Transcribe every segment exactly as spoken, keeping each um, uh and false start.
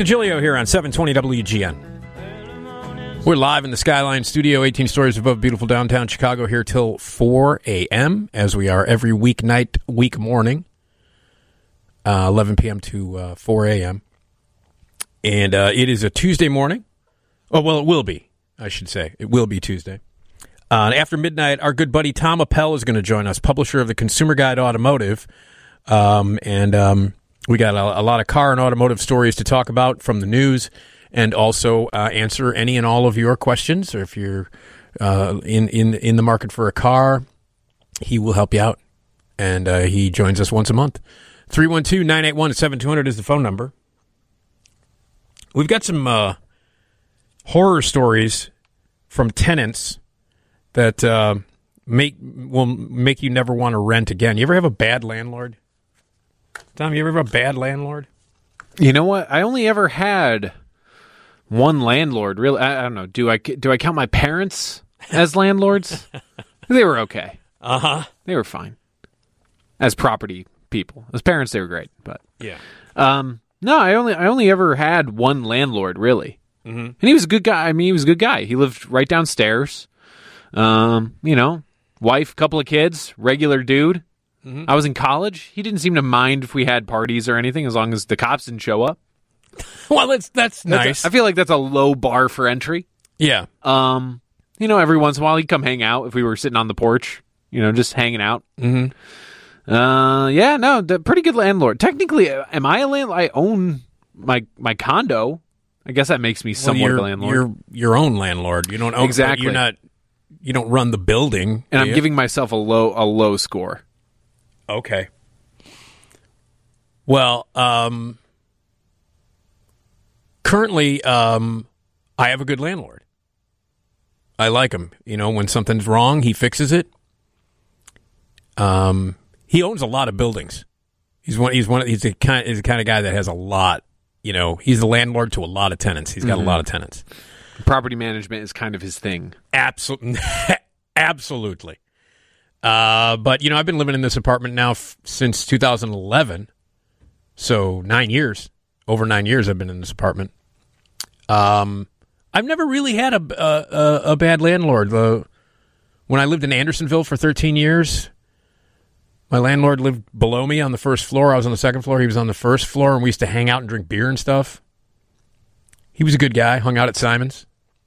DiGilio here on seven twenty W G N. We're live in the Skyline Studio, eighteen stories above beautiful downtown Chicago, here till four a.m., as we are every weeknight, week morning, uh, eleven p.m. to uh, four a.m. And uh, it is a Tuesday morning. Oh, well, it will be, I should say. It will be Tuesday. Uh, after midnight, our good buddy Tom Appel is going to join us, publisher of the Consumer Guide Automotive. Um, and um, we got a, a lot of car and automotive stories to talk about from the news, and also uh, answer any and all of your questions. Or if you're uh, in, in, in the market for a car, he will help you out. And uh, he joins us once a month. three one two, nine eight one, seven two zero zero is the phone number. We've got some uh, horror stories from tenants that uh, make will make you never want to rent again. You ever have a bad landlord? Tom, you ever have a bad landlord? You know what? I only ever had one landlord. Really, I, I don't know. Do I do I count my parents as landlords? They were okay. Uh huh. They were fine as property people. As parents, they were great. But yeah. Um. No, I only I only ever had one landlord, really, mm-hmm. and he was a good guy. I mean, he was a good guy. He lived right downstairs. Um, you know, wife, couple of kids, regular dude. Mm-hmm. I was in college. He didn't seem to mind if we had parties or anything, as long as the cops didn't show up. Well, that's that's nice. That's a, I feel like that's a low bar for entry. Yeah. Um, you know, every once in a while he'd come hang out if we were sitting on the porch. You know, just hanging out. Mm-hmm. Uh, yeah, no, the pretty good landlord. Technically, am I a landlord? I own my my condo. I guess that makes me somewhat well, of a landlord. You're your own landlord. You don't own exactly. You're not. You don't run the building, and I'm you? giving myself a low a low score. Okay. Well, um, currently, um, I have a good landlord. I like him. You know, when something's wrong, he fixes it. Um, he owns a lot of buildings. He's one. He's one. He's the kind. He's the kind of guy that has a lot. You know, he's the landlord to a lot of tenants. He's got mm-hmm. a lot of tenants. Property management is kind of his thing. Absolutely. Absolutely. Uh, but, you know, I've been living in this apartment now f- since two thousand eleven. So nine years. Over nine years I've been in this apartment. Um, I've never really had a, a, a bad landlord. The, when I lived in Andersonville for thirteen years, my landlord lived below me on the first floor. I was on the second floor. He was on the first floor, and we used to hang out and drink beer and stuff. He was a good guy. Hung out at Simon's.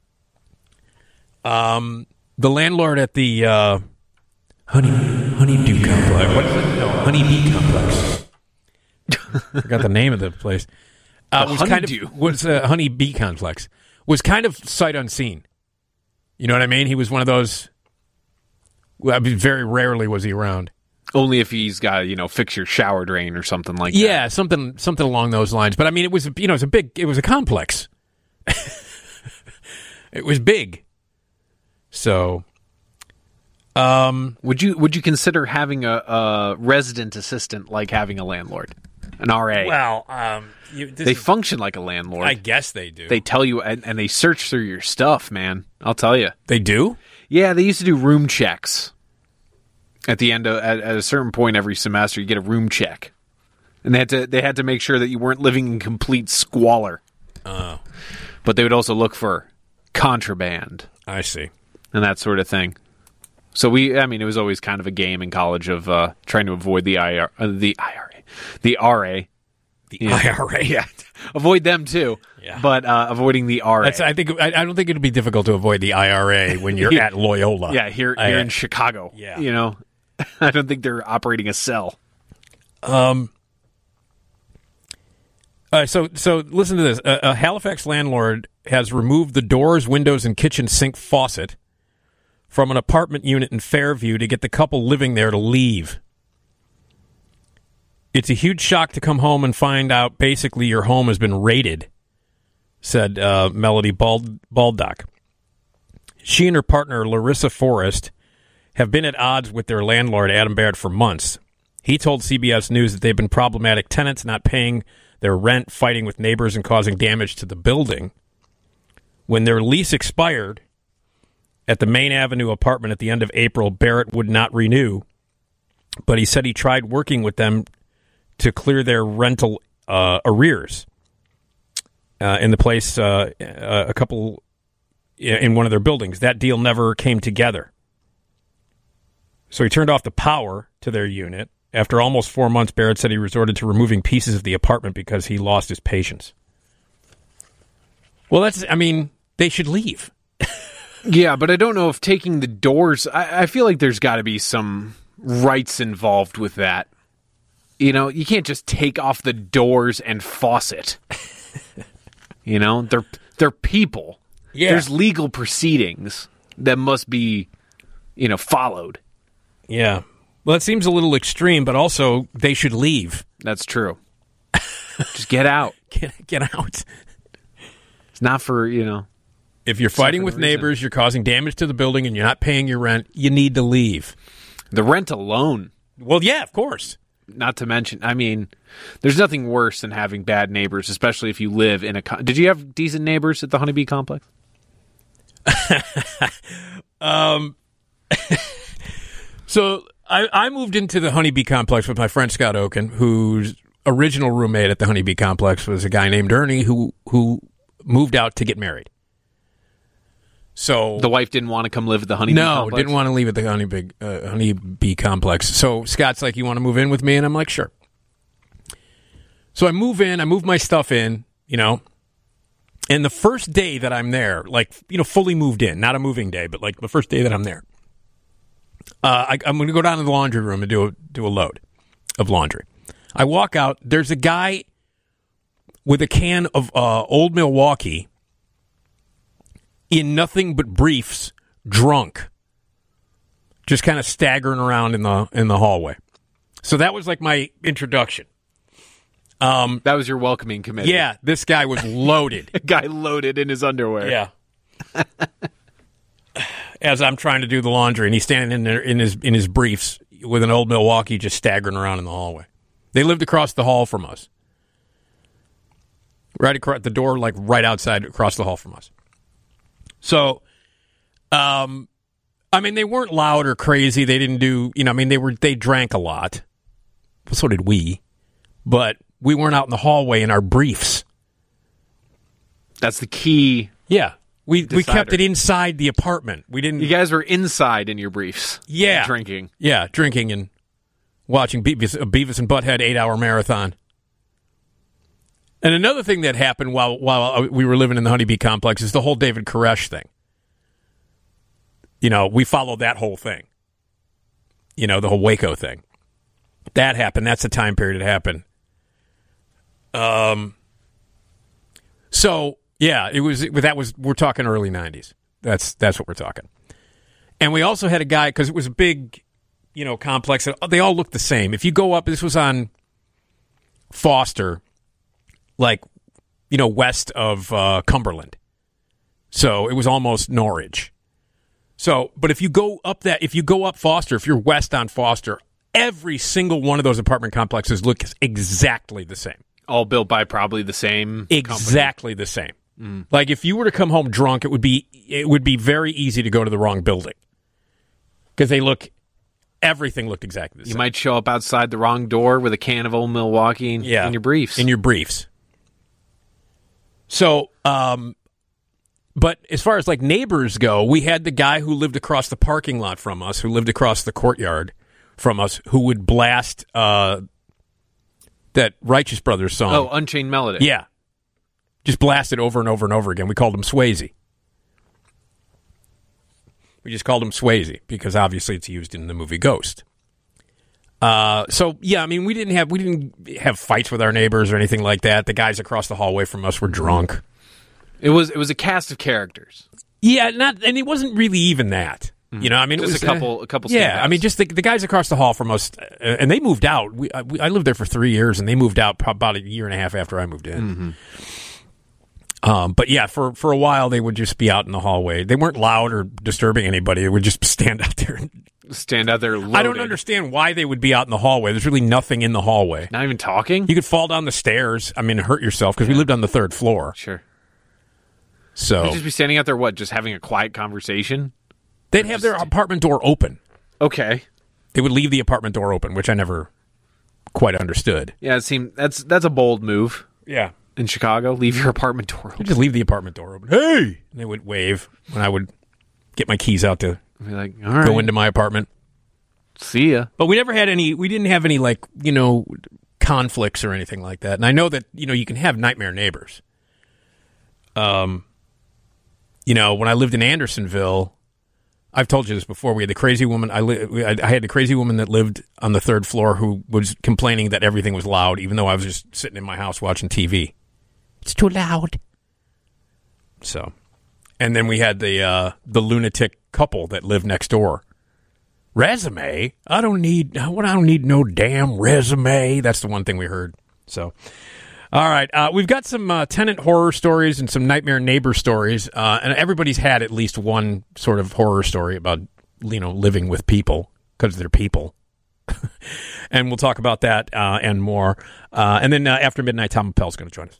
Um, the landlord at the uh, Honey Honeydew Complex. What is it? No, Honeybee Complex. I forgot the name of the place. Uh, the was honeydew. kind of was a Honeybee Complex. Was kind of sight unseen. You know what I mean? He was one of those. Well, I mean, very rarely was he around. Only if he's got, you know, fix your shower drain or something like yeah, that. Yeah, something something along those lines. But I mean, it was you know, it was a big, it was a complex. It was big. So, um, would you would you consider having a, a resident assistant like having a landlord, an R A? Well, um, you, they is, function like a landlord. I guess they do. They tell you, and, and they search through your stuff, man. I'll tell you. They do? Yeah, they used to do room checks. At the end of at, at a certain point every semester, you get a room check, and they had to they had to make sure that you weren't living in complete squalor. Oh, but they would also look for contraband. I see. And that sort of thing. So we, I mean, it was always kind of a game in college of uh, trying to avoid the I R, uh, the I R A, the R A, the yeah. I R A. Yeah, avoid them too. Yeah. But uh, avoiding the R A. That's, I think I, I don't think it'll be difficult to avoid the I R A when you're yeah. at Loyola. Yeah, here I, here in Chicago. Yeah, you know, I don't think they're operating a cell. Um. Uh, so so listen to this. A, a Halifax landlord has removed the doors, windows, and kitchen sink faucet from an apartment unit in Fairview to get the couple living there to leave. It's a huge shock to come home and find out basically your home has been raided, said uh, Melody Bald- Baldock. She and her partner, Larissa Forrest, have been at odds with their landlord, Adam Baird, for months. He told C B S News that they've been problematic tenants, not paying their rent, fighting with neighbors, and causing damage to the building. When their lease expired at the Main Avenue apartment at the end of April, Barrett would not renew, but he said he tried working with them to clear their rental uh, arrears. uh, in the place uh, a couple in one of their buildings. That deal never came together. So he turned off the power to their unit. After almost four months, Barrett said he resorted to removing pieces of the apartment because he lost his patience. Well, that's, I mean, they should leave. Yeah, but I don't know if taking the doors, I, I feel like there's got to be some rights involved with that. You know, you can't just take off the doors and faucet. You know, they're they're people. Yeah. There's legal proceedings that must be, you know, followed. Yeah. Well, it seems a little extreme, but also they should leave. That's true. Just get out. Get, get out. It's not for, you know. If you're fighting with neighbors, you're causing damage to the building, and you're not paying your rent, you need to leave. The rent alone. Well, yeah, of course. Not to mention, I mean, there's nothing worse than having bad neighbors, especially if you live in a... Co- Did you have decent neighbors at the Honeybee Complex? um... So I, I moved into the Honeybee Complex with my friend Scott Oken, whose original roommate at the Honeybee Complex was a guy named Ernie who who moved out to get married. So the wife didn't want to come live at the Honeybee no, Complex? No, didn't want to leave at the Honeybee, uh, Honeybee Complex. So Scott's like, you want to move in with me? And I'm like, sure. So I move in, I move my stuff in, you know, and the first day that I'm there, like, you know, fully moved in, not a moving day, but like the first day that I'm there, Uh, I, I'm going to go down to the laundry room and do a, do a load of laundry. I walk out. There's a guy with a can of uh, Old Milwaukee in nothing but briefs, drunk, just kind of staggering around in the in the hallway. So that was like my introduction. Um, that was your welcoming committee. Yeah, this guy was loaded. A guy loaded in his underwear. Yeah. As I'm trying to do the laundry, and he's standing in there in his in his briefs with an Old Milwaukee, just staggering around in the hallway. They lived across the hall from us, right across the door, like right outside, across the hall from us. So, um, I mean, they weren't loud or crazy. They didn't do, you know, I mean, they were they drank a lot. Well, so did we, but we weren't out in the hallway in our briefs. That's the key. Yeah. We Decider. we kept it inside the apartment. We didn't. You guys were inside in your briefs. Yeah, drinking. Yeah, drinking and watching Beavis, a Beavis and Butthead eight-hour marathon. And another thing that happened while while we were living in the Honeybee Complex is the whole David Koresh thing. You know, we followed that whole thing. You know, the whole Waco thing. That happened. That's the time period it happened. Um. So. Yeah, it was. That was. We're talking early nineties. That's that's what we're talking. And we also had a guy because it was a big, you know, complex. They all looked the same. If you go up, this was on Foster, like, you know, west of uh, Cumberland. So it was almost Norridge. So, but if you go up that, if you go up Foster, if you're west on Foster, every single one of those apartment complexes looks exactly the same. All built by probably the same exactly company. the same. Mm. Like if you were to come home drunk, it would be it would be very easy to go to the wrong building because they look everything looked exactly the you same. You might show up outside the wrong door with a can of Old Milwaukee in, yeah, in your briefs. In your briefs. So, um, but as far as like neighbors go, we had the guy who lived across the parking lot from us, who lived across the courtyard from us, who would blast uh, that Righteous Brothers song. Oh, Unchained Melody. Yeah. Just blasted over and over and over again. We called him Swayze. We just called him Swayze because obviously it's used in the movie Ghost. Uh, so yeah, I mean, we didn't have we didn't have fights with our neighbors or anything like that. The guys across the hallway from us were drunk. It was it was a cast of characters. Yeah, not and it wasn't really even that. You know, I mean, just it was a couple, uh, a couple. Yeah, I mean, just the, the guys across the hall from us, uh, and they moved out. We I, we I lived there for three years, and they moved out about a year and a half after I moved in. Mm-hmm. Um, but yeah, for, for a while they would just be out in the hallway. They weren't loud or disturbing anybody. They would just stand out there. And, stand out there. Loaded. I don't understand why they would be out in the hallway. There's really nothing in the hallway. Not even talking. You could fall down the stairs. I mean, hurt yourself because yeah. we lived on the third floor. Sure. So you'd just be standing out there, what? Just having a quiet conversation. They'd have their apartment door open. Okay. They would leave the apartment door open, which I never quite understood. Yeah, it seemed that's that's a bold move. Yeah. in Chicago? Leave your apartment door open. You just leave the apartment door open. Hey! And they would wave when I would get my keys out to I'd be like, all right. go into my apartment. See ya. But we never had any, we didn't have any, like, you know, conflicts or anything like that. And I know that, you know, you can have nightmare neighbors. Um, you know, when I lived in Andersonville, I've told you this before, we had the crazy woman, I, li- I had the crazy woman that lived on the third floor who was complaining that everything was loud, even though I was just sitting in my house watching T V. It's too loud. So, and then we had the uh, the lunatic couple that lived next door. Resume? I don't need what? I don't need no damn resume. That's the one thing we heard. So, all right, uh, we've got some uh, tenant horror stories and some nightmare neighbor stories, uh, and everybody's had at least one sort of horror story about you know living with people because they're people. And we'll talk about that uh, and more. Uh, and then uh, after midnight, Tom Appel's going to join us.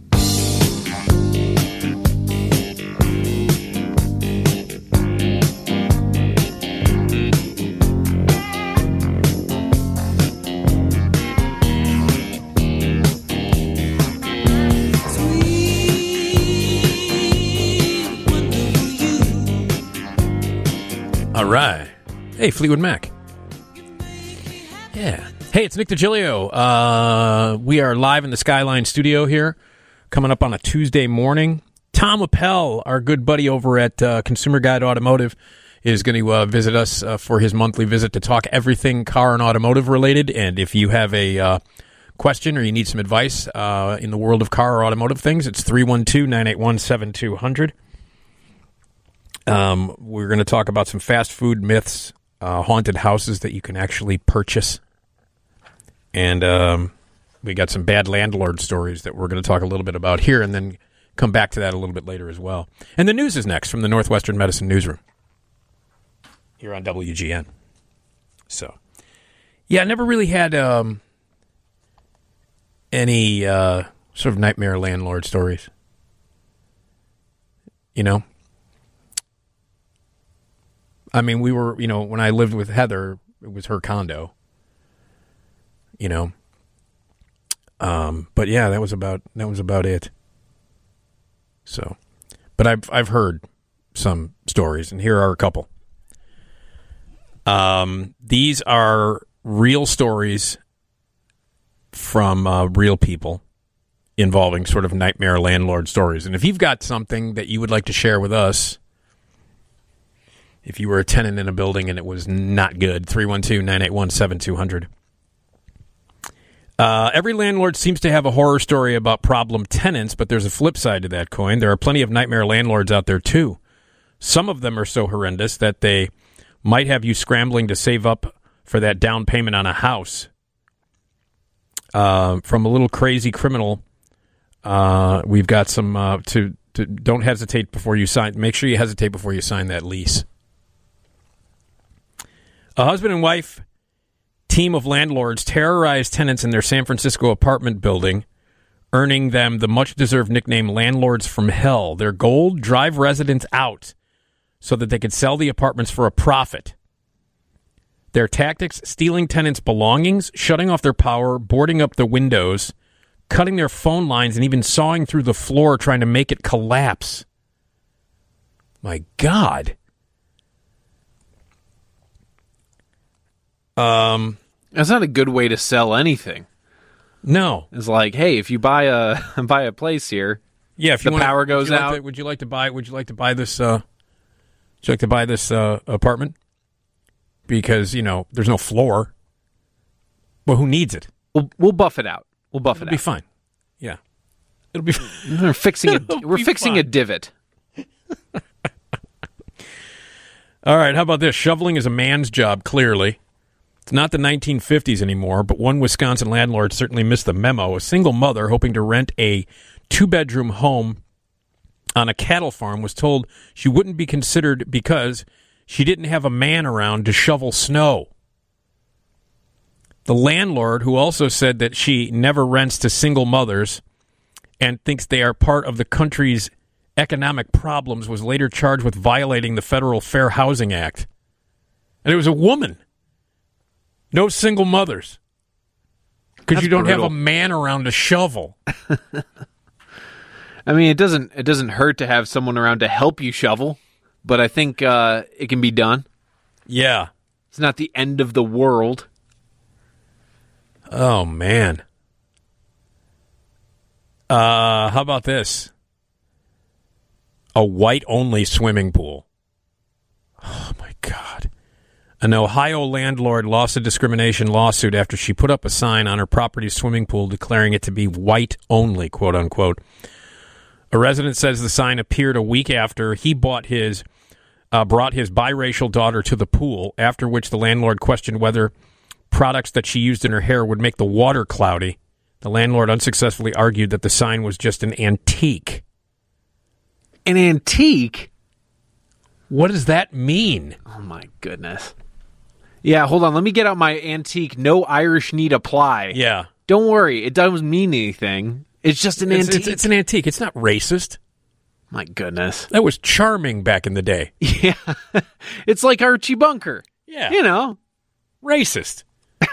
All right. Hey, Fleetwood Mac. Yeah. Hey, it's Nick DiGilio. Uh, we are live in the Skyline studio here, coming up on a Tuesday morning. Tom Appel, our good buddy over at uh, Consumer Guide Automotive, is going to uh, visit us uh, for his monthly visit to talk everything car and automotive related. And if you have a uh, question or you need some advice uh, in the world of car or automotive things, it's three one two, nine eight one, seven two zero zero. Um, we're going to talk about some fast food myths, uh, haunted houses that you can actually purchase. And um, we got some bad landlord stories that we're going to talk a little bit about here and then come back to that a little bit later as well. And the news is next from the Northwestern Medicine Newsroom here on W G N. So, yeah, I never really had um, any uh, sort of nightmare landlord stories. You know? I mean, we were, you know, when I lived with Heather, it was her condo, you know. Um, but yeah, that was about that was about it. So, but I've I've heard some stories, and here are a couple. Um, these are real stories from uh, real people involving sort of nightmare landlord stories. And if you've got something that you would like to share with us, if you were a tenant in a building and it was not good, three one two, nine eight one, seven two zero zero. Uh, every landlord seems to have a horror story about problem tenants, but there's a flip side to that coin. There are plenty of nightmare landlords out there, too. Some of them are so horrendous that they might have you scrambling to save up for that down payment on a house. Uh, from a little crazy criminal, uh, we've got some uh, to, to don't hesitate before you sign. Make sure you hesitate before you sign that lease. A husband and wife team of landlords terrorized tenants in their San Francisco apartment building, earning them the much-deserved nickname Landlords from Hell. Their goal, drive residents out so that they could sell the apartments for a profit. Their tactics, stealing tenants' belongings, shutting off their power, boarding up the windows, cutting their phone lines, and even sawing through the floor trying to make it collapse. My God. Um, That's not a good way to sell anything. No, it's like, hey, if you buy a buy a place here, yeah, if you the wanna, power goes would out. Like to, would you like to buy? Would you like to buy this? Uh, would you like to buy this uh, apartment? Because you know there's no floor. Well, who needs it? We'll we'll buff it out. We'll buff It'll it be out. fine. Yeah, it'll be. We're fixing a we're fixing fine. a divot. All right, how about this? Shoveling is a man's job. Clearly. It's not the nineteen fifties anymore, but one Wisconsin landlord certainly missed the memo. A single mother hoping to rent a two-bedroom home on a cattle farm was told she wouldn't be considered because she didn't have a man around to shovel snow. The landlord, who also said that she never rents to single mothers and thinks they are part of the country's economic problems, was later charged with violating the Federal Fair Housing Act. And it was a woman. No single mothers. Because you don't brutal. have a man around to shovel. I mean, it doesn't it doesn't hurt to have someone around to help you shovel, but I think uh, it can be done. Yeah. It's not the end of the world. Oh, man. Uh, how about this? A white-only swimming pool. Oh, my God. An Ohio landlord lost a discrimination lawsuit after she put up a sign on her property's swimming pool declaring it to be white-only, quote-unquote. A resident says the sign appeared a week after he bought his, uh, brought his biracial daughter to the pool, after which the landlord questioned whether products that she used in her hair would make the water cloudy. The landlord unsuccessfully argued that the sign was just an antique. An antique? What does that mean? Oh, my goodness. Yeah, hold on. Let me get out my antique no Irish need apply. Yeah. Don't worry. It doesn't mean anything. It's just an It's, antique. it's, it's an antique. It's not racist. My goodness. That was charming back in the day. Yeah. It's like Archie Bunker. Yeah. You know. Racist.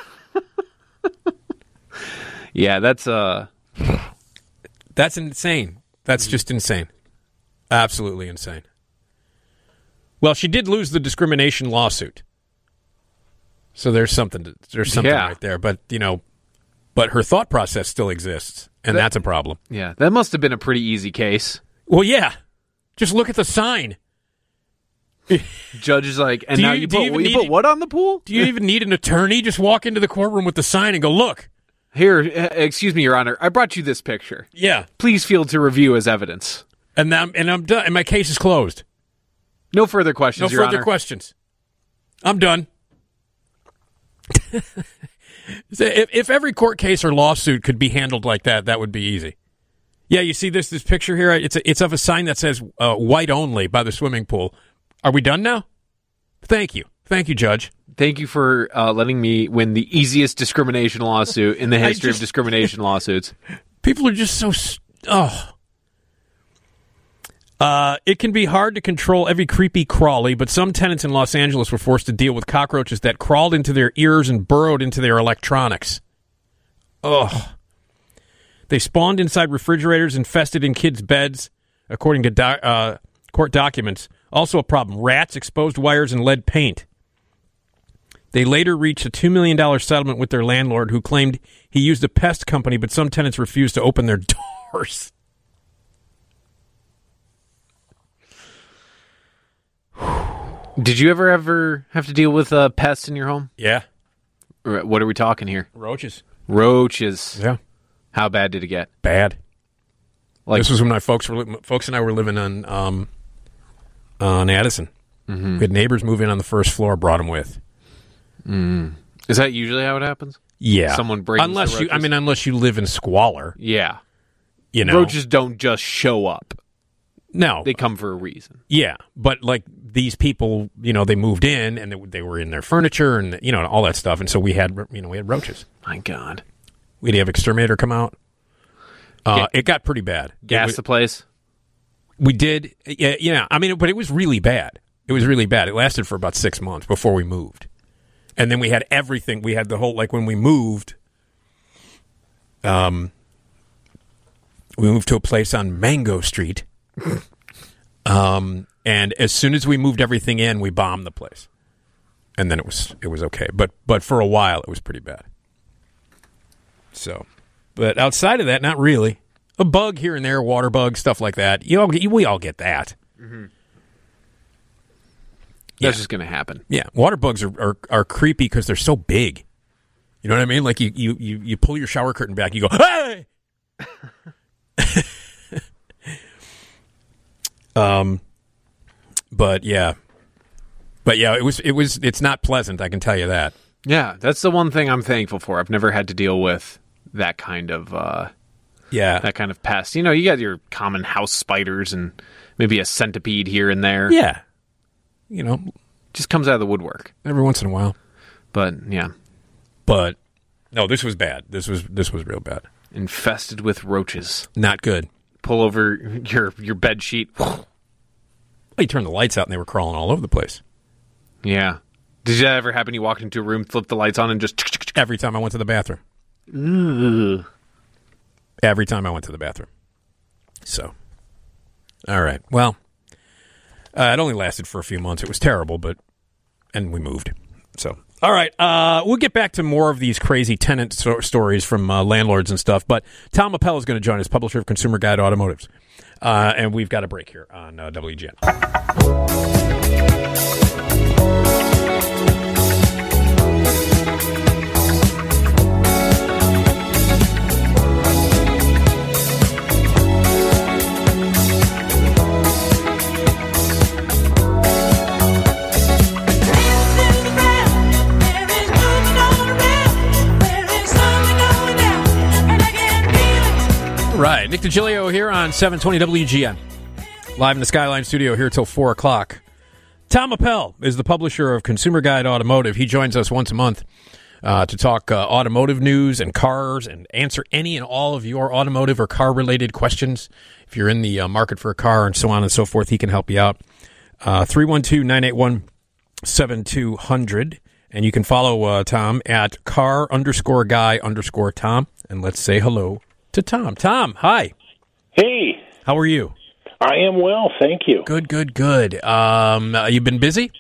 Yeah, that's uh That's insane. That's just insane. Absolutely insane. Well, she did lose the discrimination lawsuit. So there's something to, there's something Yeah. right there, but you know, but her thought process still exists, and That- that's a problem. yeah, that must have been a pretty easy case. Well, yeah. Just look at the sign. Judge is like, and Do now you- you, do you put, even you need put it- what on the pool? Do you even need an attorney? Just walk into the courtroom with the sign and go, "Look." Here, uh, excuse me, Your Honor. I brought you this picture. Yeah. Please feel to review as evidence. And now, and I'm done. And my case is closed. No further questions, No Your further Honor. questions. I'm done. So if, if every court case or lawsuit could be handled like that, that would be easy. Yeah, you see this this picture here? It's a, it's of a sign that says uh, white only by the swimming pool. Are we done now? Thank you. Thank you, Judge. Thank you for uh, letting me win the easiest discrimination lawsuit in the I history just- of discrimination lawsuits. People are just so... s- Oh. Uh, it can be hard to control every creepy crawly, but some tenants in Los Angeles were forced to deal with cockroaches that crawled into their ears and burrowed into their electronics. Ugh. They spawned inside refrigerators, infested in kids' beds, according to do- uh, court documents. Also a problem, rats, exposed wires, and lead paint. They later reached a two million dollars settlement with their landlord, who claimed he used a pest company, but some tenants refused to open their doors. Did you ever ever have to deal with uh, pests in your home? Yeah. Or what are we talking here? Roaches. Roaches. Yeah. How bad did it get? Bad. Like, This was when my folks were li- folks and I were living on um, on Addison. Mm-hmm. We had neighbors move in on the first floor, brought them with. is that usually how it happens? Yeah. Someone brings unless the you I roaches? mean unless you live in squalor, Yeah. you know. Roaches don't just show up. No. They come for a reason. Yeah, but like these people, you know, they moved in and they, they were in their furniture and you know all that stuff, and so we had you know we had roaches. My God. We'd have exterminator come out. Uh, Ga- it got pretty bad. Gas It wa- the place? we did, yeah, yeah. I mean, but it was really bad. It was really bad. It lasted for about six months before we moved, and then we had everything. We had the whole like when we moved. Um, we moved to a place on Mango Street. um, and as soon as we moved everything in, we bombed the place, and then it was it was okay. But but for a while, it was pretty bad. So, but outside of that, not really. A bug here and there, water bug, stuff like that. You all, we all get that. Mm-hmm. Yeah. That's just going to happen. Yeah, water bugs are, are, are creepy because they're so big. You know what I mean? Like you, you, you, you pull your shower curtain back, you go, hey! um, but yeah, but yeah, it was, it was, it's not pleasant. I can tell you that. Yeah, that's the one thing I'm thankful for. I've never had to deal with that kind of uh, Yeah, that kind of pest. You know, you got your common house spiders and maybe a centipede here and there. yeah. You know, Just comes out of the woodwork. every once in a while. But yeah, But no, this was bad. This was this was real bad. infested with roaches. Not good. Pull over your your bed sheet. You turned the lights out and they were crawling all over the place. Yeah. Did that ever happen? You walked into a room, flipped the lights on, and just Every time I went to the bathroom. Ugh. Every time I went to the bathroom. So All right. Well, uh, it only lasted for a few months. It was terrible, but and we moved. So, all right. Uh, we'll get back to more of these crazy tenant so- stories from uh, landlords and stuff. But Tom Appel is going to join us, publisher of Consumer Guide Automotives. Uh, and we've got a break here on uh, W G N. Right. Nick DiGilio here on seven twenty W G N. Live in the Skyline studio here till four o'clock. Tom Appel is the publisher of Consumer Guide Automotive. He joins us once a month uh, to talk uh, automotive news and cars and answer any and all of your automotive or car-related questions. If you're in the uh, market for a car and so on and so forth, he can help you out. Uh, three one two, nine eight one, seven two zero zero. And you can follow uh, Tom at car underscore guy underscore Tom. And let's say hello to Tom. Tom, hi. Hey. How are you? I am well, thank you. Good, good, good. Um, uh, you've been busy?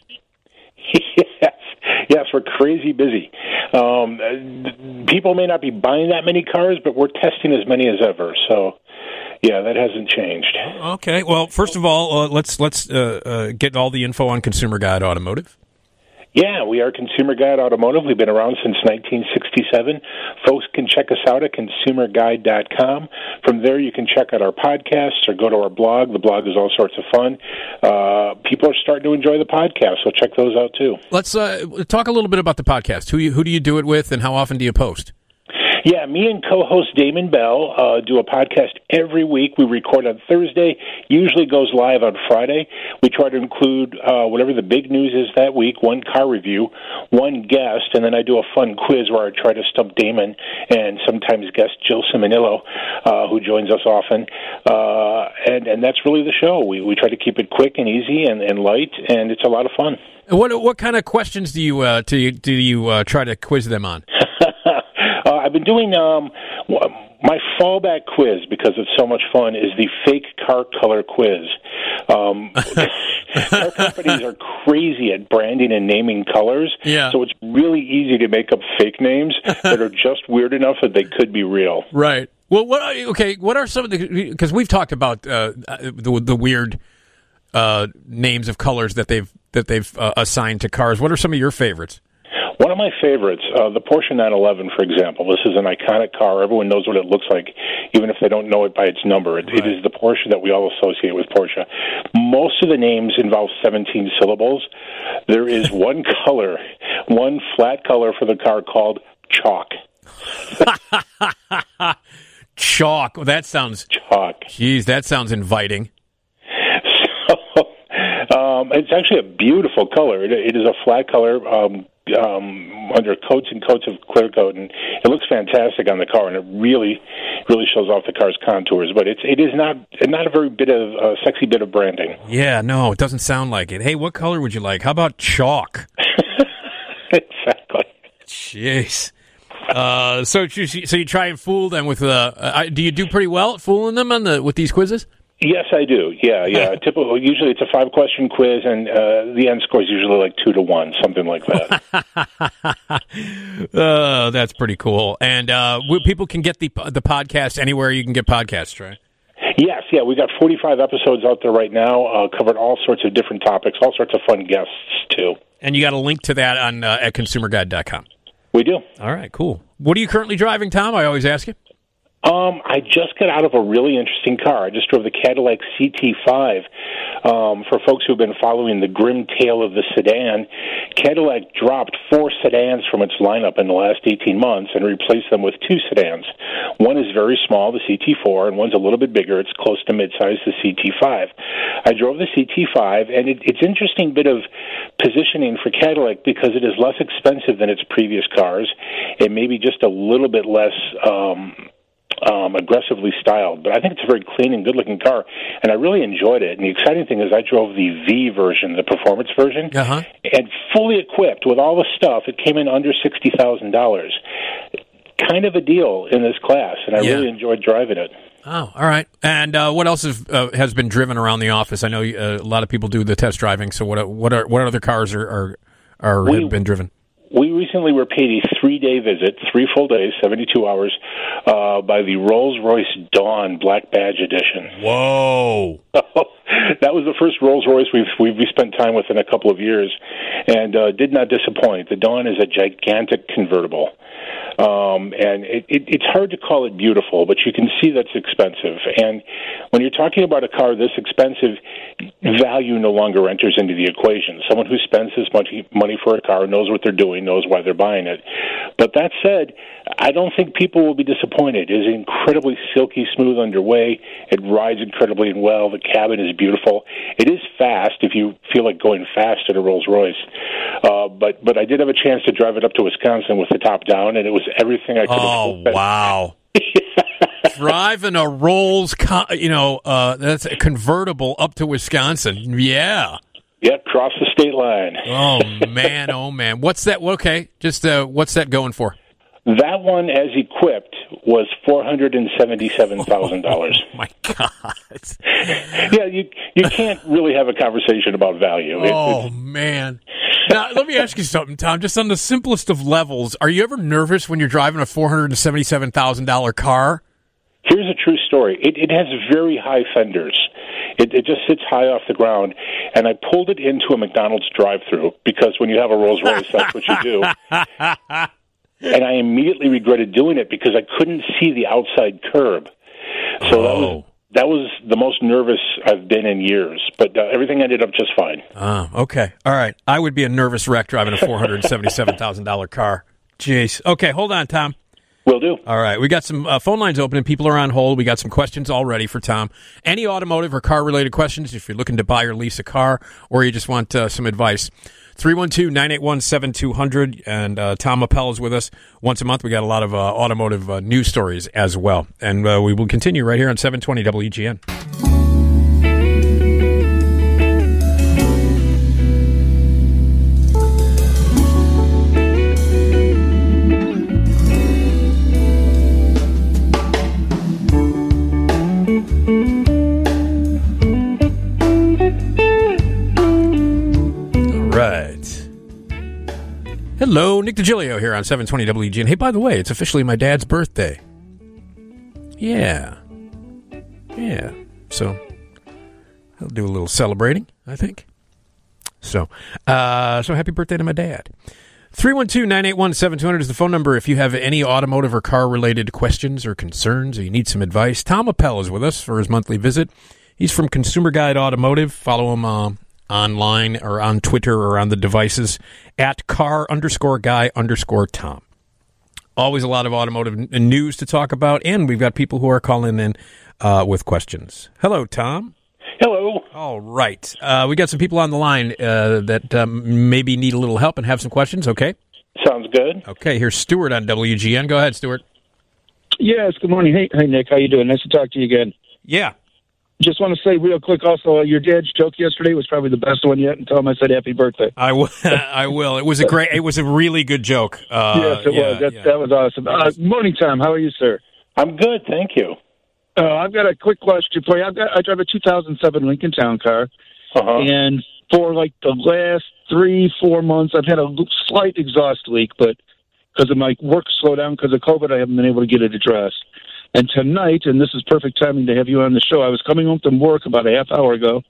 yes, yes, we're crazy busy. Um, people may not be buying that many cars, but we're testing as many as ever. So, yeah, that hasn't changed. Okay. Well, first of all, uh, let's let's uh, uh, get all the info on Consumer Guide Automotive. Yeah, we are Consumer Guide Automotive. We've been around since nineteen sixty-seven. Folks can check us out at consumer guide dot com. From there, you can check out our podcasts or go to our blog. The blog is all sorts of fun. Uh, people are starting to enjoy the podcast, so check those out too. Let's uh, talk a little bit about the podcast. Who you, who do you do it with, and how often do you post? Yeah, me and co-host Damon Bell uh, do a podcast every week. We record on Thursday, usually goes live on Friday. We try to include uh, whatever the big news is that week, one car review, one guest, and then I do a fun quiz where I try to stump Damon and sometimes guest Jill Simonillo, uh, who joins us often. Uh, and, and that's really the show. We, we try to keep it quick and easy and, and light, and it's a lot of fun. What what kind of questions do you uh, do you, do you uh, try to quiz them on? uh, I've been doing um, my fallback quiz because it's so much fun is the fake car color quiz. Um, car companies are crazy at branding and naming colors, yeah. So it's really easy to make up fake names that are just weird enough that they could be real. Right. Well, what? Are, okay. What are some of the? Because we've talked about uh, the the weird uh, names of colors that they've that they've uh, assigned to cars. What are some of your favorites? One of my favorites, uh, the Porsche nine eleven, for example. This is an iconic car. Everyone knows what it looks like, even if they don't know it by its number. It, right. It is the Porsche that we all associate with Porsche. Most of the names involve seventeen syllables. There is one color, one flat color for the car called chalk. Chalk. Well, that sounds... Chalk. Geez, that sounds inviting. Um, it's actually a beautiful color. It, it is a flat color um, um, under coats and coats of clear coat, and it looks fantastic on the car, and it really, really shows off the car's contours. But it's it is not not a very bit of uh, sexy bit of branding. Yeah, no, it doesn't sound like it. Hey, what color would you like? How about chalk? Exactly. Jeez. Uh, so, so you try and fool them with uh, uh, do you do pretty well at fooling them on the with these quizzes? Yes, I do. Yeah, yeah. Typical. Usually, it's a five-question quiz, and uh, the end score is usually like two to one, something like that. Oh, that's pretty cool. And uh, people can get the the podcast anywhere you can get podcasts, right? Yes, yeah. We got forty-five episodes out there right now. Uh, covered all sorts of different topics, all sorts of fun guests too. And you got a link to that on uh, at consumer guide dot com. We do. All right, cool. What are you currently driving, Tom? I always ask you. Um, I just got out of a really interesting car. I just drove the Cadillac C T five. Um, for folks who have been following the grim tale of the sedan, Cadillac dropped four sedans from its lineup in the last eighteen months and replaced them with two sedans. One is very small, the C T four, and one's a little bit bigger. It's close to midsize, the C T five. I drove the C T five, and it, it's an interesting bit of positioning for Cadillac because it is less expensive than its previous cars. It may be just a little bit less... Um, Um, aggressively styled, but I think it's a very clean and good-looking car, and I really enjoyed it. And the exciting thing is I drove the V version, the performance version, uh-huh. and fully equipped with all the stuff. It came in under sixty thousand dollars. Kind of a deal in this class, and I yeah. really enjoyed driving it. Oh, all right. And uh, what else is, uh, has been driven around the office? I know uh, a lot of people do the test driving. So what what are what other cars are are, are We- have been driven? We recently were paid a three-day visit, three full days, seventy-two hours, uh, by the Rolls-Royce Dawn Black Badge Edition. Whoa! That was the first Rolls-Royce we've, we've we spent time with in a couple of years, and uh, did not disappoint. The Dawn is a gigantic convertible. Um, and it, it, it's hard to call it beautiful, but you can see that's expensive. And when you're talking about a car this expensive, value no longer enters into the equation. Someone who spends this much money for a car knows what they're doing, knows why they're buying it. But that said, I don't think people will be disappointed. It is incredibly silky smooth underway. It rides incredibly well. The cabin is beautiful. It is fast if you feel like going fast in a Rolls-Royce. Uh, but, but I did have a chance to drive it up to Wisconsin with the top down, and it was everything I could Oh, have hoped. wow. Driving a Rolls, co- you know, uh, that's a convertible up to Wisconsin. Yeah. Yeah, cross the state line. Oh, man. Oh, man. What's that? Okay. Just uh, what's that going for? That one, as equipped, was four hundred seventy-seven thousand dollars. Oh, my God. Yeah, you you can't really have a conversation about value. It- Oh, man. Now, let me ask you something, Tom. Just on the simplest of levels, are you ever nervous when you're driving a four hundred seventy-seven thousand dollars car? Here's a true story. It, it has very high fenders. It, it just sits high off the ground. And I pulled it into a McDonald's drive-thru because when you have a Rolls-Royce, that's what you do. And I immediately regretted doing it because I couldn't see the outside curb. So that was that was the most nervous I've been in years. But uh, everything ended up just fine. Oh, okay. All right. I would be a nervous wreck driving a four hundred seventy-seven thousand dollars car. Jeez. Okay, hold on, Tom. Will do. All right. We got some uh, phone lines open and people are on hold. We got some questions already for Tom. Any automotive or car-related questions, if you're looking to buy or lease a car or you just want uh, some advice, three one two, nine eight one, seven two zero zero. And uh, Tom Appel is with us once a month. We got a lot of uh, automotive uh, news stories as well. And uh, we will continue right here on seven twenty W G N. Hello, Nick DiGilio here on seven twenty W G N. Hey, by the way, it's officially my dad's birthday. Yeah. Yeah. So, I'll do a little celebrating, I think. So, uh, so happy birthday to my dad. three one two, nine eight one, seven two zero zero is the phone number if you have any automotive or car-related questions or concerns or you need some advice. Tom Appel is with us for his monthly visit. He's from Consumer Guide Automotive. Follow him uh, online or on Twitter or on the devices at car underscore guy underscore Tom. Always a lot of automotive n- news to talk about, and we've got people who are calling in uh, with questions. Hello, Tom. Hello. All right. Uh, we got some people on the line uh, that um, maybe need a little help and have some questions. Okay. Sounds good. Okay. Here's Stuart on W G N. Go ahead, Stuart. Yes, good morning. Hey, hey, Nick, how you doing? Nice to talk to you again. Yeah. Just want to say real quick also, uh, your dad's joke yesterday was probably the best one yet, and tell him I said happy birthday. I will. I will. It was a great. It was a really good joke. Uh, yes, it yeah, was. That, yeah. that was awesome. Uh, morning, Tom. How are you, sir? I'm good, thank you. Uh, I've got a quick question for you. I've got, I drive a two thousand seven Lincoln Town Car, Uh-huh. and for like the last three, four months, I've had a slight exhaust leak, but because of my work slowdown because of COVID, I haven't been able to get it addressed. And tonight, and this is perfect timing to have you on the show, I was coming home from work about a half hour ago,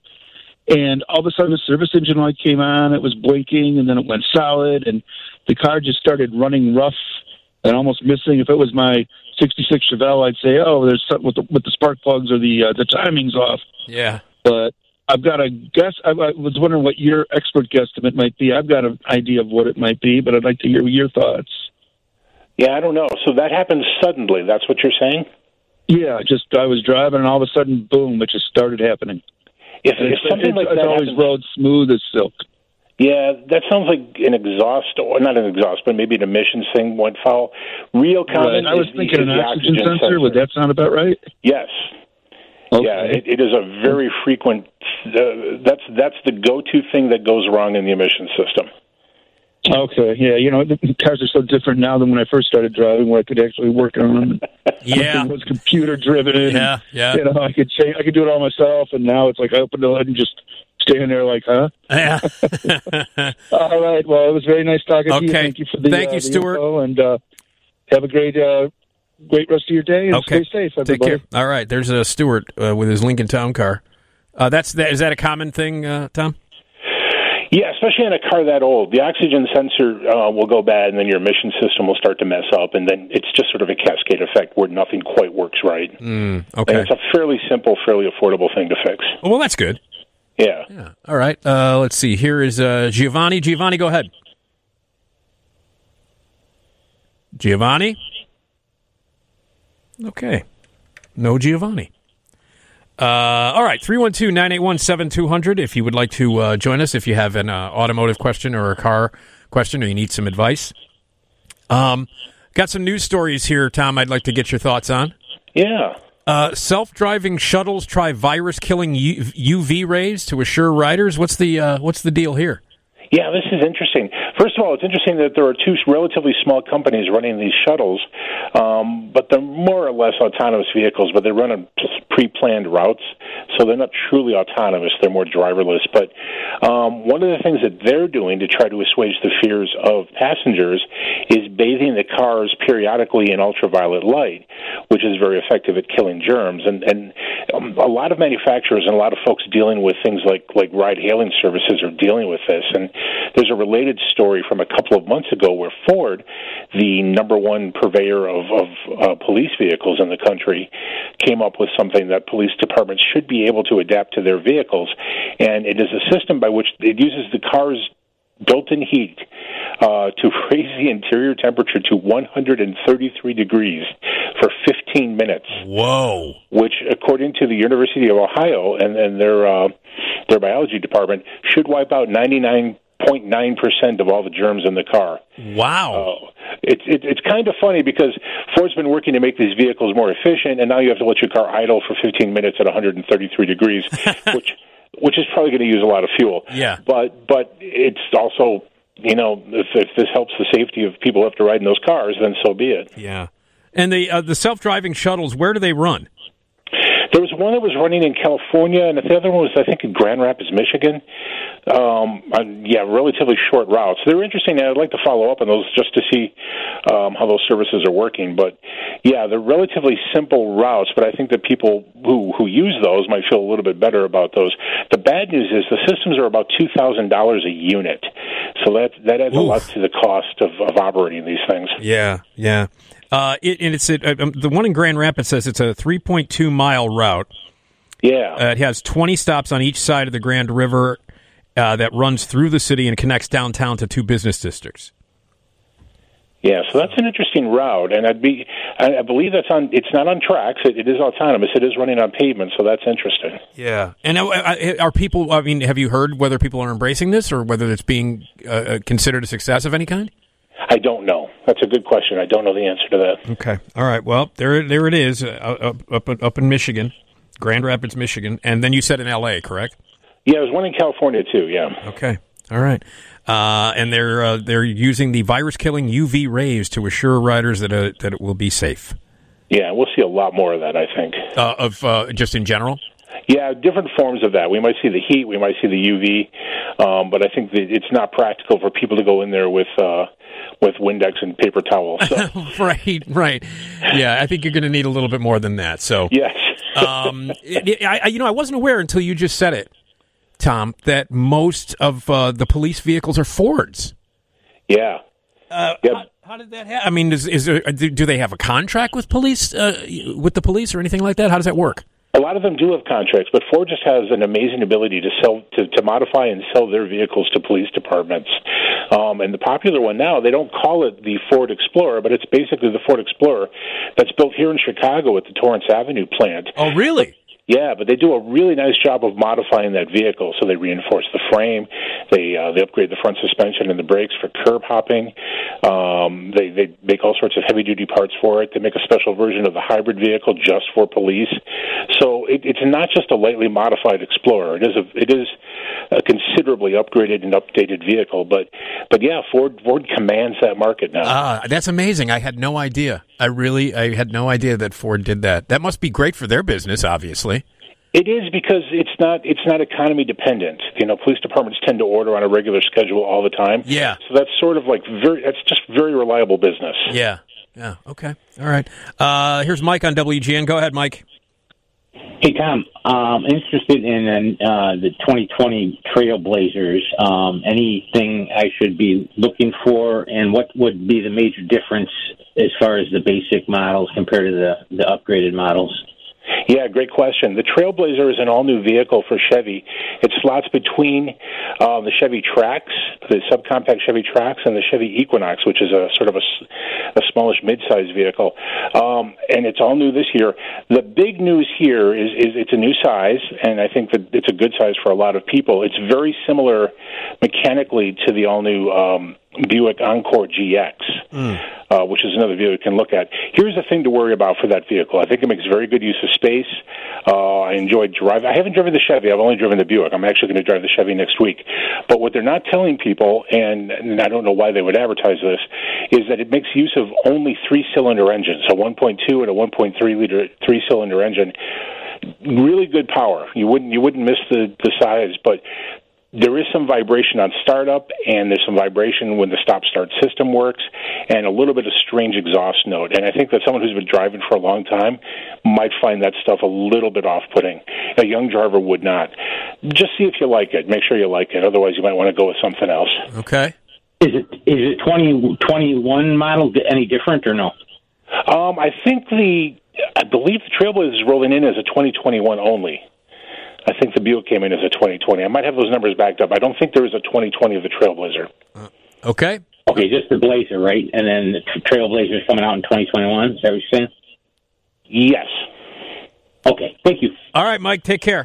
and all of a sudden the service engine light came on. It was blinking, and then it went solid, and the car just started running rough and almost missing. If it was my sixty-six Chevelle, I'd say, oh, there's something with the, with the spark plugs or the uh, the timing's off. Yeah. But I've got a guess. I, I was wondering what your expert guesstimate might be. I've got an idea of what it might be, but I'd like to hear your thoughts. Yeah, I don't know. So that happened suddenly. That's what you're saying? Yeah, just I was driving, and all of a sudden, boom, it just started happening. If, And if it's, something it's, like it's that always happens, rode smooth as silk. yeah, that sounds like an exhaust, or not an exhaust, but maybe an emissions thing went foul. Real common. Right. I was is thinking the, an is the oxygen, sensor. sensor. Would that sound about right? Yes. Okay. Yeah, it, it is a very frequent. Uh, that's that's the go-to thing that goes wrong in the emission system. Okay, yeah, you know, the cars are so different now than when I first started driving, where I could actually work on them. Yeah, it was computer driven. Yeah, yeah. You know, I could change, I could do it all myself, and now it's like I open the hood and just stand there like, huh? Yeah. All right. Well, it was very nice talking okay. to you. Thank you for the thank uh, you, the Stuart, info, and uh, have a great, uh, great rest of your day. And okay. Stay safe, Take everybody. care. All right. There's a Stuart uh, with his Lincoln Town Car. Uh, that's that. Is that a common thing, uh, Tom? Yeah, especially in a car that old. The oxygen sensor uh, will go bad, and then your emission system will start to mess up, and then it's just sort of a cascade effect where nothing quite works right. Mm, okay. And it's a fairly simple, fairly affordable thing to fix. Well, that's good. Yeah. Yeah. All right. Uh, let's see. Here is uh, Giovanni. Giovanni, go ahead. Giovanni? Okay. No Giovanni. Uh, all right, three one two, nine eight one, seven two zero zero if you would like to uh, join us, if you have an uh, automotive question or a car question or you need some advice. Um, got some news stories here, Tom, I'd like to get your thoughts on. Yeah. Uh, self-driving shuttles try virus-killing U- UV rays to assure riders. What's the uh, what's the deal here? Yeah, this is interesting. First of all, it's interesting that there are two relatively small companies running these shuttles, um, but they're more or less autonomous vehicles, but they run on pre-planned routes, so they're not truly autonomous. They're more driverless. But um, one of the things that they're doing to try to assuage the fears of passengers is bathing the cars periodically in ultraviolet light, which is very effective at killing germs. And, and um, a lot of manufacturers and a lot of folks dealing with things like, like ride-hailing services are dealing with this. And there's a related story from a couple of months ago where Ford, the number one purveyor of, of uh, police vehicles in the country, came up with something that police departments should be able to adapt to their vehicles. And it is a system by which it uses the car's built-in heat uh, to raise the interior temperature to one hundred thirty-three degrees for fifteen minutes. Whoa. Which, according to the University of Ohio and, and their uh, their biology department, should wipe out ninety-nine point nine percent of all the germs in the car. Wow. Uh, it's it, it's kind of funny because Ford's been working to make these vehicles more efficient, and now you have to let your car idle for fifteen minutes at one hundred thirty-three degrees, which which is probably going to use a lot of fuel. Yeah. But but it's also, you know, if, if this helps the safety of people who have to ride in those cars, then so be it. Yeah. And the uh, the self-driving shuttles, where do they run? There was one that was running in California, and the other one was, I think, in Grand Rapids, Michigan. Um, on, yeah, relatively short routes. They're interesting, and I'd like to follow up on those just to see um, how those services are working. But, yeah, they're relatively simple routes, but I think that people who, who use those might feel a little bit better about those. The bad news is the systems are about two thousand dollars a unit, so that, that adds Oof. a lot to the cost of, of operating these things. Yeah, yeah. Uh, it, and it's it, uh, the one in Grand Rapids says it's a three point two mile route. Yeah. Uh, it has twenty stops on each side of the Grand River uh, that runs through the city and connects downtown to two business districts. Yeah, so that's an interesting route, and I'd be, I, I believe that's on. It's not on tracks. It, it is autonomous. It is running on pavement, so that's interesting. Yeah, and uh, are people? I mean, have you heard whether people are embracing this or whether it's being uh, considered a success of any kind? I don't know. That's a good question. I don't know the answer to that. Okay. All right. Well, there, there it is, uh, up, up, up in Michigan, Grand Rapids, Michigan, and then you said in L A, correct? Yeah, there's one in California too. Yeah. Okay. All right. Uh, and they're uh, they're using the virus-killing U V rays to assure riders that uh, that it will be safe. Yeah, we'll see a lot more of that, I think. Uh, of uh, just in general. Yeah, different forms of that. We might see the heat, we might see the U V, um, but I think that it's not practical for people to go in there with uh, with Windex and paper towels. So. right, right. Yeah, I think you're going to need a little bit more than that. So yes, um, it, it, I, you know, I wasn't aware until you just said it, Tom, that most of uh, the police vehicles are Fords. Yeah. Uh, yep. how, how did that happen? I mean, is, is there, do they have a contract with police, uh, with the police, or anything like that? How does that work? A lot of them do have contracts, but Ford just has an amazing ability to sell, to, to modify and sell their vehicles to police departments. Um, and the popular one now, they don't call it the Ford Explorer, but it's basically the Ford Explorer that's built here in Chicago at the Torrance Avenue plant. Oh, really? Yeah, but they do a really nice job of modifying that vehicle. So they reinforce the frame, they uh, they upgrade the front suspension and the brakes for curb hopping. Um, they they make all sorts of heavy duty parts for it. They make a special version of the hybrid vehicle just for police. So it, it's not just a lightly modified Explorer. It is a it is a considerably upgraded and updated vehicle. But but yeah, Ford Ford commands that market now. Ah, that's amazing. I had no idea. I really I had no idea that Ford did that. That must be great for their business, obviously. It is, because it's not it's not economy dependent. You know, police departments tend to order on a regular schedule all the time. Yeah. So that's sort of like very that's just very reliable business. Yeah. Yeah. Okay. All right. Uh, here's Mike on W G N. Go ahead, Mike. Hey, Tom. I'm interested in uh, the twenty twenty Trailblazers. Um, anything I should be looking for, and what would be the major difference as far as the basic models compared to the, the upgraded models? Yeah, great question. The Trailblazer is an all-new vehicle for Chevy. It slots between uh, the Chevy Trax, the subcompact Chevy Trax, and the Chevy Equinox, which is a sort of a, a smallish mid-size vehicle. Um, and it's all new this year. The big news here is, is it's a new size, and I think that it's a good size for a lot of people. It's very similar mechanically to the all-new um, Buick Encore G X. Mm. Uh, which is another vehicle you can look at. Here's the thing to worry about for that vehicle. I think it makes very good use of space. Uh, I enjoyed driving. I haven't driven the Chevy. I've only driven the Buick. I'm actually going to drive the Chevy next week. But what they're not telling people, and, and I don't know why they would advertise this, is that it makes use of only three-cylinder engines, a one point two and a one point three liter three-cylinder engine. Really good power. You wouldn't you wouldn't miss the, the size, but there is some vibration on startup, and there's some vibration when the stop-start system works, and a little bit of strange exhaust note. And I think that someone who's been driving for a long time might find that stuff a little bit off-putting. A young driver would not. Just see if you like it. Make sure you like it. Otherwise, you might want to go with something else. Okay. Is it is it twenty twenty-one model any different or no? Um, I think the I believe the Trailblazer is rolling in as a twenty twenty-one only. I think the Buick came in as a twenty twenty. I might have those numbers backed up. I don't think there is a twenty twenty of the Trailblazer. Uh, okay. Okay, just the Blazer, right? And then the Trailblazer is coming out in twenty twenty-one. Is that what you're saying? Yes. Okay, thank you. All right, Mike, take care.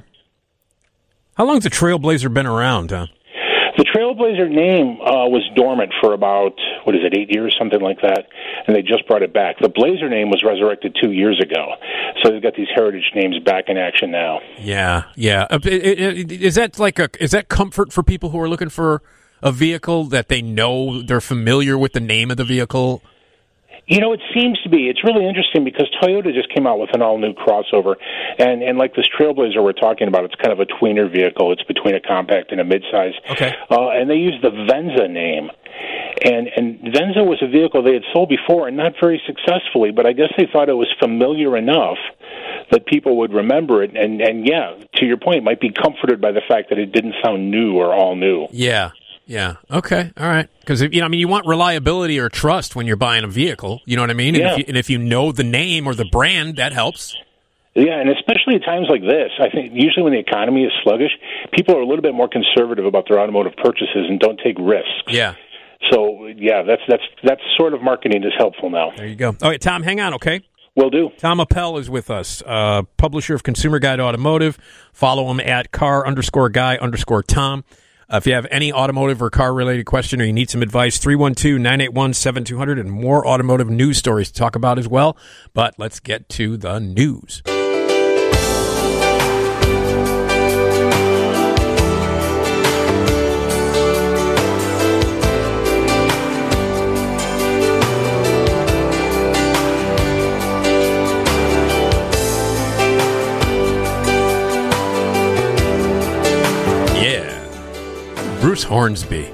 How long's the Trailblazer been around, huh? The Trailblazer name uh, was dormant for about, what is it, eight years, something like that, and they just brought it back. The Blazer name was resurrected two years ago, so they've got these heritage names back in action now. Yeah, yeah. Uh, is that like a is that comfort for people who are looking for a vehicle that they know they're familiar with the name of the vehicle? You know, it seems to be. It's really interesting because Toyota just came out with an all-new crossover, and, and like this Trailblazer we're talking about, it's kind of a tweener vehicle. It's between a compact and a midsize. Okay. Uh, and they use the Venza name. And, and Venza was a vehicle they had sold before, and not very successfully, but I guess they thought it was familiar enough that people would remember it. And, and yeah, to your point, might be comforted by the fact that it didn't sound new or all new. Yeah. Yeah. Okay. All right. Because you know, I mean, you want reliability or trust when you're buying a vehicle. You know what I mean? Yeah. And, if you, and if you know the name or the brand, that helps. Yeah, and especially at times like this, I think usually when the economy is sluggish, people are a little bit more conservative about their automotive purchases and don't take risks. Yeah. So yeah, that's that's that sort of marketing is helpful now. There you go. All right, Tom, hang on, okay? Will do. Tom Appel is with us, uh, publisher of Consumer Guide Automotive. Follow him at car underscore guy underscore Tom. Uh, if you have any automotive or car-related question or you need some advice, three one two, nine eight one, seven two zero zero and more automotive news stories to talk about as well. But let's get to the news. Bruce Hornsby.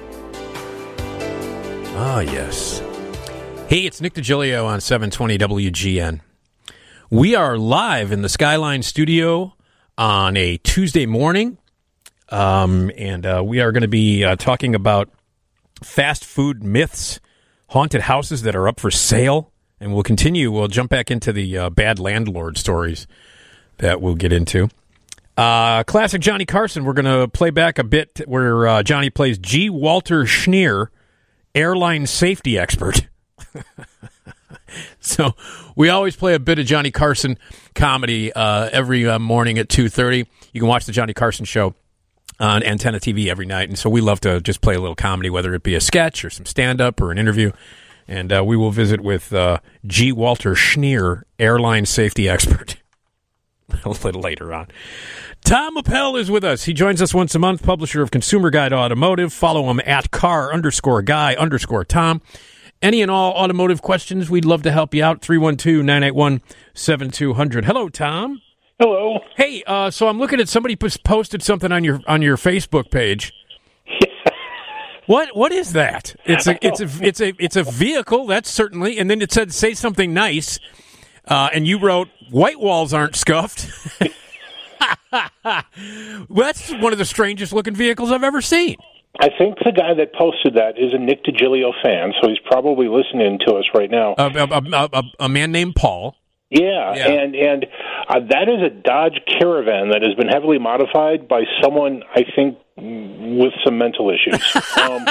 Ah, yes. Hey, it's Nick DiGilio on seven twenty W G N. We are live in the Skyline studio on a Tuesday morning, um, and uh, we are going to be uh, talking about fast food myths, haunted houses that are up for sale, and we'll continue. We'll jump back into the uh, bad landlord stories that we'll get into. Uh, classic Johnny Carson. We're going to play back a bit where uh, Johnny plays G. Walter Schneer, airline safety expert. So we always play a bit of Johnny Carson comedy uh, every uh, morning at two thirty. You can watch the Johnny Carson show on Antenna T V every night. And so we love to just play a little comedy, whether it be a sketch or some stand-up or an interview. And uh, we will visit with uh, G. Walter Schneer, airline safety expert, a little later on. Tom Appel is with us. He joins us once a month, publisher of Consumer Guide Automotive. Follow him at car underscore guy underscore Tom. Any and all automotive questions, we'd love to help you out. three one two, nine eight one, seven two zero zero. Hello, Tom. Hello. Hey, uh, so I'm looking at somebody posted something on your on your Facebook page. What what is that? It's a it's a it's a it's a vehicle, that's certainly, and then it said say something nice, uh, and you wrote white walls aren't scuffed. Well, that's one of the strangest looking vehicles I've ever seen. I think the guy that posted that is a Nick DiGilio fan, so he's probably listening to us right now. A, a, a, a, a man named Paul. Yeah, yeah. and and uh, that is a Dodge Caravan that has been heavily modified by someone, I think, with some mental issues. um,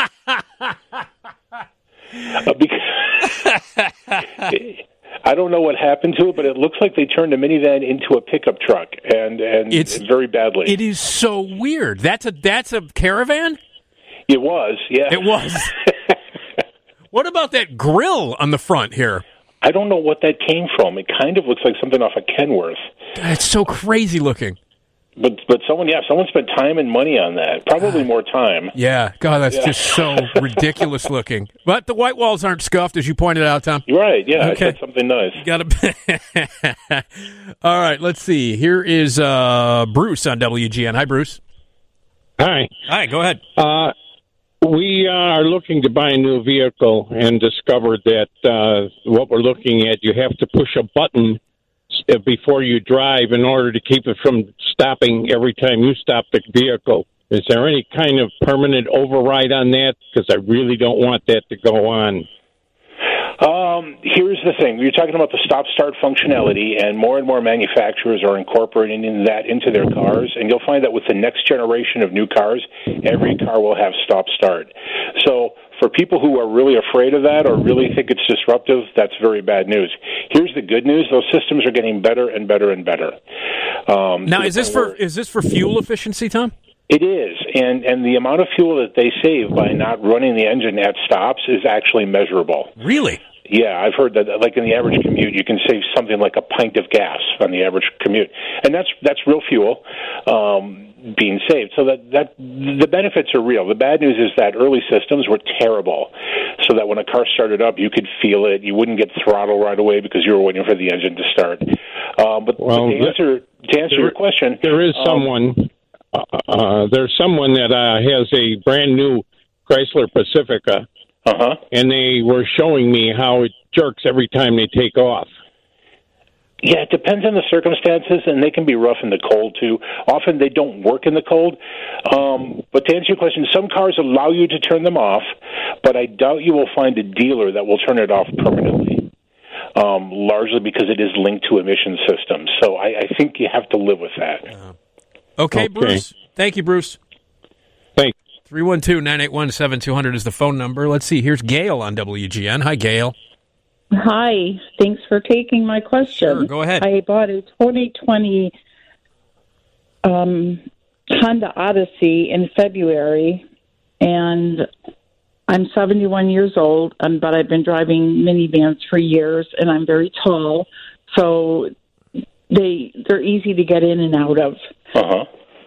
uh, because I don't know what happened to it, but it looks like they turned a minivan into a pickup truck, and and it's very badly. It is so weird. That's a that's a Caravan? It was, yeah. It was. What about that grill on the front here? I don't know what that came from. It kind of looks like something off of Kenworth. It's so crazy looking. But but someone, yeah, someone spent time and money on that. Probably more time. Yeah, God, that's yeah. just so ridiculous looking. But the white walls aren't scuffed, as you pointed out, Tom. You're right, yeah, okay. I said something nice. You gotta. All right, let's see. Here is uh, Bruce on W G N. Hi, Bruce. Hi. Hi, go ahead. Uh, we are looking to buy a new vehicle and discovered that uh, what we're looking at, you have to push a button before you drive in order to keep it from stopping every time you stop the vehicle. Is there any kind of permanent override on that? Because I really don't want that to go on. Um, here's the thing. You're talking about the stop-start functionality, and more and more manufacturers are incorporating that into their cars, and you'll find that with the next generation of new cars, every car will have stop-start. So for people who are really afraid of that or really think it's disruptive, that's very bad news. Here's the good news. Those systems are getting better and better and better. Um, now, is this for is this for fuel efficiency, Tom? It is, and, and the amount of fuel that they save by not running the engine at stops is actually measurable. Really? Yeah, I've heard that, like in the average commute, you can save something like a pint of gas on the average commute, and that's that's real fuel um, being saved. So that that the benefits are real. The bad news is that early systems were terrible, so that when a car started up, you could feel it. You wouldn't get throttle right away because you were waiting for the engine to start. Um, but, well, but to answer to answer there, your question, there is um, someone. Uh, there's someone that uh, has a brand new Chrysler Pacifica. Uh-huh. And they were showing me how it jerks every time they take off. Yeah, it depends on the circumstances, and they can be rough in the cold, too. Often they don't work in the cold. Um, but to answer your question, some cars allow you to turn them off, but I doubt you will find a dealer that will turn it off permanently, um, largely because it is linked to emission systems. So I, I think you have to live with that. Uh, okay, okay, Bruce. Thank you, Bruce. Thanks. three one two, nine eight one, seven two zero zero is the phone number. Let's see. Here's Gail on W G N. Hi, Gail. Hi. Thanks for taking my question. Sure, go ahead. I bought a twenty twenty um, Honda Odyssey in February, and I'm seventy-one years old, um, but I've been driving minivans for years, and I'm very tall, so they, they're easy to get in and out of. Uh-huh.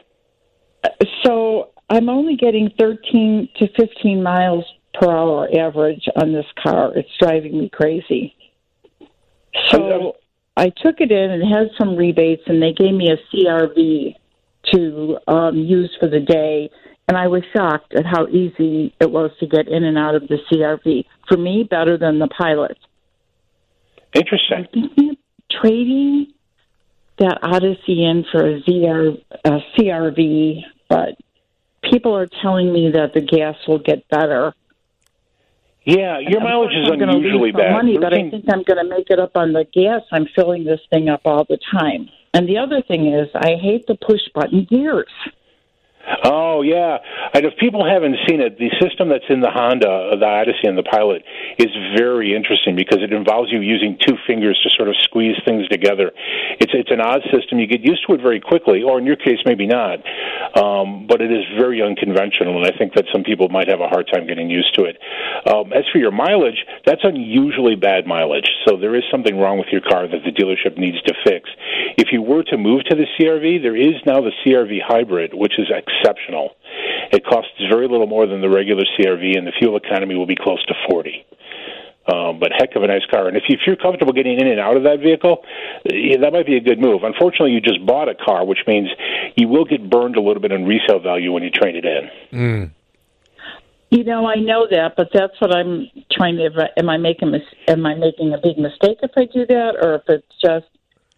So I'm only getting thirteen to fifteen miles per hour average on this car. It's driving me crazy. So I took it in and had some rebates, and they gave me a C R V to um, use for the day, and I was shocked at how easy it was to get in and out of the C R V. For me, better than the Pilot. Interesting. I'm thinking of trading that Odyssey in for a, Z R, a C R V, but people are telling me that the gas will get better. Yeah, your mileage is I'm unusually lose bad. Money, but I think I'm going to make it up on the gas. I'm filling this thing up all the time. And the other thing is, I hate the push-button gears. Oh, yeah. And if people haven't seen it, the system that's in the Honda, the Odyssey and the Pilot, is very interesting because it involves you using two fingers to sort of squeeze things together. It's it's an odd system. You get used to it very quickly, or in your case, maybe not. Um, but it is very unconventional, and I think that some people might have a hard time getting used to it. Um, as for your mileage, that's unusually bad mileage, so there is something wrong with your car that the dealership needs to fix. If you were to move to the C R V, there is now the C R V Hybrid, which is exceptional. It costs very little more than the regular C R V, and the fuel economy will be close to forty. Um, but heck of a nice car. And if, you, if you're comfortable getting in and out of that vehicle, yeah, that might be a good move. Unfortunately, you just bought a car, which means you will get burned a little bit on resale value when you trade it in. Mm. You know, I know that, but that's what I'm trying to. Am I making am I making a big mistake if I do that, or if it's just?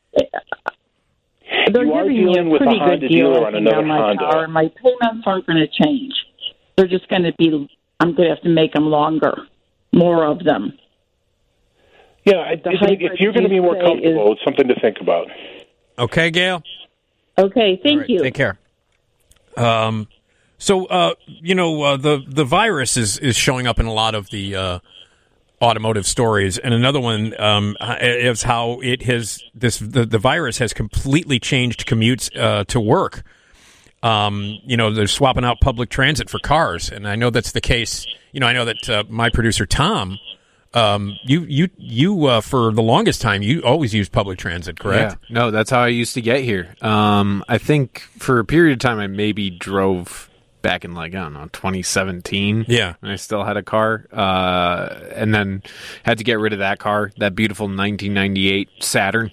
They're you are giving me dealing a with a pretty Honda good deal dealer on another on my Honda. car, and my payments aren't going to change. They're just going to be. I'm going to have to make them longer, more of them. Yeah, I, if, if you're going to be more comfortable, is, it's something to think about. Okay, Gail? Okay, thank right, you. Take care. Um, so, uh, you know, uh, the, the virus is, is showing up in a lot of the uh, automotive stories. And another one um, is how it has, this the, the virus has completely changed commutes uh, to work. Um, you know, they're swapping out public transit for cars. And I know that's the case. You know, I know that uh, my producer, Tom, Um, you you you uh, for the longest time you always used public transit, correct? Yeah. No, that's how I used to get here. Um, I think for a period of time I maybe drove back in like I don't know twenty seventeen. Yeah, and I still had a car, uh, and then had to get rid of that car, that beautiful nineteen ninety-eight Saturn.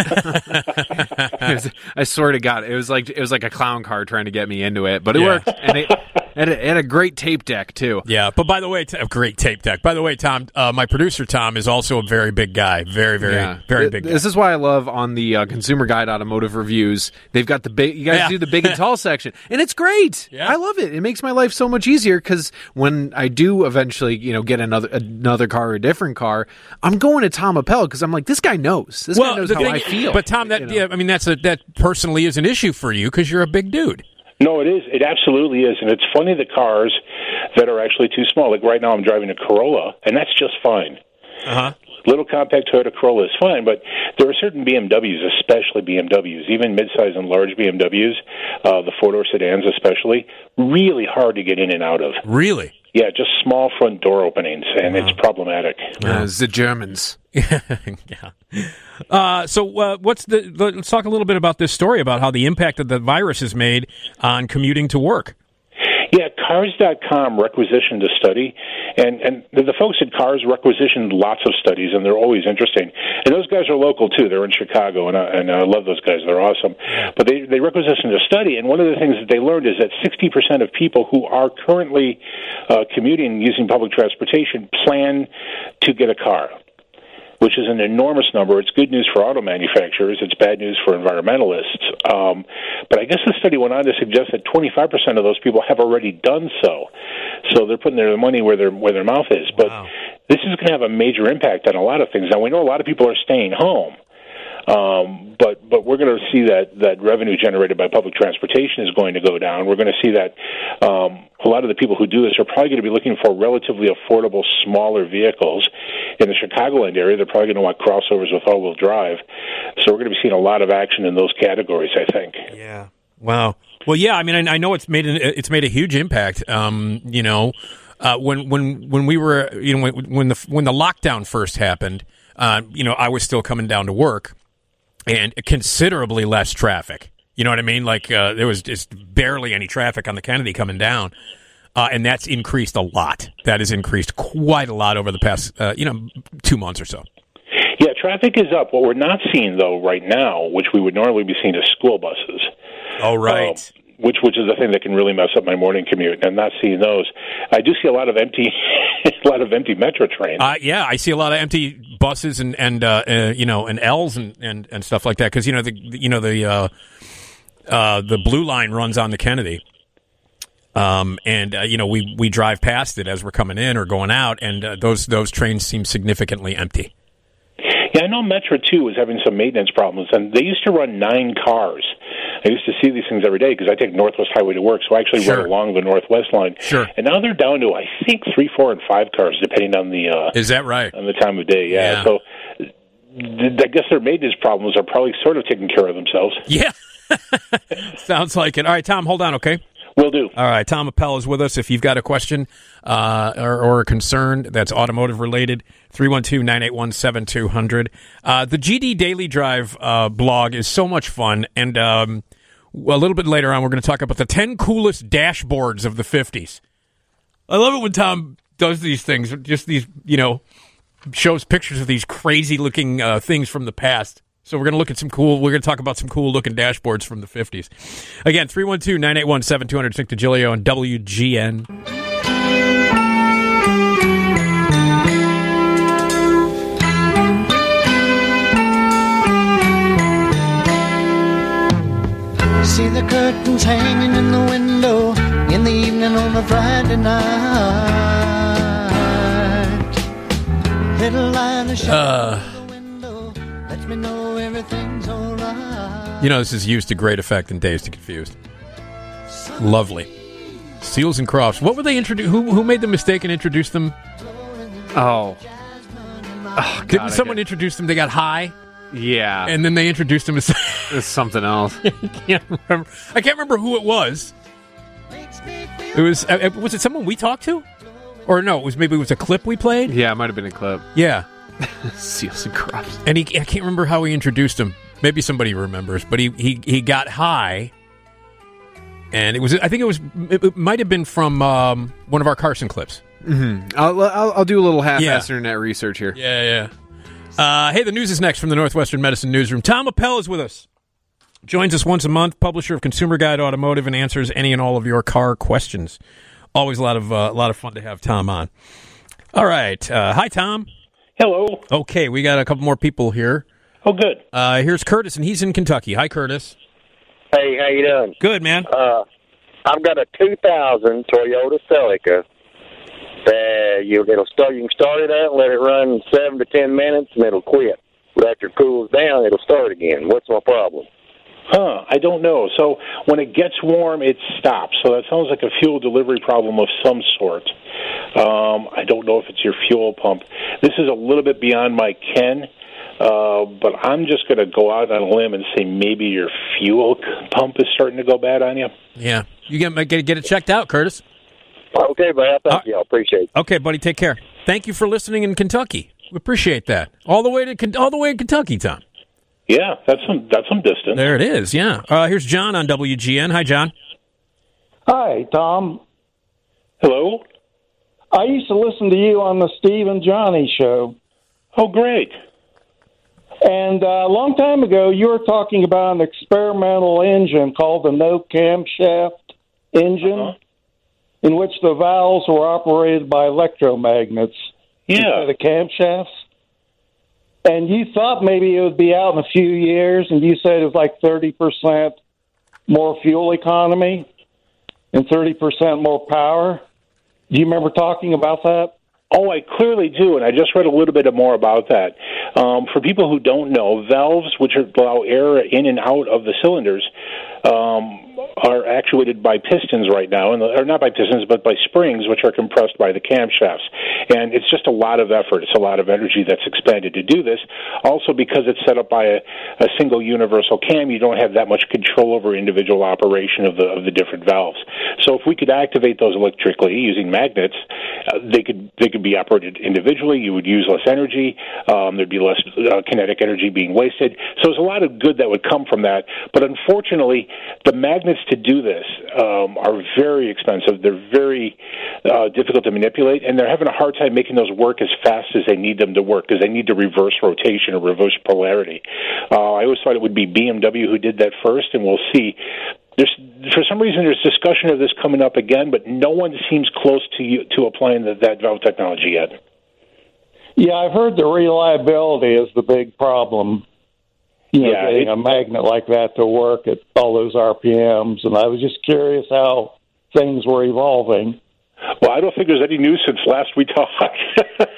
it was, I swear to God, it was like it was like a clown car trying to get me into it, but it yeah. worked, and it, it, had a, it had a great tape deck too. Yeah, but by the way, t- a great tape deck. By the way, Tom, uh, my producer Tom is also a very big guy, very, very, yeah. very Th- big. This guy. is why I love on the uh, Consumer Guide Automotive Reviews. They've got the big. You guys yeah. do the big and tall section, and it's great. Yeah. I love it. It makes my life so much easier because when I do eventually, you know, get another another car or a different car, I'm going to Tom Appel because I'm like, this guy knows. This well, guy knows the how thing, I feel. But Tom, that you know? yeah, I mean, that's a that personally is an issue for you because you're a big dude. No, it is. It absolutely is. And it's funny the cars that are actually too small. Like right now I'm driving a Corolla, and that's just fine. Uh-huh. Little compact Toyota Corolla is fine, but there are certain B M Ws, especially B M Ws, even midsize and large B M Ws, uh, the four-door sedans especially, really hard to get in and out of. Really? Yeah, just small front door openings, and wow. it's problematic. Uh, the Germans. yeah. Uh, so uh, what's the? Let's talk a little bit about this story about how the impact that the virus has made on commuting to work. Yeah, Cars dot com requisitioned a study, and, and the folks at Cars requisitioned lots of studies, and they're always interesting. And those guys are local, too. They're in Chicago, and I, and I love those guys. They're awesome. But they, they requisitioned a study, and one of the things that they learned is that sixty percent of people who are currently uh, commuting using public transportation plan to get a car, which is an enormous number. It's good news for auto manufacturers. It's bad news for environmentalists. Um, but I guess the study went on to suggest that twenty-five percent of those people have already done so. So they're putting their money where their where their mouth is. But wow. This is going to have a major impact on a lot of things. Now, we know a lot of people are staying home. Um, but but we're going to see that, that revenue generated by public transportation is going to go down. We're going to see that um, a lot of the people who do this are probably going to be looking for relatively affordable, smaller vehicles. In the Chicagoland area, they're probably going to want crossovers with all-wheel drive. So we're going to be seeing a lot of action in those categories, I think. Yeah. Wow. Well, yeah. I mean, I, I know it's made an, it's made a huge impact. Um, you know, uh, when when when we were, you know, when, when the when the lockdown first happened, uh, you know, I was still coming down to work. And considerably less traffic. You know what I mean? Like, uh, there was just barely any traffic on the Kennedy coming down. Uh, and that's increased a lot. That has increased quite a lot over the past, uh, you know, two months or so. Yeah, traffic is up. What we're not seeing, though, right now, which we would normally be seeing, is school buses. Oh, right. Um, which which is the thing that can really mess up my morning commute, and I'm not seeing those. I do see a lot of empty, a lot of empty metro trains. Uh, yeah, I see a lot of empty buses and and uh, uh, you know and L's and, and, and stuff like that because you know the you know the uh, uh, the Blue Line runs on the Kennedy, um, and uh, you know we, we drive past it as we're coming in or going out, and uh, those those trains seem significantly empty. Yeah, Yeah, I know Metra, too, was having some maintenance problems, and they used to run nine cars. I used to see these things every day because I take Northwest Highway to work, so I actually Sure. run along the Northwest line. Sure. And now they're down to, I think, three, four, and five cars, depending on the uh, Is that right? on the time of day. Yeah. Yeah. So th- I guess their maintenance problems are probably sort of taking care of themselves. Yeah. Sounds like it. All right, Tom, hold on, okay? Will do. All right, Tom Appel is with us. If you've got a question uh, or, or a concern that's automotive related, three one two, nine eight one, seven two zero zero. Uh, the G D Daily Drive uh, blog is so much fun, and um, a little bit later on, we're going to talk about the ten coolest dashboards of the fifties. I love it when Tom does these things, just these, you know, shows pictures of these crazy-looking uh, things from the past. So we're going to look at some cool, we're going to talk about some cool-looking dashboards from the fifties. Again, three one two, nine eight one, seven two zero zero, Nick DiGilio on W G N. See the curtains hanging in the window in the evening on a Friday night. Little line of shadow through the window lets me know everything's all right. You know, this is used to great effect in Dazed and Confused. Lovely. Seals and Crofts. What were they introduced? Who, who made the mistake and introduced them? Oh. Oh, Didn't God, someone I introduce them? They got high, get- Yeah. and then they introduced them as... It's something else. I can't remember. I can't remember who it was. It was... Uh, was it someone we talked to? Or no, it was maybe it was a clip we played? Yeah, it might have been a clip. Yeah. Seals and Crofts. And he, I can't remember how he introduced him. Maybe somebody remembers, but he, he, he got high, and it was. I think it was. It, it might have been from um, one of our Carson clips. Mm-hmm. I'll, I'll I'll do a little half-assed Yeah. internet research here. Yeah, yeah. Uh, hey, the news is next from the Northwestern Medicine Newsroom. Tom Appel is with us. Joins us once a month, publisher of Consumer Guide Automotive, and answers any and all of your car questions. Always a lot of uh, a lot of fun to have Tom on. All right, uh, hi Tom. Hello. Okay, we got a couple more people here. Oh, good. Uh, here's Curtis, and he's in Kentucky. Hi, Curtis. Hey, how you doing? Good, man. Uh, I've got a two thousand Toyota Celica that you it'll start. You can start it up, let it run seven to ten minutes, and it'll quit. But after it cools down, it'll start again. What's my problem? Huh, I don't know. So when it gets warm, it stops. So that sounds like a fuel delivery problem of some sort. Um, I don't know if it's your fuel pump. This is a little bit beyond my ken, uh, but I'm just going to go out on a limb and say maybe your fuel pump is starting to go bad on you. Yeah, you get get, get it checked out, Curtis. Okay, but thank Uh, you. I appreciate it. Okay, buddy, take care. Thank you for listening in Kentucky. We appreciate that. All the way to Ken- all the way in Kentucky, Tom. Yeah, that's some that's some distance. There it is. Yeah. Uh, here's John on W G N. Hi, John. Hi, Tom. Hello. I used to listen to you on the Steve and Johnny show. Oh, great. And uh, a long time ago, you were talking about an experimental engine called the no camshaft engine, Uh-huh. in which the valves were operated by electromagnets Yeah. instead of camshafts. And you thought maybe it would be out in a few years, and you said it was like thirty percent more fuel economy and thirty percent more power. Do you remember talking about that? Oh, I clearly do, and I just read a little bit more about that. Um, for people who don't know, valves, which allow air in and out of the cylinders, um, are actuated by pistons right now, and or not by pistons, but by springs, which are compressed by the camshafts. And it's just a lot of effort. It's a lot of energy that's expended to do this. Also, because it's set up by a, a single universal cam, you don't have that much control over individual operation of the of the different valves. So, if we could activate those electrically using magnets, uh, they could they could be operated individually. You would use less energy. Um, there'd be less uh, kinetic energy being wasted. So, there's a lot of good that would come from that. But unfortunately, the magnets to do this um, are very expensive. They're very uh, difficult to manipulate, and they're having a hard time making those work as fast as they need them to work because they need to reverse rotation or reverse polarity. Uh, I always thought it would be B M W who did that first, and we'll see. There's, for some reason, there's discussion of this coming up again, but no one seems close to you, to applying the, that valve technology yet. Yeah, I've heard the reliability is the big problem. You know, Yeah, getting it- a magnet like that to work at all those R P Ms, and I was just curious how things were evolving. Well, I don't think there's any news since last we talked.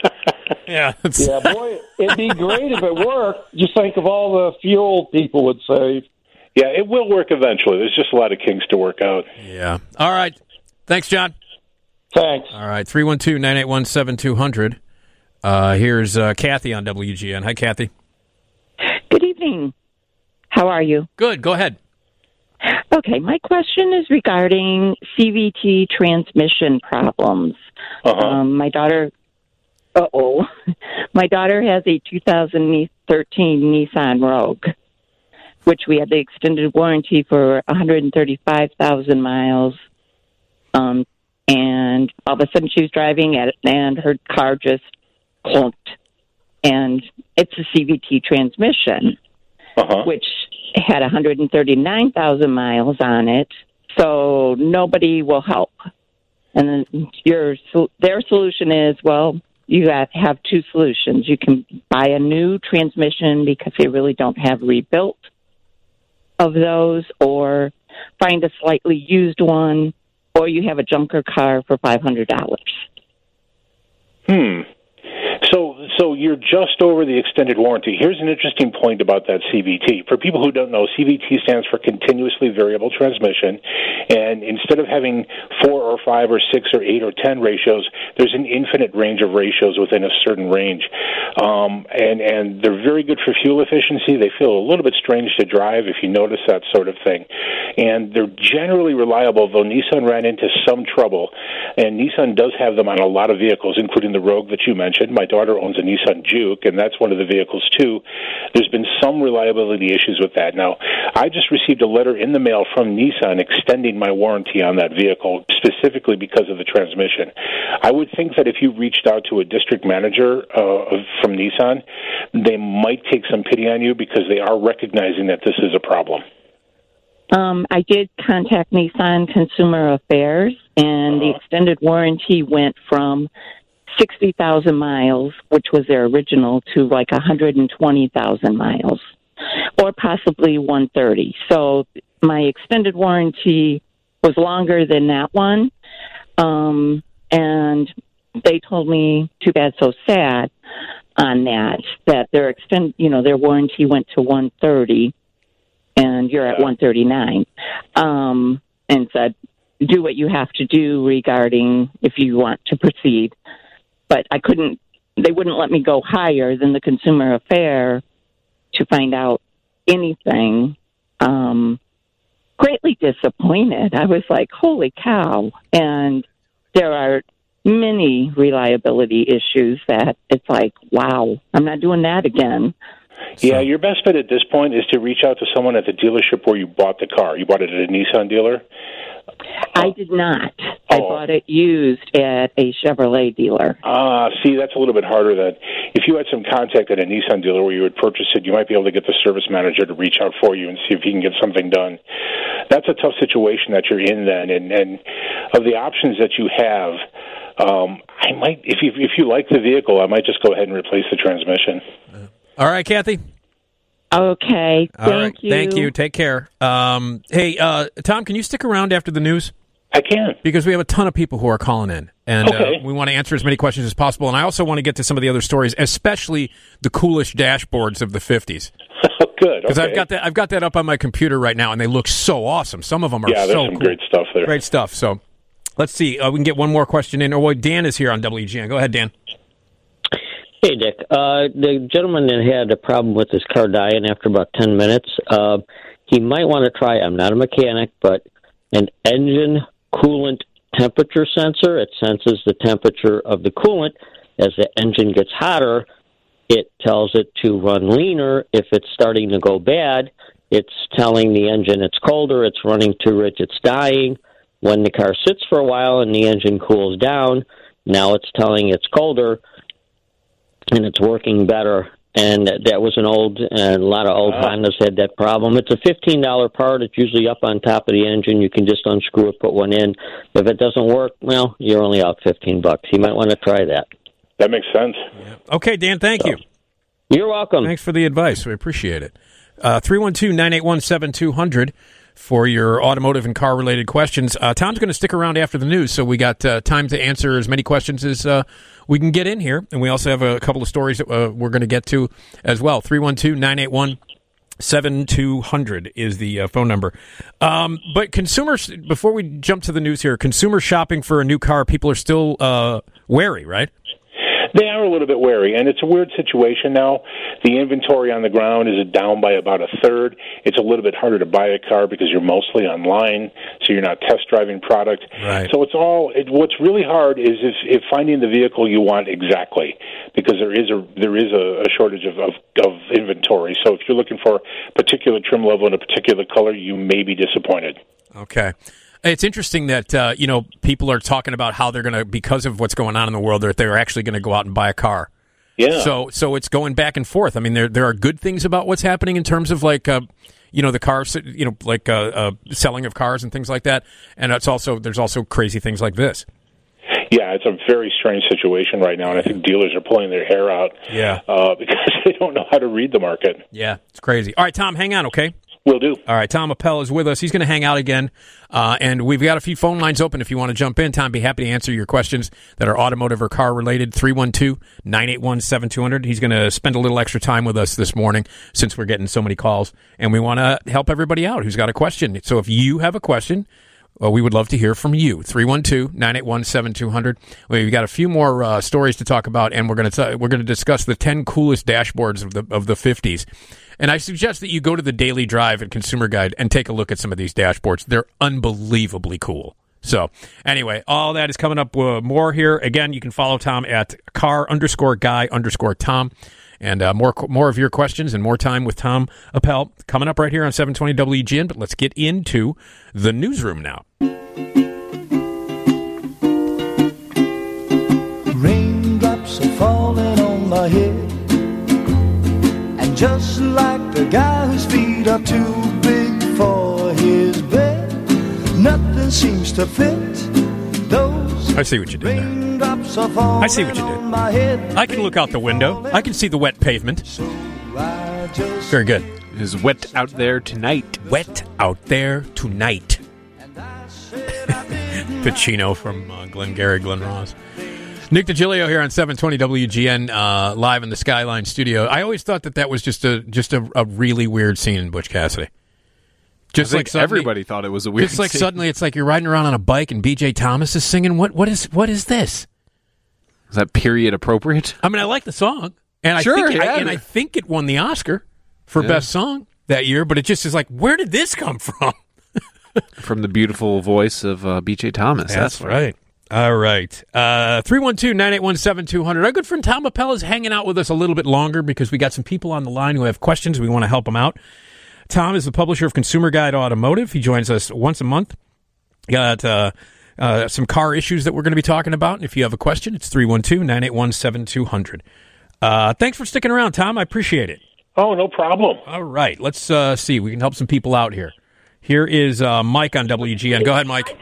Yeah. Yeah, boy, it'd be great if it worked. Just think of all the fuel people would save. Yeah, it will work eventually. There's just a lot of kinks to work out. Yeah. All right. Thanks, John. Thanks. All right. three one two, nine eight one, seven two zero zero. Uh, here's uh, Kathy on W G N. Hi, Kathy. Good evening. How are you? Good. Go ahead. Okay, my question is regarding C V T transmission problems. Uh-huh. Um, my daughter, uh-oh, my daughter has a two thousand thirteen Nissan Rogue, which we had the extended warranty for one hundred thirty-five thousand miles. Um, and all of a sudden she was driving at it, and her car just clunked. And it's a C V T transmission, uh-huh. which had one hundred thirty-nine thousand miles on it, so nobody will help. And then your their solution is, well, you got have two solutions. You can buy a new transmission because they really don't have rebuilt of those, or find a slightly used one, or you have a junker car for five hundred dollars. Hmm. So, so you're just over the extended warranty. Here's an interesting point about that C V T. For people who don't know, C V T stands for continuously variable transmission, and instead of having four or five or six or eight or ten ratios, there's an infinite range of ratios within a certain range. Um, and, and they're very good for fuel efficiency. They feel a little bit strange to drive if you notice that sort of thing. And they're generally reliable, though Nissan ran into some trouble. And Nissan does have them on a lot of vehicles, including the Rogue that you mentioned. My daughter owns a Nissan Juke, and that's one of the vehicles, too. There's been some reliability issues with that. Now, I just received a letter in the mail from Nissan extending my warranty on that vehicle, specifically because of the transmission. I would think that if you reached out to a district manager uh, from Nissan, they might take some pity on you because they are recognizing that this is a problem. Um, I did contact Nissan Consumer Affairs, and uh-huh. the extended warranty went from sixty thousand miles, which was their original, to like one hundred twenty thousand miles, or possibly one hundred thirty. So my extended warranty was longer than that one, um, and they told me, too bad, so sad, on that, that their extend, you know, their warranty went to one hundred thirty, and you're at one hundred thirty-nine, um, and said, do what you have to do regarding if you want to proceed. But I couldn't, they wouldn't let me go higher than the Consumer Affair to find out anything. Um, greatly disappointed. I was like, holy cow. And there are many reliability issues that it's like, wow, I'm not doing that again. Yeah, your best bet at this point is to reach out to someone at the dealership where you bought the car. You bought it at a Nissan dealer? I did not. I oh. bought it used at a Chevrolet dealer. Ah, uh, see, that's a little bit harder then. If you had some contact at a Nissan dealer where you had purchased it, you might be able to get the service manager to reach out for you and see if he can get something done. That's a tough situation that you're in then, and, and of the options that you have, um, I might, if you, if you like the vehicle, I might just go ahead and replace the transmission. All right, Kathy. Okay. All thank right. you. Thank you. Take care. Um, hey, uh, Tom, can you stick around after the news? I can. Because we have a ton of people who are calling in, and okay. uh, we want to answer as many questions as possible. And I also want to get to some of the other stories, especially the coolish dashboards of the fifties. Good. Because okay. I've got that. I've got that up on my computer right now, and they look so awesome. Some of them are yeah, there's so some cool. great stuff there. Great stuff. So let's see. Uh, we can get one more question in. Oh, well, Dan is here on W G N. Go ahead, Dan. Hey, Dick. Uh, the gentleman that had a problem with his car dying after about ten minutes, uh, he might want to try, I'm not a mechanic, but an engine coolant temperature sensor. It senses the temperature of the coolant. As the engine gets hotter, it tells it to run leaner. If it's starting to go bad, it's telling the engine it's colder, it's running too rich, it's dying. When the car sits for a while and the engine cools down, now it's telling it's colder, and it's working better. And that was an old, and a lot of old wow. Hondas had that problem. It's a fifteen dollars part. It's usually up on top of the engine. You can just unscrew it, put one in. If it doesn't work, well, you're only out fifteen bucks. You might want to try that. That makes sense. Yeah. Okay, Dan, thank so, you. You're welcome. Thanks for the advice. We appreciate it. Uh, three one two, nine eight one, seven two zero zero. for your automotive and car-related questions. Uh, Tom's going to stick around after the news, so we got uh, time to answer as many questions as uh, we can get in here. And we also have a couple of stories that uh, we're going to get to as well. three one two, nine eight one, seven two zero zero is the uh, phone number. Um, but consumers, before we jump to the news here, consumer shopping for a new car, people are still uh, wary, right? They are a little bit wary, and it's a weird situation now. The inventory on the ground is down by about a third. It's a little bit harder to buy a car because you're mostly online, so you're not test driving product. Right. So it's all. It, what's really hard is if, if finding the vehicle you want exactly, because there is a there is a, a shortage of, of of inventory. So if you're looking for a particular trim level in a particular color, you may be disappointed. Okay. It's interesting that, uh, you know, people are talking about how they're going to, because of what's going on in the world, that they're actually going to go out and buy a car. Yeah. So so it's going back and forth. I mean, there there are good things about what's happening in terms of, like, uh, you know, the cars, you know, like uh, uh, selling of cars and things like that. And it's also there's also crazy things like this. Yeah, it's a very strange situation right now, and I think dealers are pulling their hair out. Yeah. Uh, because they don't know how to read the market. Yeah, it's crazy. All right, Tom, hang on, okay? Will do. All right, Tom Appel is with us. He's going to hang out again, uh, and we've got a few phone lines open if you want to jump in. Tom, be happy to answer your questions that are automotive or car-related, three one two, nine eight one, seven two zero zero. He's going to spend a little extra time with us this morning since we're getting so many calls, and we want to help everybody out who's got a question. So if you have a question, well, we would love to hear from you. three one two, nine eight one, seven two zero zero. We've got a few more uh, stories to talk about, and we're going to we're going to discuss the ten coolest dashboards of the of the fifties. And I suggest that you go to the Daily Drive at Consumer Guide and take a look at some of these dashboards. They're unbelievably cool. So anyway, all that is coming up uh, more here. Again, you can follow Tom at car underscore guy underscore Tom. And uh, more more of your questions and more time with Tom Appel coming up right here on seven twenty W G N. But let's get into the newsroom now. Raindrops are falling on my head, and just like the guy whose feet are too big for his bed, nothing seems to fit those. I see what you did there. Raindrops are falling I see what you did. on my head. I can look out the window. I can see the wet pavement. Very good. It is wet out there tonight. Wet out there tonight. Pacino from uh, Glengarry Glen Ross. Nick DiGilio here on seven twenty W G N, uh, live in the Skyline studio. I always thought that that was just a just a, a really weird scene in Butch Cassidy. Just I like think suddenly, everybody thought it was a weird Just like scene. suddenly it's like you're riding around on a bike and B J Thomas is singing. What what is what is this? Is that period appropriate? I mean, I like the song, and I Sure, think it, yeah. I, and I think it won the Oscar for Yeah. best song that year. But it just is like, where did this come from? From the beautiful voice of uh, B J Thomas. That's right. All right. Uh, three one two, nine eight one, seven two zero zero. Our good friend Tom Appel is hanging out with us a little bit longer because we got some people on the line who have questions. We want to help them out. Tom is the publisher of Consumer Guide Automotive. He joins us once a month. Got uh, uh, some car issues that we're going to be talking about. And if you have a question, it's three one two, nine eight one, seven two zero zero. Uh, thanks for sticking around, Tom. I appreciate it. Oh, no problem. All right. Let's uh, see. We can help some people out here. Here is uh, Mike on W G N. Go ahead, Mike.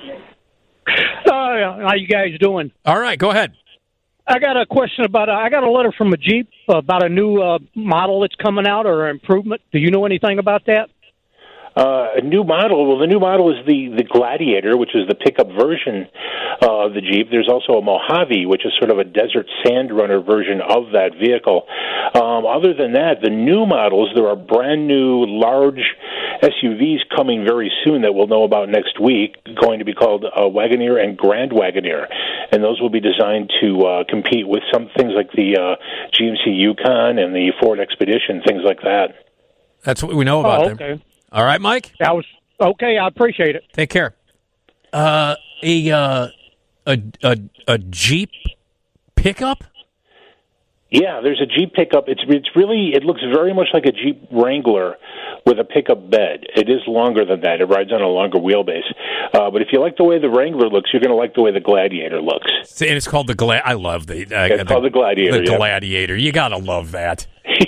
Uh, how you guys doing? All right, go ahead. I got a question about. Uh, I got a letter from a Jeep about a new uh, model that's coming out or improvement. Do you know anything about that? Uh, a new model. Well, the new model is the, the Gladiator, which is the pickup version uh, of the Jeep. There's also a Mojave, which is sort of a desert sand runner version of that vehicle. Um, other than that, the new models, there are brand new large S U Vs coming very soon that we'll know about next week, going to be called uh, Wagoneer and Grand Wagoneer. And those will be designed to uh, compete with some things like the uh, G M C Yukon and the Ford Expedition, things like that. That's what we know about oh, them. okay. All right, Mike? That was okay. I appreciate it. Take care. Uh, a, uh, a, a, a Jeep pickup? Yeah, there's a Jeep pickup. It's it's really, it looks very much like a Jeep Wrangler with a pickup bed. It is longer than that. It rides on a longer wheelbase. Uh, but if you like the way the Wrangler looks, you're going to like the way the Gladiator looks. And it's called the Glad. I love the. Uh, It's the, called the Gladiator, The yeah. Gladiator. You gotta love that.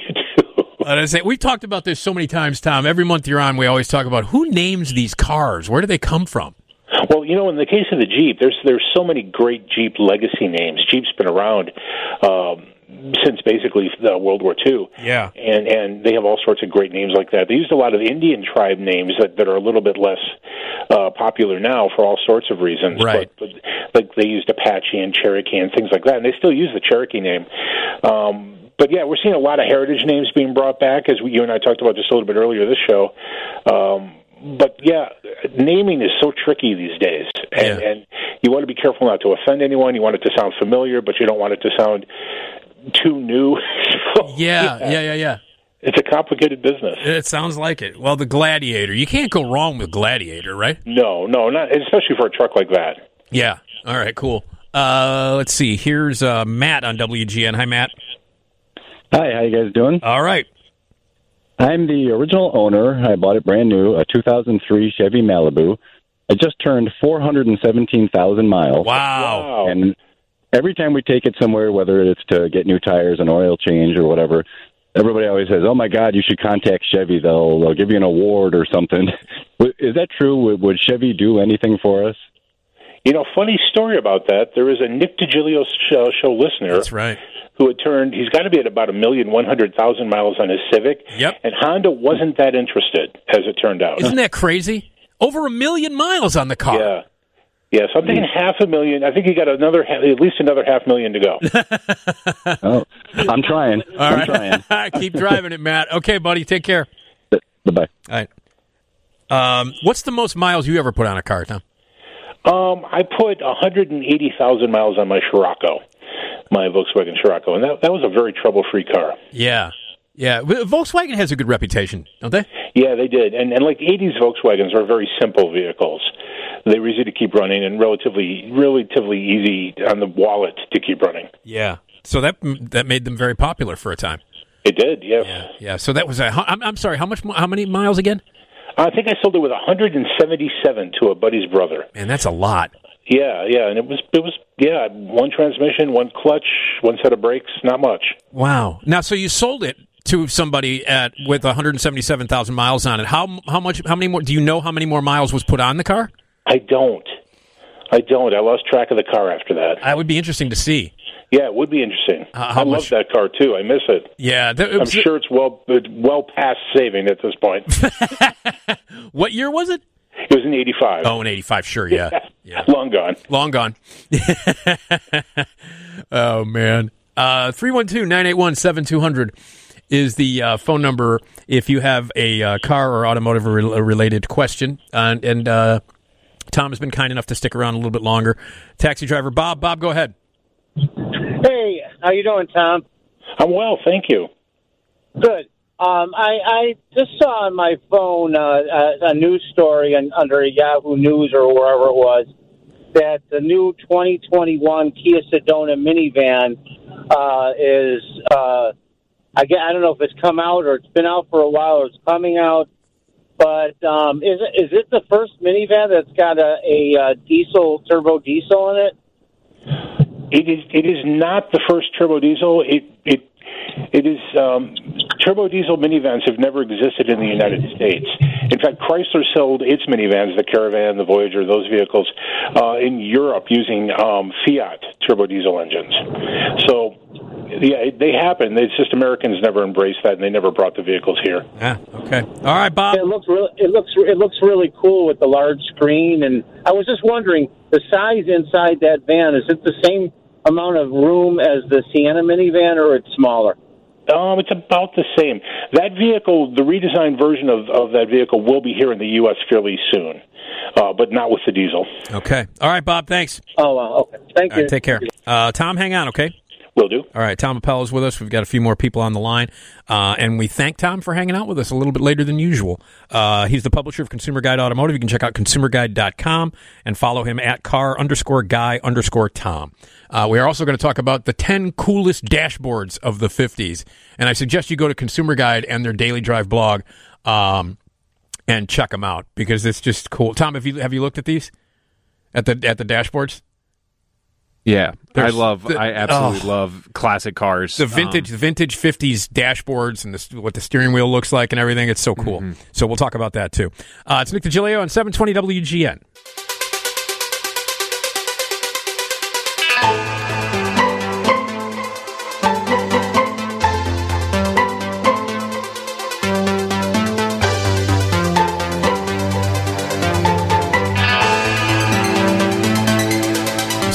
I say, we've talked about this so many times, Tom. Every month you're on, we always talk about who names these cars. Where do they come from? Well, you know, in the case of the Jeep, there's there's so many great Jeep legacy names. Jeep's been around. Um, since basically uh, World War Two. Yeah. And and they have all sorts of great names like that. They used a lot of Indian tribe names that, that are a little bit less uh, popular now for all sorts of reasons. Right. But, but like they used Apache and Cherokee and things like that, and they still use the Cherokee name. Um, but yeah, we're seeing a lot of heritage names being brought back, as we, you and I talked about just a little bit earlier this show. Um, but yeah, naming is so tricky these days, and, Yeah. and you want to be careful not to offend anyone. You want it to sound familiar, but you don't want it to sound too new. So, Yeah, yeah, yeah, yeah. It's a complicated business. It sounds like it. Well, the Gladiator. You can't go wrong with Gladiator, right? No, no, not especially for a truck like that. Yeah. All right, cool. Uh, let's see. Here's uh, Matt on W G N. Hi, Matt. Hi, how you guys doing? All right. I'm the original owner. I bought it brand new, a two thousand three Chevy Malibu. I just turned four hundred seventeen thousand miles. Wow. And every time we take it somewhere, whether it's to get new tires, an oil change, or whatever, everybody always says, oh, my God, you should contact Chevy. They'll, they'll give you an award or something. Is that true? Would Chevy do anything for us? You know, funny story about that. There is a Nick DiGilio show, show listener. That's right. Who had turned, he's got to be at about a million one hundred thousand miles on his Civic. Yep. And Honda wasn't that interested, as it turned out. Isn't that crazy? Over a million miles on the car. Yeah. Yeah, so I'm thinking half a million. I think he got another, at least another half million to go. Oh, I'm trying. All I'm right. trying. Keep driving it, Matt. Okay, buddy. Take care. Bye-bye. All right. Um, what's the most miles you ever put on a car, Tom? Um, I put one hundred eighty thousand miles on my Scirocco, my Volkswagen Scirocco, and that that was a very trouble-free car. Yeah. Yeah. Volkswagen has a good reputation, don't they? Yeah, they did. And and like eighties Volkswagens are very simple vehicles. They were easy to keep running and relatively relatively easy on the wallet to keep running. Yeah. So that that made them very popular for a time. It did, yes. Yeah. Yeah. So that was a. I'm, I'm sorry. How much? How many miles again? I think I sold it with one hundred seventy-seven to a buddy's brother. Man, that's a lot. Yeah, yeah, and it was it was yeah, one transmission, one clutch, one set of brakes, not much. Wow. Now, so you sold it to somebody at with one hundred seventy-seven thousand miles on it. How how much? How many more? Do you know how many more miles was put on the car? I don't. I don't. I lost track of the car after that. That would be interesting to see. Yeah, it would be interesting. Uh, how I much? love that car too. I miss it. Yeah, th- I'm sure it's well it's well past saving at this point. What year was it? It was in eighty-five. Oh, in eighty-five, sure, yeah. yeah. Long gone. Long gone. Oh, man. Uh, three one two, nine eight one, seven two zero zero is the uh, phone number if you have a uh, car or automotive-related question. Uh, and uh, Tom has been kind enough to stick around a little bit longer. Taxi driver Bob. Bob, go ahead. Hey, how you doing, Tom? I'm well, thank you. Good. Um, I, I just saw on my phone uh, a, a news story on, under Yahoo News or wherever it was that the new twenty twenty-one Kia Sedona minivan uh, is, uh, I, get, I don't know if it's come out or it's been out for a while or it's coming out, but um, is, it, is it the first minivan that's got a, a, a diesel, turbo diesel in it? It is. It is not the first turbo diesel. It it it is. Um, turbo diesel minivans have never existed in the United States. In fact, Chrysler sold its minivans, the Caravan, the Voyager, those vehicles, uh, in Europe using um, Fiat turbo diesel engines. So, yeah, they happen. It's just Americans never embraced that, and they never brought the vehicles here. Yeah. Okay. All right, Bob. It looks really. It looks. It looks really cool with the large screen, and I was just wondering the size inside that van. Is it the same amount of room as the Sienna minivan, or it's smaller? Um, it's about the same. That vehicle, the redesigned version of, of that vehicle, will be here in the U S fairly soon, uh, but not with the diesel. Okay. All right, Bob, thanks. Oh, well, okay. Thank All you. right, take care. Uh, Tom, hang on, okay? Will do. All right, Tom Appel is with us. We've got a few more people on the line, uh, and we thank Tom for hanging out with us a little bit later than usual. Uh, he's the publisher of Consumer Guide Automotive. You can check out consumer guide dot com and follow him at car underscore guy underscore Tom. Uh, we are also going to talk about the ten coolest dashboards of the fifties, and I suggest you go to Consumer Guide and their Daily Drive blog um, and check them out because it's just cool. Tom, have you have you looked at these at the at the dashboards? Yeah, There's I love. the- I absolutely oh. love classic cars. The vintage, Um, the vintage fifties dashboards and the, what the steering wheel looks like and everything. It's so cool. Mm-hmm. So we'll talk about that too. Uh, it's Nick DiGilio on seven twenty W G N.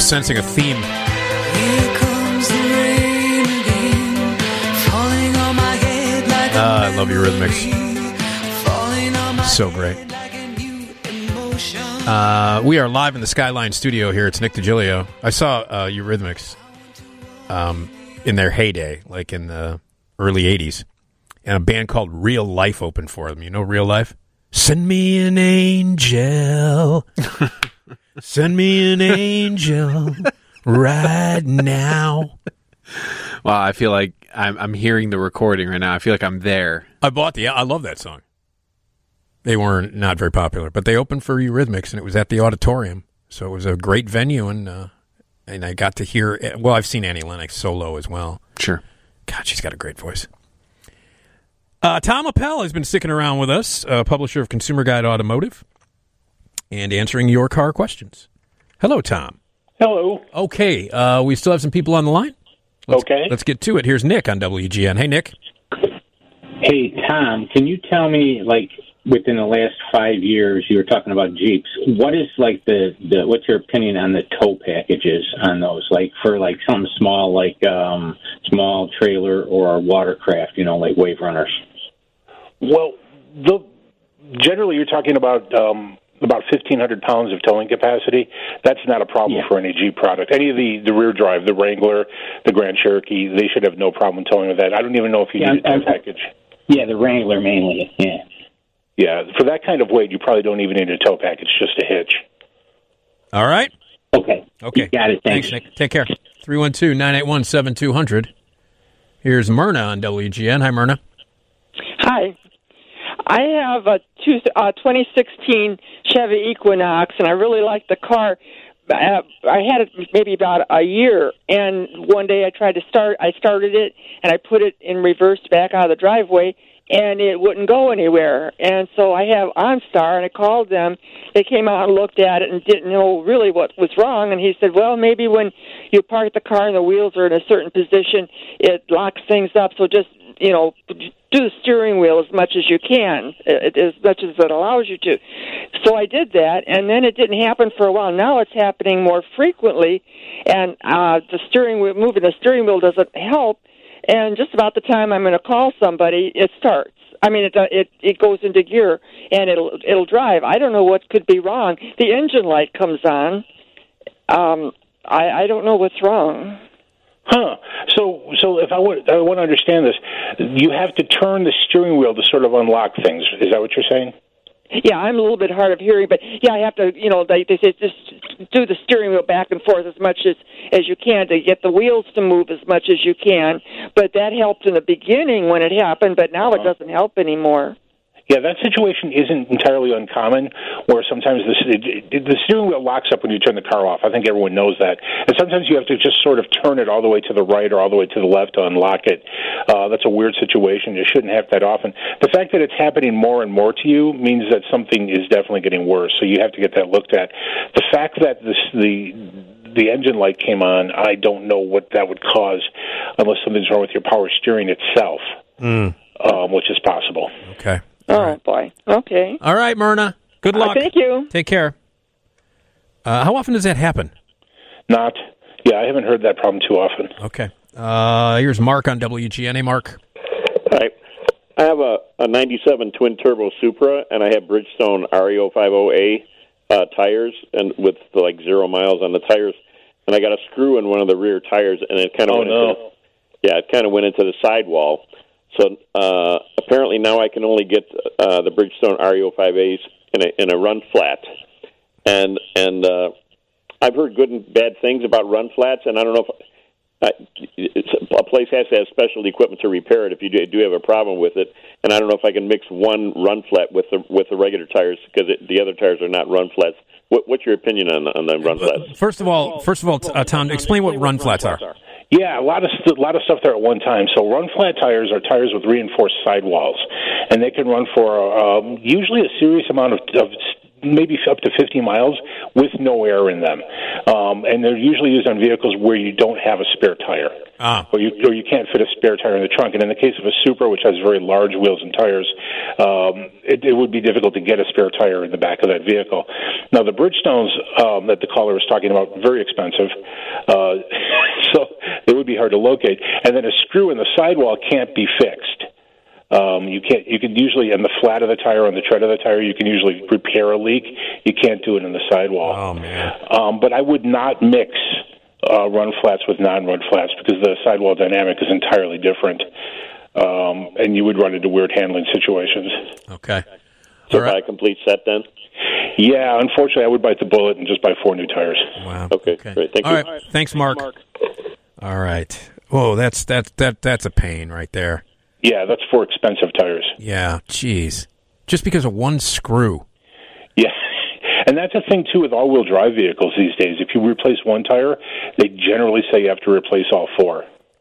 just sensing a theme. Here comes the rain again, falling on my head like a Uh, I love Eurythmics. falling on my So great. Uh, we are live in the Skyline studio here. It's Nick DiGilio. I saw uh, Eurythmics um, in their heyday, like in the early eighties. And a band called Real Life opened for them. You know Real Life? Send me an angel. Send me an angel right now. Well, I feel like I'm, I'm hearing the recording right now. I feel like I'm there. I bought the. I love that song. They weren't not very popular, but they opened for Eurythmics, and it was at the Auditorium, so it was a great venue, and uh, and I got to hear. Well, I've seen Annie Lennox solo as well. Sure, God, she's got a great voice. Uh, Tom Appel has been sticking around with us, uh, publisher of Consumer Guide Automotive, and answering your car questions. Hello, Tom. Hello. Okay, uh, we still have some people on the line. Let's, okay. Let's get to it. Here's Nick on W G N. Hey, Nick. Hey, Tom, can you tell me, like, within the last five years, you were talking about Jeeps. What is, like, the, the what's your opinion on the tow packages on those? Like, for, like, something small, like um, small trailer or watercraft, you know, like Wave Runners? Well, the, generally you're talking about um, about fifteen hundred pounds of towing capacity. That's not a problem Yeah. for any Jeep product. Any of the, the rear drive, the Wrangler, the Grand Cherokee, they should have no problem towing with that. I don't even know if you Yeah, need a tow I'm- package. Yeah, the Wrangler mainly, yeah. Yeah, for that kind of weight, you probably don't even need a tow package, just a hitch. All right. Okay. Okay. You got it. Thanks. Nick. Take care. three one two, nine eight one, seven two zero zero. Here's Myrna on W G N. Hi, Myrna. Hi. I have a two, uh, twenty sixteen Chevy Equinox, and I really like the car. Uh, I had it maybe about a year, and one day I tried to start. I started it, and I put it in reverse back out of the driveway, and it wouldn't go anywhere. And so I have OnStar, and I called them. They came out and looked at it and didn't know really what was wrong. And he said, well, maybe when you park the car and the wheels are in a certain position, it locks things up. So just, you know, do the steering wheel as much as you can, as much as it allows you to. So I did that, and then it didn't happen for a while. Now it's happening more frequently, and uh, the steering wheel, moving the steering wheel doesn't help. And just about the time I'm going to call somebody, it starts. I mean, it uh, it it goes into gear and it'll it'll drive. I don't know what could be wrong. The engine light comes on. Um, I I don't know what's wrong. Huh. So, so if I want, I want to understand this, you have to turn the steering wheel to sort of unlock things. Is that what you're saying? Yeah, I'm a little bit hard of hearing, but yeah, I have to, you know, they, they say just do the steering wheel back and forth as much as, as you can to get the wheels to move as much as you can. But that helped in the beginning when it happened, but now it doesn't help anymore. Yeah, that situation isn't entirely uncommon, where sometimes the, the steering wheel locks up when you turn the car off. I think everyone knows that. And sometimes you have to just sort of turn it all the way to the right or all the way to the left to unlock it. Uh, that's a weird situation. It shouldn't happen that often. The fact that it's happening more and more to you means that something is definitely getting worse, so you have to get that looked at. The fact that this, the the engine light came on, I don't know what that would cause unless something's wrong with your power steering itself, Mm. um, which is possible. Okay. Oh, boy. Okay. All right, Myrna. Good Uh, luck. thank you. Take care. Uh, how often does that happen? Not. Yeah, I haven't heard that problem too often. Okay. Uh, here's Mark on W G N. Hey, Mark. Hi. I have a, a ninety-seven twin-turbo Supra, and I have Bridgestone R E O fifty A uh, tires and with like zero miles on the tires. And I got a screw in one of the rear tires, and it kind of Oh, went no. into, yeah, it kind of went into the sidewall. So uh, apparently now I can only get uh, the Bridgestone R E O five A's in a in a run flat, and and uh, I've heard good and bad things about run flats, and I don't know if uh, it's, a place has to have special equipment to repair it if you do, do have a problem with it, and I don't know if I can mix one run flat with the with the regular tires because it, the other tires are not run flats. What, what's your opinion on on the run flats? First of all, first of all, uh, Tom, explain what run flats are. Yeah, a lot of st- a lot of stuff there at one time. So run flat tires are tires with reinforced sidewalls, and they can run for um, usually a serious amount of, of maybe up to fifty miles with no air in them. Um, and they're usually used on vehicles where you don't have a spare tire. Ah. Or you or you can't fit a spare tire in the trunk. And in the case of a Supra, which has very large wheels and tires, um, it, it would be difficult to get a spare tire in the back of that vehicle. Now, the Bridgestones um, that the caller was talking about, very expensive, uh, so it would be hard to locate. And then a screw in the sidewall can't be fixed. Um, you can't. You can usually, in the flat of the tire, on the tread of the tire, you can usually repair a leak. You can't do it in the sidewall. Oh man! Um, but I would not mix uh, run flats with non-run flats because the sidewall dynamic is entirely different, um, and you would run into weird handling situations. Okay. So buy a complete set then? Yeah, unfortunately, I would bite the bullet and just buy four new tires. Wow. Okay, okay. Great. Thank All you. right. Thanks, Thanks Mark. Mark. All right. Whoa, that's that that that's a pain right there. Yeah, that's for expensive tires. Yeah, jeez. Just because of one screw. Yeah, and that's a thing, too, with all-wheel drive vehicles these days. If you replace one tire, they generally say you have to replace all four.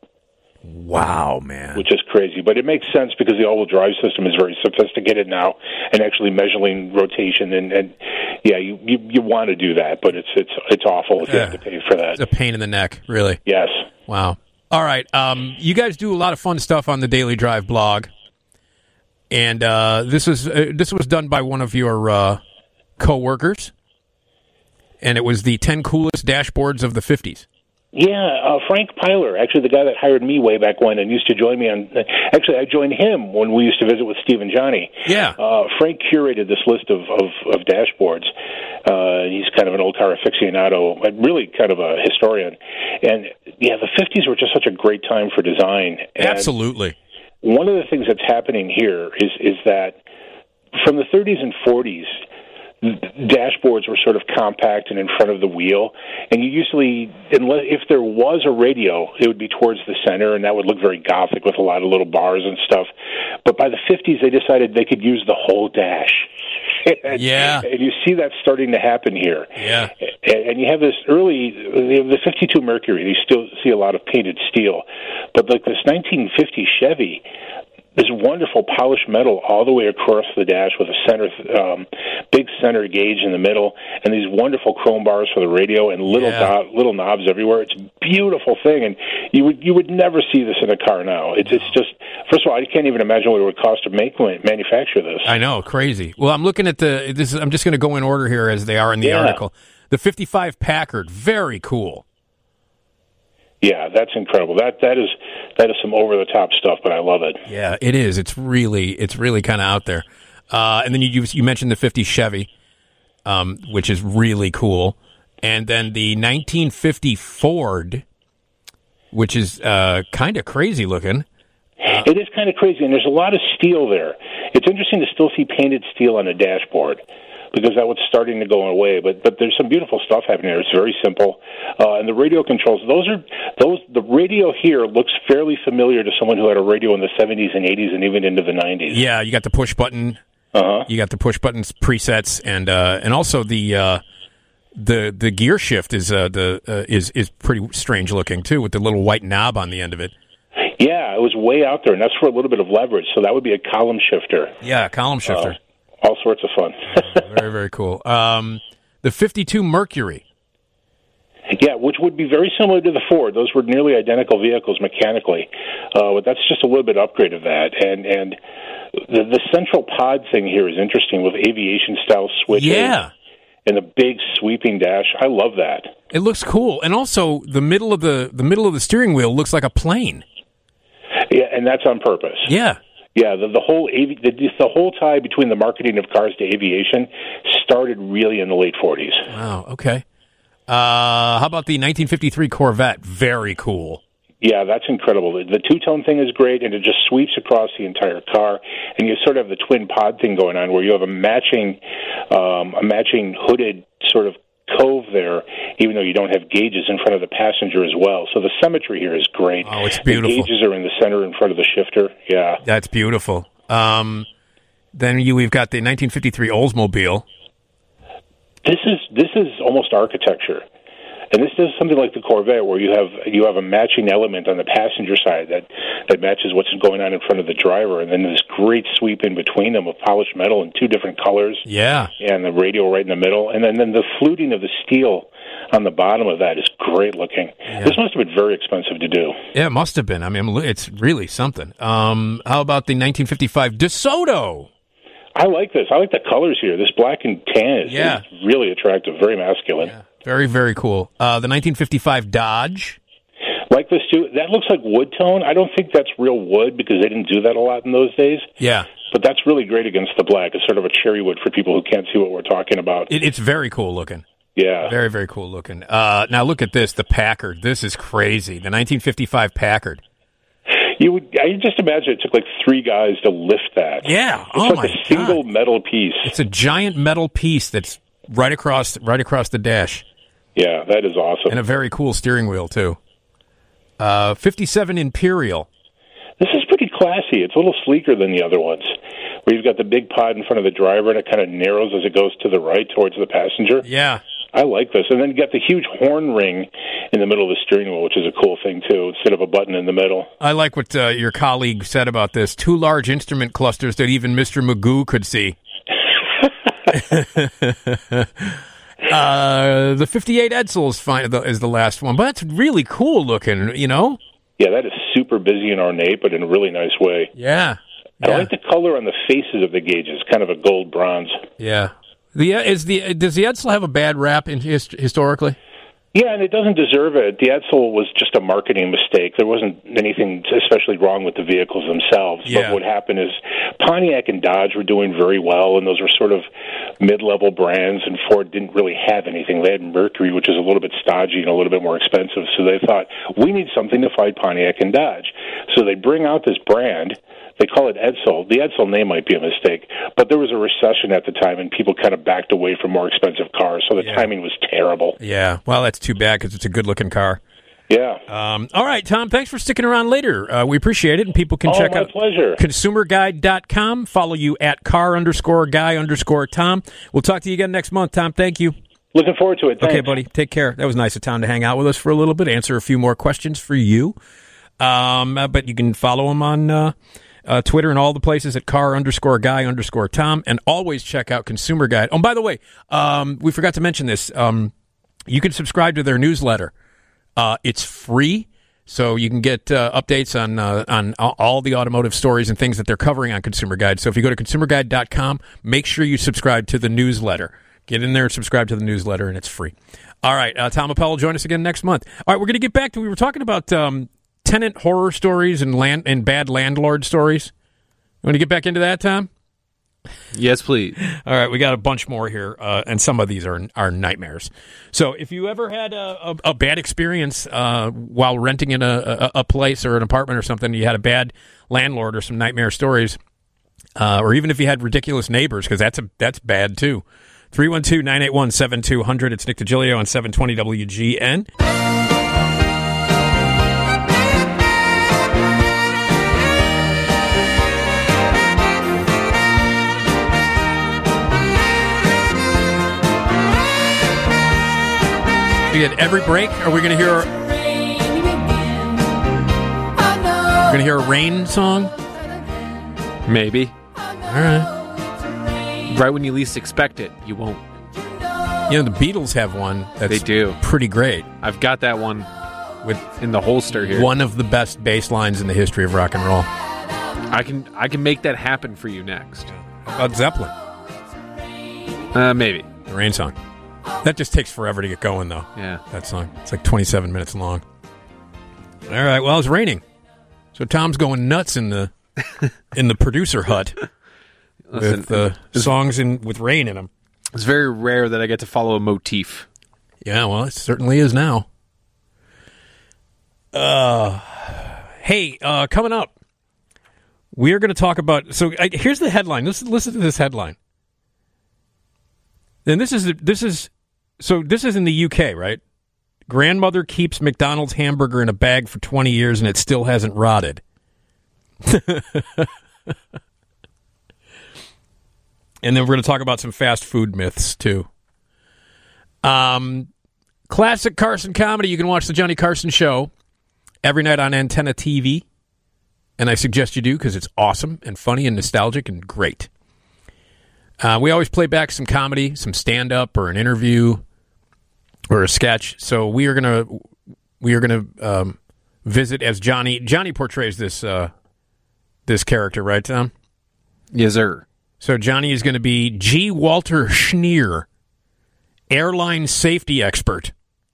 Wow, man. Which is crazy. But it makes sense because the all-wheel drive system is very sophisticated now and actually measuring rotation. And, and yeah, you, you, you want to do that, but it's it's it's awful if you Yeah. have to pay for that. It's a pain in the neck, really. Yes. Wow. All right. Um, you guys do a lot of fun stuff on the Daily Drive blog, and uh, this is uh, this was done by one of your uh, co-workers, and it was the ten coolest dashboards of the fifties. Yeah, uh, Frank Pyler, actually the guy that hired me way back when and used to join me on. Actually, I joined him when we used to visit with Steve and Johnny. Yeah. Uh, Frank curated this list of, of, of dashboards. Uh, he's kind of an old car aficionado, but really kind of a historian. And, yeah, the fifties were just such a great time for design. And Absolutely. one of the things that's happening here is is that from the thirties and forties, dashboards were sort of compact and in front of the wheel, and you usually, unless if there was a radio, it would be towards the center, and that would look very gothic with a lot of little bars and stuff. But by the fifties, they decided they could use the whole dash. And, yeah, and you see that starting to happen here. Yeah, and, and you have this early, the fifty-two Mercury. You still see a lot of painted steel, but like this nineteen fifty Chevy. This wonderful polished metal all the way across the dash with a center, um, big center gauge in the middle, and these wonderful chrome bars for the radio and little Yeah. dot, little knobs everywhere. It's a beautiful thing, and you would you would never see this in a car now. It's it's just first of all, I can't even imagine what it would cost to make manufacture this. I know, crazy. Well, I'm looking at the. This is, I'm just going to go in order here as they are in the Yeah. article. The fifty-five Packard, very cool. Yeah, that's incredible. That that is that is some over the top stuff, but I love it. Yeah, it is. It's really, it's really kind of out there. Uh, and then you you mentioned the fifty Chevy, um, which is really cool, and then the nineteen fifty Ford, which is uh, kind of crazy looking. It is kind of crazy, and there's a lot of steel there. It's interesting to still see painted steel on a dashboard because that was starting to go away. But but there's some beautiful stuff happening there. It's very simple, uh, and the radio controls. Those are those. The radio here looks fairly familiar to someone who had a radio in the seventies and eighties and even into the nineties. Yeah, you got the push button. Uh-huh. You got the push buttons presets, and uh, and also the uh, the the gear shift is uh, the uh, is is pretty strange looking too, with the little white knob on the end of it. Yeah, it was way out there, and that's for a little bit of leverage. So that would be a column shifter. Yeah, column shifter. Uh, all sorts of fun. Very, very cool. Um, the fifty-two Mercury. Yeah, which would be very similar to the Ford. Those were nearly identical vehicles mechanically, uh, but that's just a little bit upgrade of that. And and the, the central pod thing here is interesting with aviation-style switches. Yeah. And the big sweeping dash. I love that. It looks cool, and also the middle of the the middle of the steering wheel looks like a plane. Yeah, and that's on purpose. Yeah. Yeah, the, the whole avi- the, the whole tie between the marketing of cars to aviation started really in the late forties. Wow, okay. Uh, how about the nineteen fifty-three Corvette? Very cool. Yeah, that's incredible. The, the two-tone thing is great, and it just sweeps across the entire car. And you sort of have the twin pod thing going on, where you have a matching, um, a matching hooded sort of cove there, even though you don't have gauges in front of the passenger as well. So the symmetry here is great. Oh, it's beautiful. The gauges are in the center in front of the shifter. Yeah, That's beautiful. Um, then you we've got the nineteen fifty-three Oldsmobile. this is this is almost architecture. And this is something like the Corvette, where you have you have a matching element on the passenger side that, that matches what's going on in front of the driver, and then this great sweep in between them of polished metal in two different colors. Yeah. And the radio right in the middle. And then, then the fluting of the steel on the bottom of that is great looking. Yeah. This must have been very expensive to do. Yeah, it must have been. I mean, it's really something. Um, how about the nineteen fifty-five DeSoto? I like this. I like the colors here. This black and tan is, yeah. is really attractive, very masculine. Yeah. Very, very cool. Uh, the nineteen fifty-five Dodge. Like this, too. That looks like wood tone. I don't think that's real wood because they didn't do that a lot in those days. Yeah. But that's really great against the black. It's sort of a cherry wood for people who can't see what we're talking about. It, it's very cool looking. Yeah. Very, very cool looking. Uh, now look at this, the Packard. This is crazy. The nineteen fifty-five Packard. You would, I just imagine it took like three guys to lift that. Yeah. It's oh like my a single God. metal piece. It's a giant metal piece that's right across, right across the dash. Yeah, that is awesome. And a very cool steering wheel too. Uh, fifty-seven Imperial. This is pretty classy. It's a little sleeker than the other ones, where you've got the big pod in front of the driver and it kind of narrows as it goes to the right towards the passenger. Yeah. I like this. And then you got the huge horn ring in the middle of the steering wheel, which is a cool thing, too, instead of a button in the middle. I like what uh, your colleague said about this. Two large instrument clusters that even Mister Magoo could see. uh, the fifty-eight Edsel is, fine, is the last one, but that's really cool looking, you know? Yeah, that is super busy and ornate, but in a really nice way. Yeah. I yeah. like the color on the faces of the gauges, kind of a gold bronze. Yeah. The is the does the Edsel have a bad rap in his, historically? Yeah, and it doesn't deserve it. The Edsel was just a marketing mistake. There wasn't anything especially wrong with the vehicles themselves. Yeah. But what happened is Pontiac and Dodge were doing very well, and those were sort of mid-level brands, and Ford didn't really have anything. They had Mercury, which is a little bit stodgy and a little bit more expensive, so they thought, we need something to fight Pontiac and Dodge. So they bring out this brand. They call it Edsel. The Edsel name might be a mistake, but there was a recession at the time, and people kind of backed away from more expensive cars, so the yeah. timing was terrible. Yeah, well, that's too bad because it's a good-looking car. Yeah. Um, all right, Tom, thanks for sticking around later. Uh, we appreciate it, and people can oh, check my out pleasure. consumer guide dot com. Follow you at car underscore guy underscore Tom. We'll talk to you again next month, Tom. Thank you. Looking forward to it. Thanks. Okay, buddy. Take care. That was nice of Tom to hang out with us for a little bit, answer a few more questions for you. Um, uh, but you can follow him on uh, uh, Twitter and all the places at car underscore guy underscore Tom. And always check out Consumer Guide. Oh, by the way, um, we forgot to mention this. Um, you can subscribe to their newsletter. Uh, it's free. So you can get uh, updates on uh, on all the automotive stories and things that they're covering on Consumer Guide. So if you go to consumer guide dot com, make sure you subscribe to the newsletter. Get in there and subscribe to the newsletter, and it's free. All right, uh, Tom Appel will join us again next month. All right, we're going to get back to, we were talking about um, tenant horror stories and land and bad landlord stories. You want to get back into that, Tom? Yes, please. All right, we got a bunch more here, uh, and some of these are are nightmares. So if you ever had a, a, a bad experience uh, while renting in a, a, a place or an apartment or something, you had a bad landlord or some nightmare stories, uh, or even if you had ridiculous neighbors, because that's, a, that's bad too. three one two, nine eight one, seven two zero zero. It's Nick DiGilio on seven twenty W G N. At every break, are we going to hear? We're going to hear a rain song. Maybe. All right. Right when you least expect it, you won't. You know, the Beatles have one that's they do. pretty great. I've got that one with in the holster here. One of the best bass lines in the history of rock and roll. I can I can make that happen for you next. How about Zeppelin? Uh, maybe. The rain song. That just takes forever to get going, though. Yeah. That song. It's like twenty-seven minutes long. All right. Well, it's raining. So Tom's going nuts in the in the producer hut Listen, with uh, songs in with rain in them. It's very rare that I get to follow a motif. Yeah, well, it certainly is now. Uh, hey, uh, coming up, we are going to talk about... So I, here's the headline. Listen, listen to this headline. And this is this is so this is in the U K, right? Grandmother keeps McDonald's hamburger in a bag for twenty years and it still hasn't rotted. And then we're going to talk about some fast food myths too. Um, Classic Carson comedy. You can watch the Johnny Carson Show every night on Antenna T V. And I suggest you do because it's awesome and funny and nostalgic and great. Uh, we always play back some comedy, some stand-up or an interview or a sketch. So we are gonna we are gonna um, visit as Johnny. Johnny portrays this uh, this character, right, Tom? Yes, sir. So Johnny is going to be G. Walter Schneer, airline safety expert.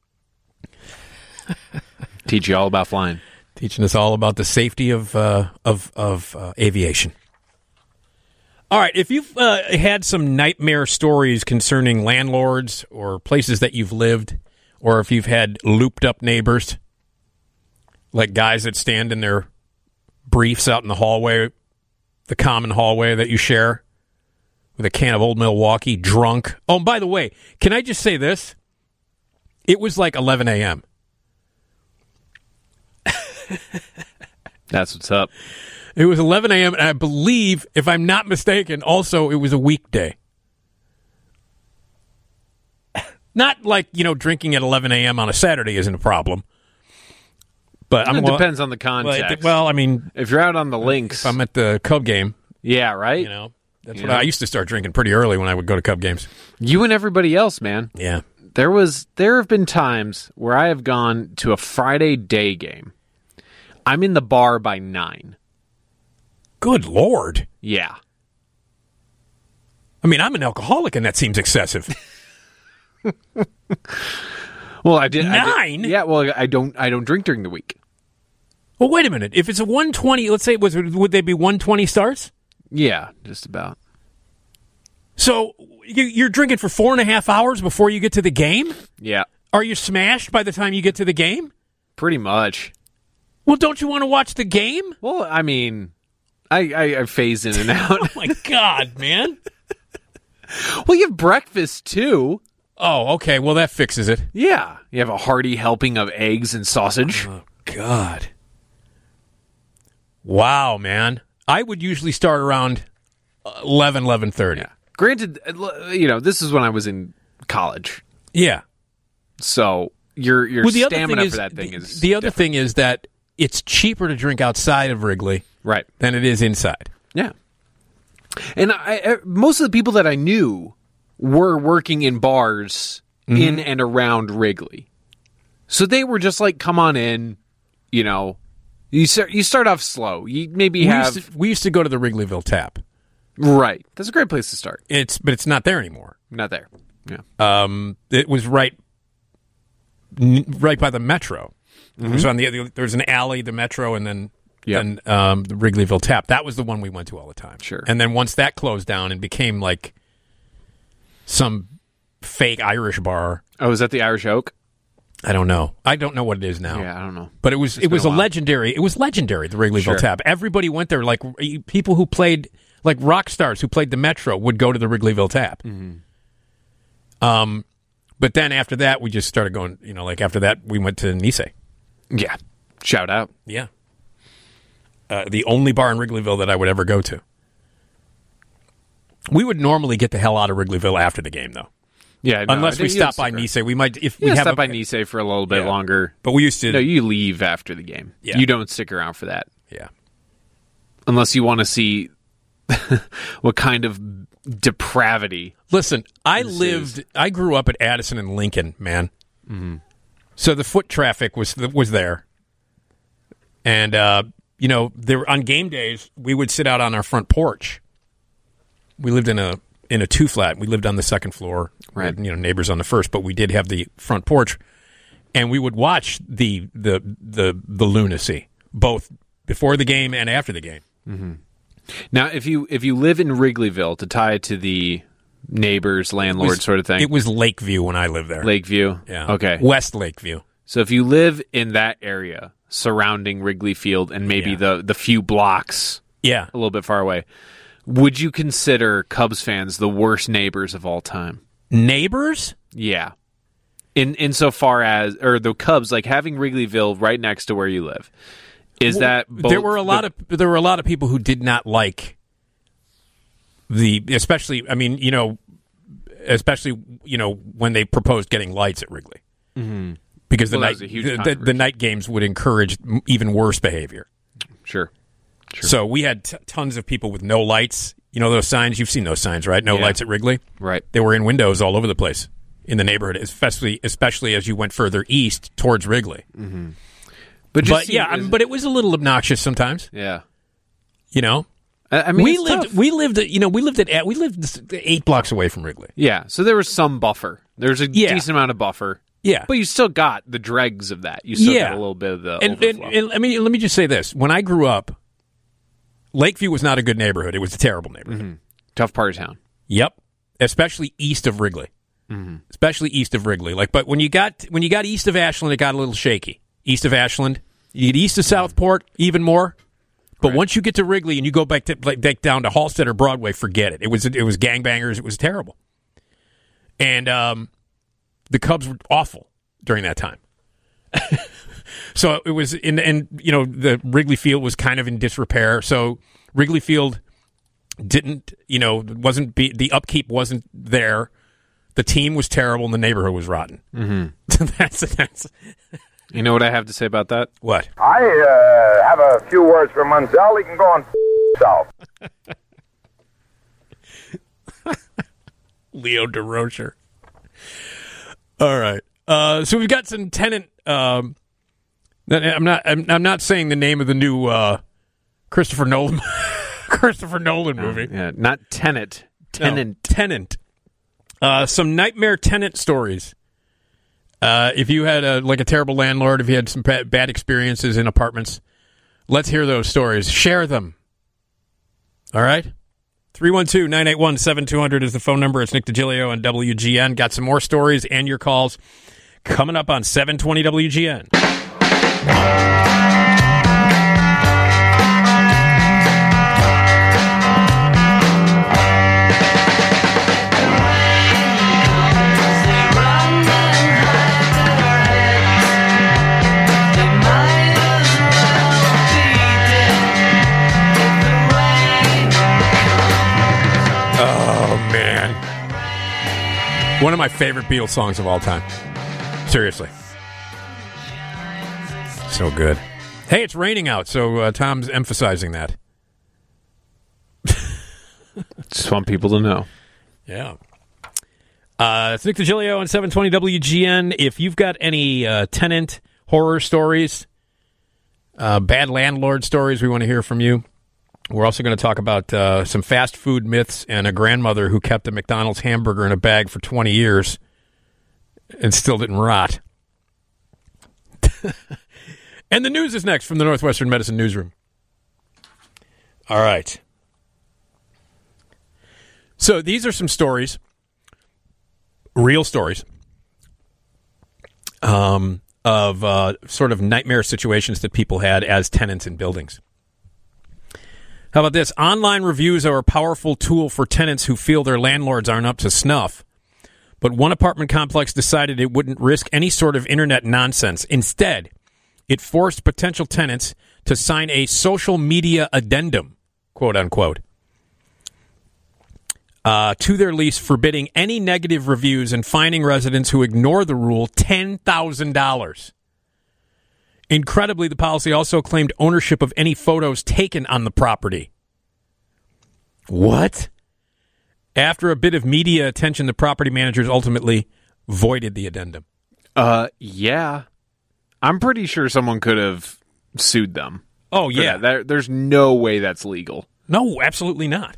Teach you all about flying. Teaching us all about the safety of uh, of of uh, aviation. All right, if you've uh, had some nightmare stories concerning landlords or places that you've lived, or if you've had looped up neighbors, like guys that stand in their briefs out in the hallway, the common hallway that you share, with a can of Old Milwaukee, drunk. Oh, and by the way, can I just say this? It was like eleven a.m. That's what's up. It was eleven a.m., and I believe, if I'm not mistaken, also it was a weekday. Not like, you know, drinking at eleven a.m. on a Saturday isn't a problem. But I'm, It well, depends on the well, context. it- Well, I mean... If you're out on the links... If I'm at the Cub game... Yeah, right? You know, that's You what I, know? I used to start drinking pretty early when I would go to Cub games. You and everybody else, man. Yeah. There was there have been times where I have gone to a Friday day game. I'm in the bar by nine. Good Lord. Yeah. I mean, I'm an alcoholic, and that seems excessive. Well, I did I Nine? did- yeah. Well, I don't. I don't drink during the week. Well, wait a minute. If it's a one twenty, let's say, it was would they be one twenty starts? Yeah, just about. So you- you're drinking for four and a half hours before you get to the game? Yeah, Are you smashed by the time you get to the game? pretty much. Well, don't you want to watch the game? Well, I mean, I I, I phase in and out. Oh, my God, man. Well, you have breakfast too. Oh, okay. Well, that fixes it. Yeah, you have a hearty helping of eggs and sausage. Oh, God. Wow, man. I would usually start around eleven, eleven thirty. Yeah. Granted, uh, you know, this is when I was in college. Yeah. So your your Well, the other stamina thing is, for that thing is the other different. thing is that it's cheaper to drink outside of Wrigley, right, than it is inside. Yeah. And I, I, most of the people that I knew were working in bars Mm-hmm. in and around Wrigley. So they were just like, come on in, you know, you start, you start off slow. You maybe We have... used, to, we used to go to the Wrigleyville Tap. Right. That's a great place to start. It's but it's not there anymore. Not there. Yeah. Um, it was right, n- right by the Metro. It was Mhm. on the there's an alley, the Metro, and then Yep. then um, the Wrigleyville Tap. That was the one we went to all the time. Sure. And then once that closed down and became like some fake Irish bar. Oh, is that the Irish Oak? I don't know. I don't know what it is now. Yeah, I don't know. But it was It's it been was a a while. legendary. It was legendary. The Wrigleyville Sure. Tap. Everybody went there. Like people who played, like rock stars who played the Metro would go to the Wrigleyville Tap. Mm-hmm. Um, but then after that, we just started going. You know, like after that, we went to Nice. Yeah. Shout out. Yeah. Uh, the only bar in Wrigleyville that I would ever go to. We would normally get the hell out of Wrigleyville after the game, though. Yeah, no, unless I we think you'll stop by stick around. Nice, we might. If You we gotta have stop a, by Nice for a little bit Yeah. longer. But we used to. No, you leave after the game. Yeah. You don't stick around for that. Yeah. Unless you want to see what kind of depravity. Listen, I This lived. is- I grew up at Addison and Lincoln, man. Mm-hmm. So the foot traffic was was there, and uh, you know, there on game days we would sit out on our front porch. We lived in a in a two flat. We lived on the second floor, Right. We had, you know, neighbors on the first, but we did have the front porch, and we would watch the the the the lunacy both before the game and after the game. Mm-hmm. Now, if you if you live in Wrigleyville, to tie it to the neighbors, landlord was- sort of thing, It was Lakeview when I lived there. Lakeview. Yeah. Okay. West Lakeview. So if you live in that area surrounding Wrigley Field and maybe Yeah. the the few blocks, Yeah. a little bit far away, would you consider Cubs fans the worst neighbors of all time? Neighbors? Yeah. In insofar as, or the Cubs, like having Wrigleyville right next to where you live, is Well, that both there were a lot the- of there were a lot of people who did not like the, especially, I mean, you know, especially, you know, when they proposed getting lights at Wrigley. Mm-hmm. Because the Well, that night was a huge the, the, controversy. the night games would encourage m- even worse behavior. Sure. Sure. So we had t- tons of people with no lights. You know those signs? You've seen those signs, right? No Yeah. lights at Wrigley? Right. They were in windows all over the place in the neighborhood, especially especially as you went further east towards Wrigley. Mm-hmm. But, But, just see- yeah, I mean, but it was a little obnoxious sometimes. Yeah. You know? I, I mean, we it's lived tough. we lived at, you know, we lived at we lived eight blocks away from Wrigley. Yeah, so there was some buffer. There's a Yeah. decent amount of buffer. Yeah. But you still got the dregs of that. You still Yeah. got a little bit of the And, and, overflow. and I mean, let me just say this: when I grew up, Lakeview was not a good neighborhood. It was a terrible neighborhood. Mm-hmm. Tough part of town. Yep, especially east of Wrigley. Mm-hmm. Especially east of Wrigley. Like, but when you got when you got east of Ashland, it got a little shaky. East of Ashland, you get east of Southport, even more. But Right. once you get to Wrigley and you go back to like back down to Halstead or Broadway, forget it. It was it was gangbangers. It was terrible. And um, the Cubs were awful during that time. So it was in, and you know the Wrigley Field was kind of in disrepair. So Wrigley Field didn't, you know, wasn't be, the upkeep wasn't there. The team was terrible and the neighborhood was rotten. Mm-hmm. that's that's. You know what I have to say about that? What? I uh, have a few words for Munzel. He can go on himself. Leo DeRocher. All right. Uh, so we've got some tenant. Um, I'm not. I'm, I'm not saying the name of the new uh, Christopher Nolan. Christopher Nolan movie. Yeah, not Tenet. Tenant. No, tenant. Uh, some nightmare tenant stories. Uh, if you had a, like a terrible landlord, if you had some bad, bad experiences in apartments, let's hear those stories. Share them. All right? three one two, nine eight one, seven two zero zero is the phone number. It's Nick DiGilio on W G N. Got some more stories and your calls coming up on seven twenty W G N. Oh, man. One of my favorite Beatles songs of all time. Seriously. So good. Hey, it's raining out, so uh, Tom's emphasizing that. Just want people to know. Yeah. Uh, it's Nick DiGilio on seven twenty W G N. If you've got any uh, tenant horror stories, uh, bad landlord stories, we want to hear from you. We're also going to talk about uh, some fast food myths and a grandmother who kept a McDonald's hamburger in a bag for twenty years and still didn't rot. And the news is next from the Northwestern Medicine Newsroom. All right. So these are some stories, real stories, um, of uh, sort of nightmare situations that people had as tenants in buildings. How about this? Online reviews are a powerful tool for tenants who feel their landlords aren't up to snuff. But one apartment complex decided it wouldn't risk any sort of internet nonsense. Instead, it forced potential tenants to sign a social media addendum, quote unquote, uh, to their lease, forbidding any negative reviews and fining residents who ignore the rule ten thousand dollars. Incredibly, the policy also claimed ownership of any photos taken on the property. What? After a bit of media attention, the property managers ultimately voided the addendum. Uh, yeah. I'm pretty sure someone could have sued them. Oh, yeah. that. There, there's no way that's legal. No, absolutely not.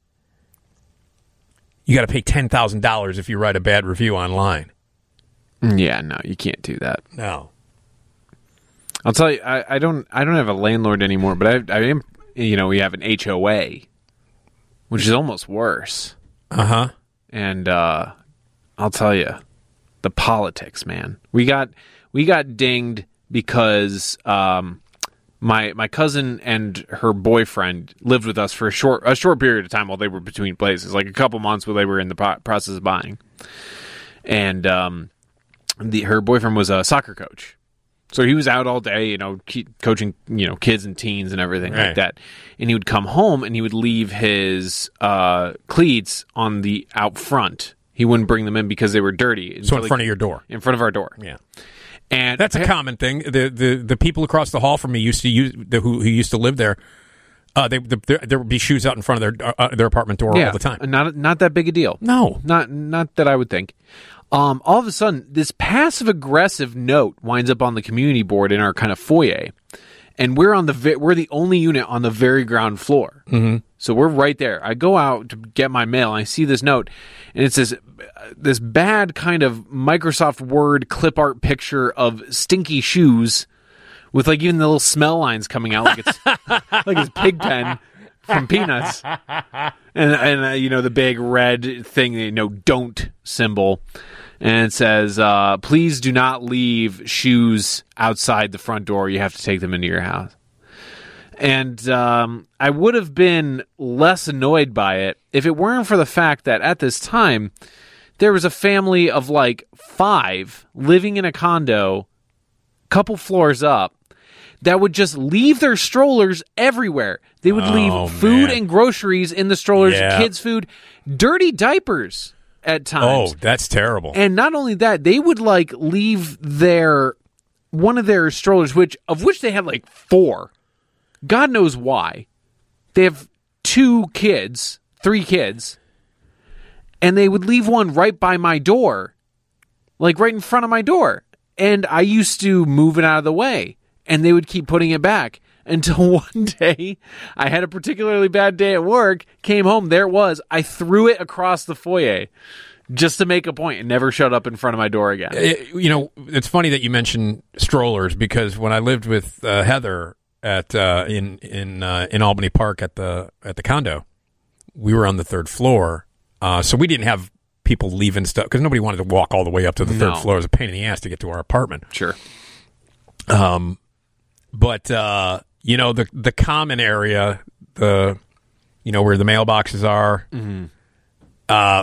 You got to pay ten thousand dollars if you write a bad review online. Yeah, no, you can't do that. No. I'll tell you, I, I don't I don't have a landlord anymore, but I, I am, you know, we have an H O A, which is almost worse. Uh-huh. And uh, I'll tell you, the politics, man. We got we got dinged because um, my my cousin and her boyfriend lived with us for a short a short period of time while they were between places, like a couple months while they were in the pro- process of buying. And um, the her boyfriend was a soccer coach. So he was out all day, you know, coaching, you know, kids and teens and everything right. like that. And he would come home and he would leave his uh, cleats on the out front. He wouldn't bring them in because they were dirty. So in front of your door. In front of our door. Yeah. And that's a common thing. The the the people across the hall from me used to use the, who, who used to live there. Uh, they the, there, there would be shoes out in front of their uh, their apartment door yeah, all the time. Not not that big a deal. No, not not that I would think. Um, all of a sudden, this passive aggressive note winds up on the community board in our kind of foyer, and we're on the vi- we're the only unit on the very ground floor. Mm-hmm. So we're right there. I go out to get my mail, and I see this note, and it says this bad kind of Microsoft Word clip art picture of stinky shoes with like even the little smell lines coming out like it's like it's Pigpen from Peanuts, and and uh, you know the big red thing, you know, don't symbol, and it says, uh, "Please do not leave shoes outside the front door. You have to take them into your house." And um, I would have been less annoyed by it if it weren't for the fact that at this time there was a family of like five living in a condo, couple floors up, that would just leave their strollers everywhere. They would Oh, leave food man. and groceries in the strollers, Yeah. kids' food, dirty diapers at times. Oh, that's terrible. And not only that, they would like leave their one of their strollers, which of which they had like four. God knows why. They have two kids, three kids, and they would leave one right by my door, like right in front of my door. And I used to move it out of the way. And they would keep putting it back until one day I had a particularly bad day at work, came home, there it was. I threw it across the foyer just to make a point and never showed up in front of my door again. It- you know, it's funny that you mentioned strollers because when I lived with uh, Heather at uh, in in uh, in Albany Park at the at the condo, we were on the third floor, uh, so we didn't have people leaving stuff because nobody wanted to walk all the way up to the No. third floor. It was a pain in the ass to get to our apartment. Sure. Um, but uh, you know the the common area, the you know where the mailboxes are. Mm-hmm. Uh,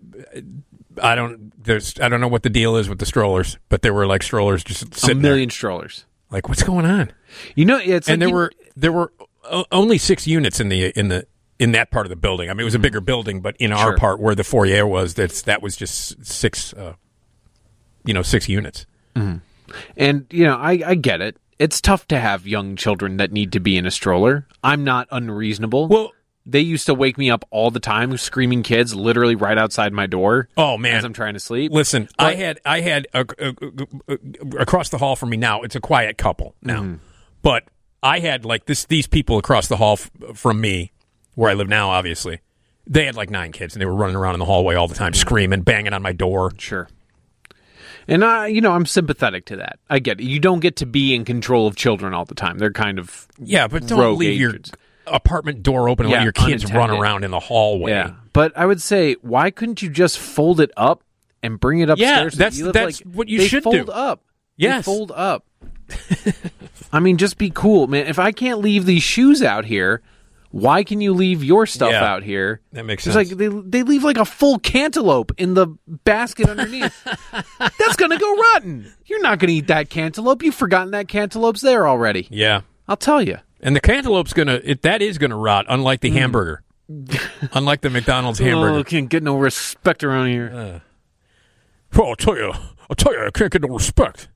I don't there's I don't know what the deal is with the strollers, but there were like strollers just A sitting million there. strollers. Like what's going on? You know, it's and like there you- were there were o- only six units in the in the in that part of the building. I mean, it was a bigger building, but in our Mm-hmm. Sure. part where the foyer was, that's that was just six, uh, you know, six units. Mhm. And, you know, I, I get it. It's tough to have young children that need to be in a stroller. I'm not unreasonable. Well, they used to wake me up all the time, screaming kids literally right outside my door. Oh man, as I'm trying to sleep. Listen, I But- had I had a, a, a, a- across the hall from me now. It's a quiet couple now, Mm-hmm. but I had like this these people across the hall f- from me, where I live now. Obviously, they had like nine kids, and they were running around in the hallway all the time, screaming, banging on my door. Sure. And I, you know, I'm sympathetic to that. I get it. You don't get to be in control of children all the time. They're kind of Yeah, but don't rogue leave agents. your apartment door open and Yeah, let your kids run unattended. around in the hallway. Yeah, but I would say, why couldn't you just fold it up and bring it Yeah, upstairs? that's- You live that's like- what you they should fold do. up. Yes. They fold up. I mean, just be cool, man. If I can't leave these shoes out here, why can you leave your stuff Yeah, out here? that makes It's sense. like they they leave like a full cantaloupe in the basket underneath. That's gonna go rotten. You're not gonna eat that cantaloupe. You've forgotten that cantaloupe's there already. Yeah, I'll tell you. and the cantaloupe's gonna it, that is gonna rot, unlike the Mm. hamburger, unlike the McDonald's hamburger. Oh, can't get no respect around here. Well, I'll tell you, I'll tell you, I can't get no respect.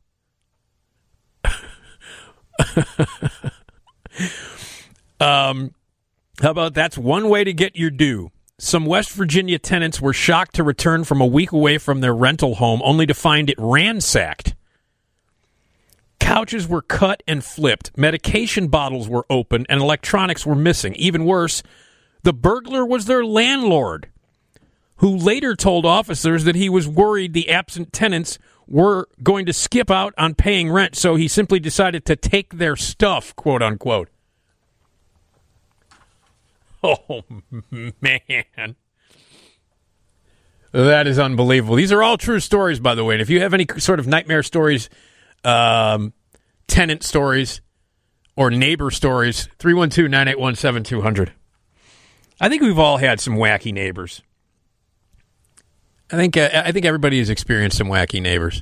um, how about that's one way to get your due? Some West Virginia tenants were shocked to return from a week away from their rental home, only to find it ransacked. Couches were cut and flipped, medication bottles were opened, and electronics were missing. Even worse, the burglar was their landlord, who later told officers that he was worried the absent tenants were going to skip out on paying rent, so he simply decided to take their stuff, quote unquote. Oh, man. That is unbelievable. These are all true stories, by the way. And if you have any sort of nightmare stories, um, tenant stories, or neighbor stories, three one two, nine eight one, seven two zero zero. I think we've all had some wacky neighbors. I think uh, I think everybody has experienced some wacky neighbors.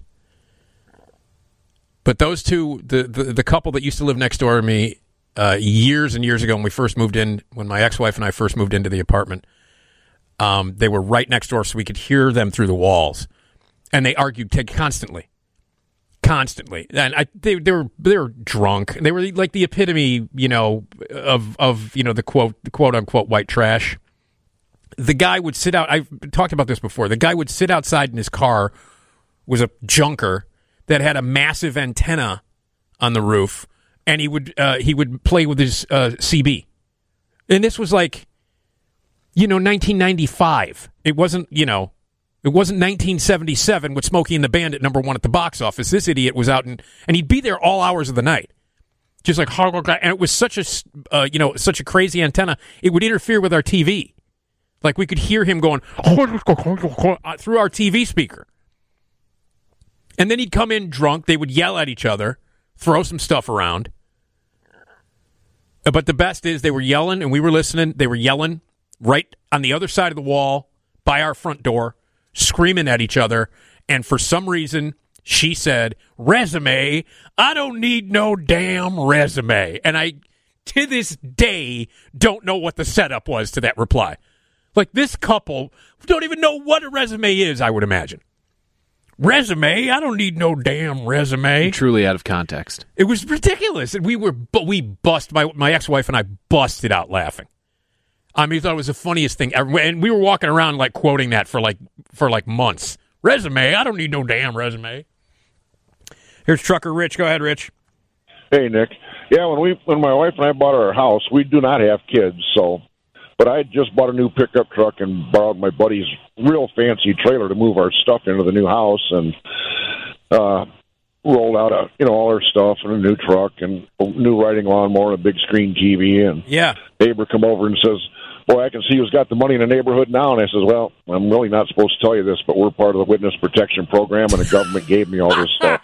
But those two, the, the, the couple that used to live next door to me uh, years and years ago when we first moved in, when my ex-wife and I first moved into the apartment, Um, they were right next door, so we could hear them through the walls. And they argued t- constantly. Constantly. And I, they, they were they were drunk. They were like the epitome, you know, of, of you know, the quote, the quote-unquote white trash. The guy would sit out. I've talked about this before. The guy would sit outside in his car, was a junker that had a massive antenna on the roof, and he would uh, he would play with his uh, C B. And this was like, you know, nineteen ninety-five. It wasn't, you know, it wasn't nineteen seventy-seven with Smokey and the Bandit number one at the box office. This idiot was out, in, and he'd be there all hours of the night. Just like, and it was such a, uh, you know, such a crazy antenna, it would interfere with our T V. Like, we could hear him going through our T V speaker. And then he'd come in drunk. They would yell at each other, throw some stuff around. But the best is they were yelling, and we were listening. They were yelling right on the other side of the wall by our front door, screaming at each other. And for some reason, she said, resume, I don't need no damn resume. And I, to this day, don't know what the setup was to that reply. Like, this couple don't even know what a resume is, I would imagine. Resume? I don't need no damn resume. Truly out of context. It was ridiculous. And we were, but we bust, my, my ex-wife and I busted out laughing. I mean, we thought it was the funniest thing ever. And we were walking around, like, quoting that for, like, for like months. Resume? I don't need no damn resume. Here's Trucker Rich. Go ahead, Rich. Hey, Nick. Yeah, when we when my wife and I bought our house, we do not have kids, so... But I had just bought a new pickup truck and borrowed my buddy's real fancy trailer to move our stuff into the new house, and uh, rolled out a, you know, all our stuff and a new truck and a new riding lawnmower and a big screen T V. And yeah, neighbor come over and says, "Boy, I can see who's got the money in the neighborhood now." And I says, "Well, I'm really not supposed to tell you this, but we're part of the witness protection program, and the government gave me all this stuff."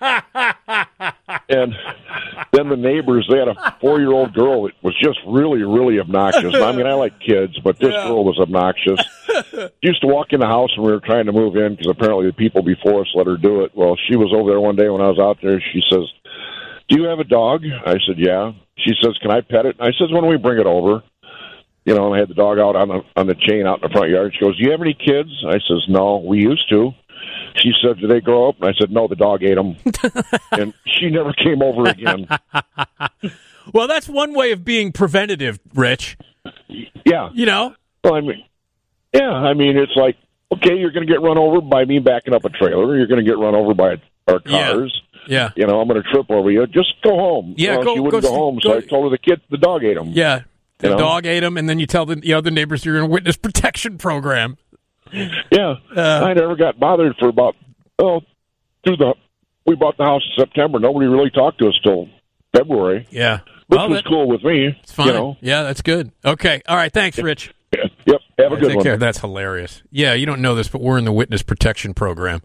And then the neighbors, they had a four-year-old girl that was just really, really obnoxious. I mean, I like kids, but this yeah. girl was obnoxious. She used to walk in the house when we were trying to move in because apparently the people before us let her do it. Well, she was over there one day when I was out there. She says, "Do you have a dog?" I said, "Yeah." She says, "Can I pet it?" I says, "When we bring it over." You know, and I had the dog out on the on the chain out in the front yard. She goes, "Do you have any kids?" I says, "No, we used to." She said, "Did they grow up?" And I said, "No, the dog ate them." And she never came over again. Well, that's one way of being preventative, Rich. Yeah. You know? Well, I mean, yeah, I mean, it's like, okay, you're going to get run over by me backing up a trailer. You're going to get run over by our cars. Yeah. You know, I'm going to trip over you. Just go home. Yeah, well, go, she wouldn't go, go home, go, so I told her the kid, the dog ate them. Yeah. The you know? dog ate them, and then you tell the, the other neighbors you're in a witness protection program. Yeah, uh, I never got bothered for about, oh, through the, we bought the house in September. Nobody really talked to us till February. Yeah. Which well, was that, cool with me. It's fine. You know? Yeah, that's good. Okay. All right. Thanks, Rich. Yeah. Yep. Have a good Take one. Care. That's hilarious. Yeah, you don't know this, but we're in the witness protection program.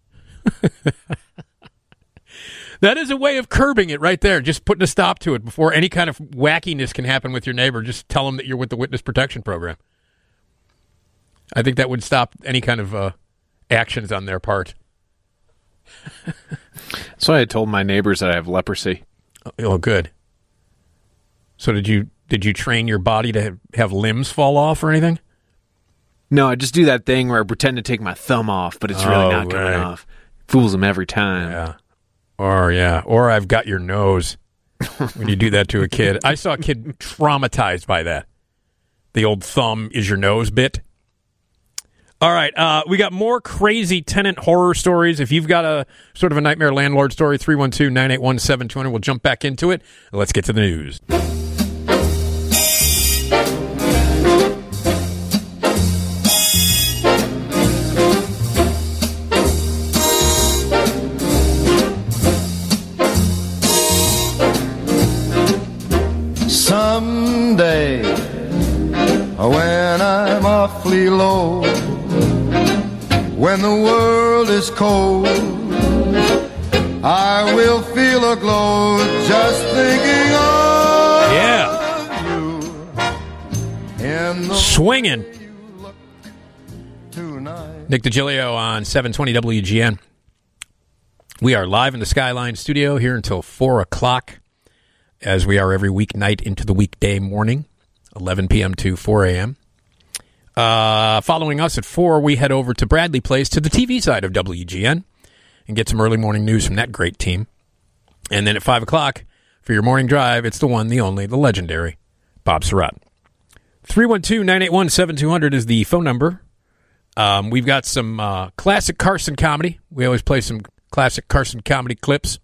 That is a way of curbing it right there. Just putting a stop to it before any kind of wackiness can happen with your neighbor. Just tell them that you're with the witness protection program. I think that would stop any kind of uh, actions on their part. That's why I told my neighbors that I have leprosy. Oh, good. So did you did you train your body to have, have limbs fall off or anything? No, I just do that thing where I pretend to take my thumb off, but it's really oh, not coming right. off. Fools them every time. Yeah. Or, yeah. Or I've got your nose when you do that to a kid. I saw a kid traumatized by that. The old thumb is your nose bit. All right. Uh, we got more crazy tenant horror stories. If you've got a sort of a nightmare landlord story, three one two, nine eight one, seven two zero. We'll jump back into it. Let's get to the news. Someday, when I'm awfully low, when the world is cold, I will feel a glow just thinking of yeah. you. In the Swinging. Nick DiGilio on seven twenty W G N. We are live in the Skyline studio here until four o'clock, as we are every weeknight into the weekday morning, eleven p.m. to four a.m. Uh, following us at four, we head over to Bradley Place to the T V side of W G N and get some early morning news from that great team. And then at five o'clock, for your morning drive, it's the one, the only, the legendary Bob Surratt. three one two, nine eight one, seven two zero zero is the phone number. Um, we've got some uh, classic Carson comedy. We always play some classic Carson comedy clips.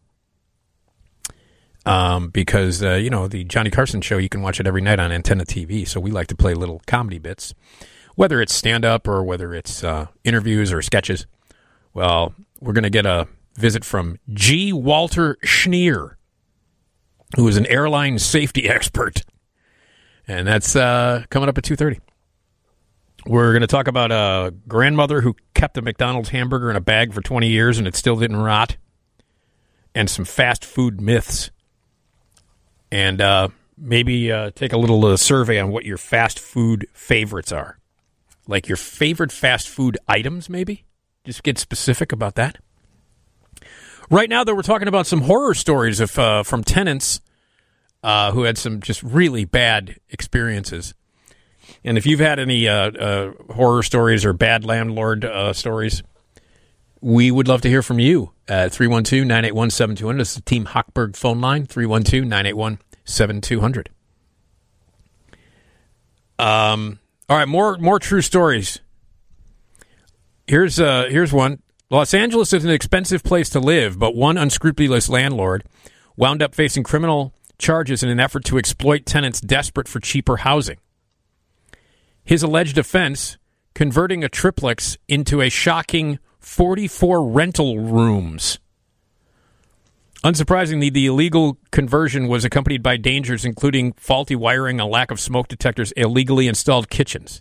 Um, because, uh, you know, the Johnny Carson show, you can watch it every night on Antenna T V, so we like to play little comedy bits, whether it's stand-up or whether it's uh, interviews or sketches. Well, we're going to get a visit from G. Walter Schneer, who is an airline safety expert, and that's uh, coming up at two thirty. We're going to talk about a grandmother who kept a McDonald's hamburger in a bag for twenty years and it still didn't rot, and some fast food myths. And uh, maybe uh, take a little uh, survey on what your fast food favorites are. Like your favorite fast food items, maybe? Just get specific about that. Right now, though, we're talking about some horror stories of uh, from tenants uh, who had some just really bad experiences. And if you've had any uh, uh, horror stories or bad landlord uh, stories, we would love to hear from you at three one two, nine eight one, seven two zero zero. This is the Team Hochberg phone line, three one two, nine eight one, seven two zero zero. Um, all right, more more true stories. Here's uh, here's one. Los Angeles is an expensive place to live, but one unscrupulous landlord wound up facing criminal charges in an effort to exploit tenants desperate for cheaper housing. His alleged offense, converting a triplex into a shocking forty-four rental rooms. Unsurprisingly, the illegal conversion was accompanied by dangers, including faulty wiring, a lack of smoke detectors, illegally installed kitchens.